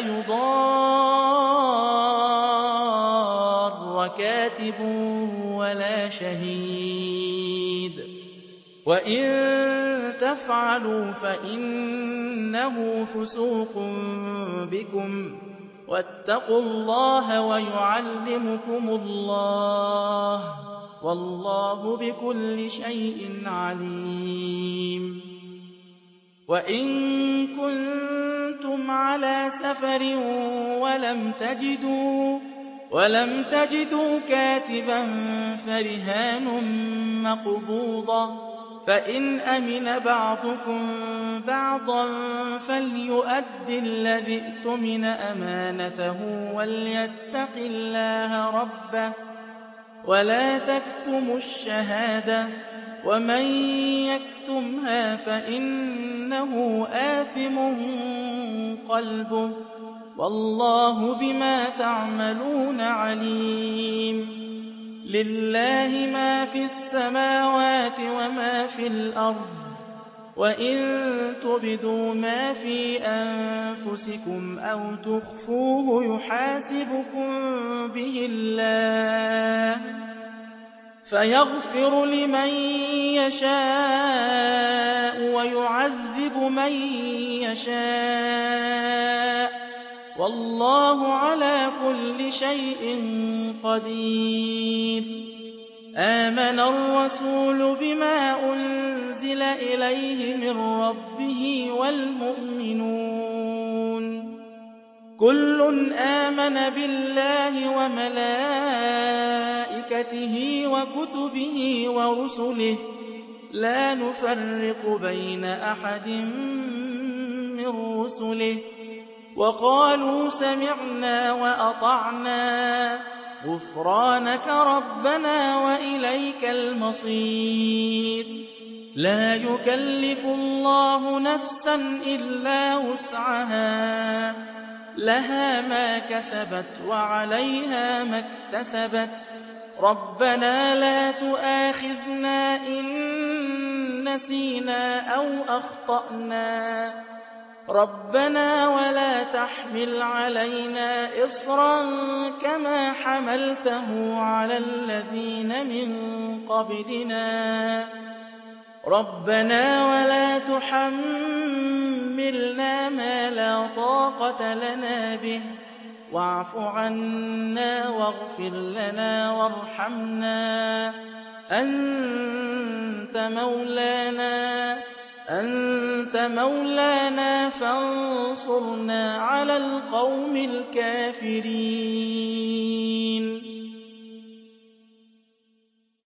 Speaker 1: يُضَارَّ كَاتِبٌ وَلَا شَهِيدٌ ۚ وَإِن تَفْعَلُوا فَإِنَّهُ فُسُوقٌ بِكُمْ ۗ وَاتَّقُوا اللَّهَ وَيُعَلِّمُكُمُ اللَّهُ ۗ وَاللَّهُ بِكُلِّ شَيْءٍ عَلِيمٌ وَإِن كُنتُمْ عَلَىٰ سَفَرٍ وَلَمْ تَجِدُوا كَاتِبًا فَرِهَانٌ مَّقْبُوضَةٌ ۖ فَإِنْ أَمِنَ بَعْضُكُم بَعْضًا فَلْيُؤَدِّ الَّذِي اؤْتُمِنَ أَمَانَتَهُ وَلْيَتَّقِ اللَّهَ رَبَّهُ ۗ وَلَا تَكْتُمُوا الشَّهَادَةَ ۚ وَمَن يَكْتُمْهَا فَإِنَّهُ آثِمٌ قَلْبُهُ ۗ وَاللَّهُ بِمَا تَعْمَلُونَ عَلِيمٌ لِّلَّهِ مَا فِي السَّمَاوَاتِ وَمَا فِي الْأَرْضِ ۚ وَإِن تُبْدُوا مَا فِي أَنفُسِكُمْ أَوْ تُخْفُوهُ يُحَاسِبْكُم بِهِ اللَّهُ فَيَغْفِرُ لِمَن يَشَاءُ وَيُعَذِّبُ مَن يَشَاءُ ۗ وَاللَّهُ عَلَىٰ كُلِّ شَيْءٍ قَدِيرٌ آمَنَ الرَّسُولُ بِمَا أُنزِلَ إِلَيْهِ مِن رَّبِّهِ وَالْمُؤْمِنُونَ كُلٌّ آمَنَ بِاللَّهِ وَمَلَائِكَتِهِ وَكُتُبِهِ وَرُسُلِهِ لَا نُفَرِّقُ بَيْنَ أَحَدٍ مِّن رُّسُلِهِ ۚ وَقَالُوا سَمِعْنَا وَأَطَعْنَا غُفْرَانَكَ رَبَّنَا وَإِلَيْكَ الْمَصِيرُ لَا يُكَلِّفُ اللَّهُ نَفْسًا إِلَّا وُسْعَهَا ۚ لَهَا مَا كَسَبَتْ وَعَلَيْهَا مَا اكْتَسَبَتْ رَبَّنَا لَا تُؤَاخِذْنَا إِن نَّسِينَا أَوْ أَخْطَأْنَا رَبَّنَا وَلَا تَحْمِلْ عَلَيْنَا إِصْرًا كَمَا حَمَلْتَهُ عَلَى الَّذِينَ مِن قَبْلِنَا رَبَّنَا وَلَا تُحَمِّلْنَا مَا لَا طَاقَةَ لَنَا بِهِ وَاعْفُ عَنَّا وَاغْفِرْ لَنَا وَارْحَمْنَا أَنتَ مَوْلَانَا أَنتَ مَوْلَانَا فَانصُرْنَا عَلَى الْقَوْمِ الْكَافِرِينَ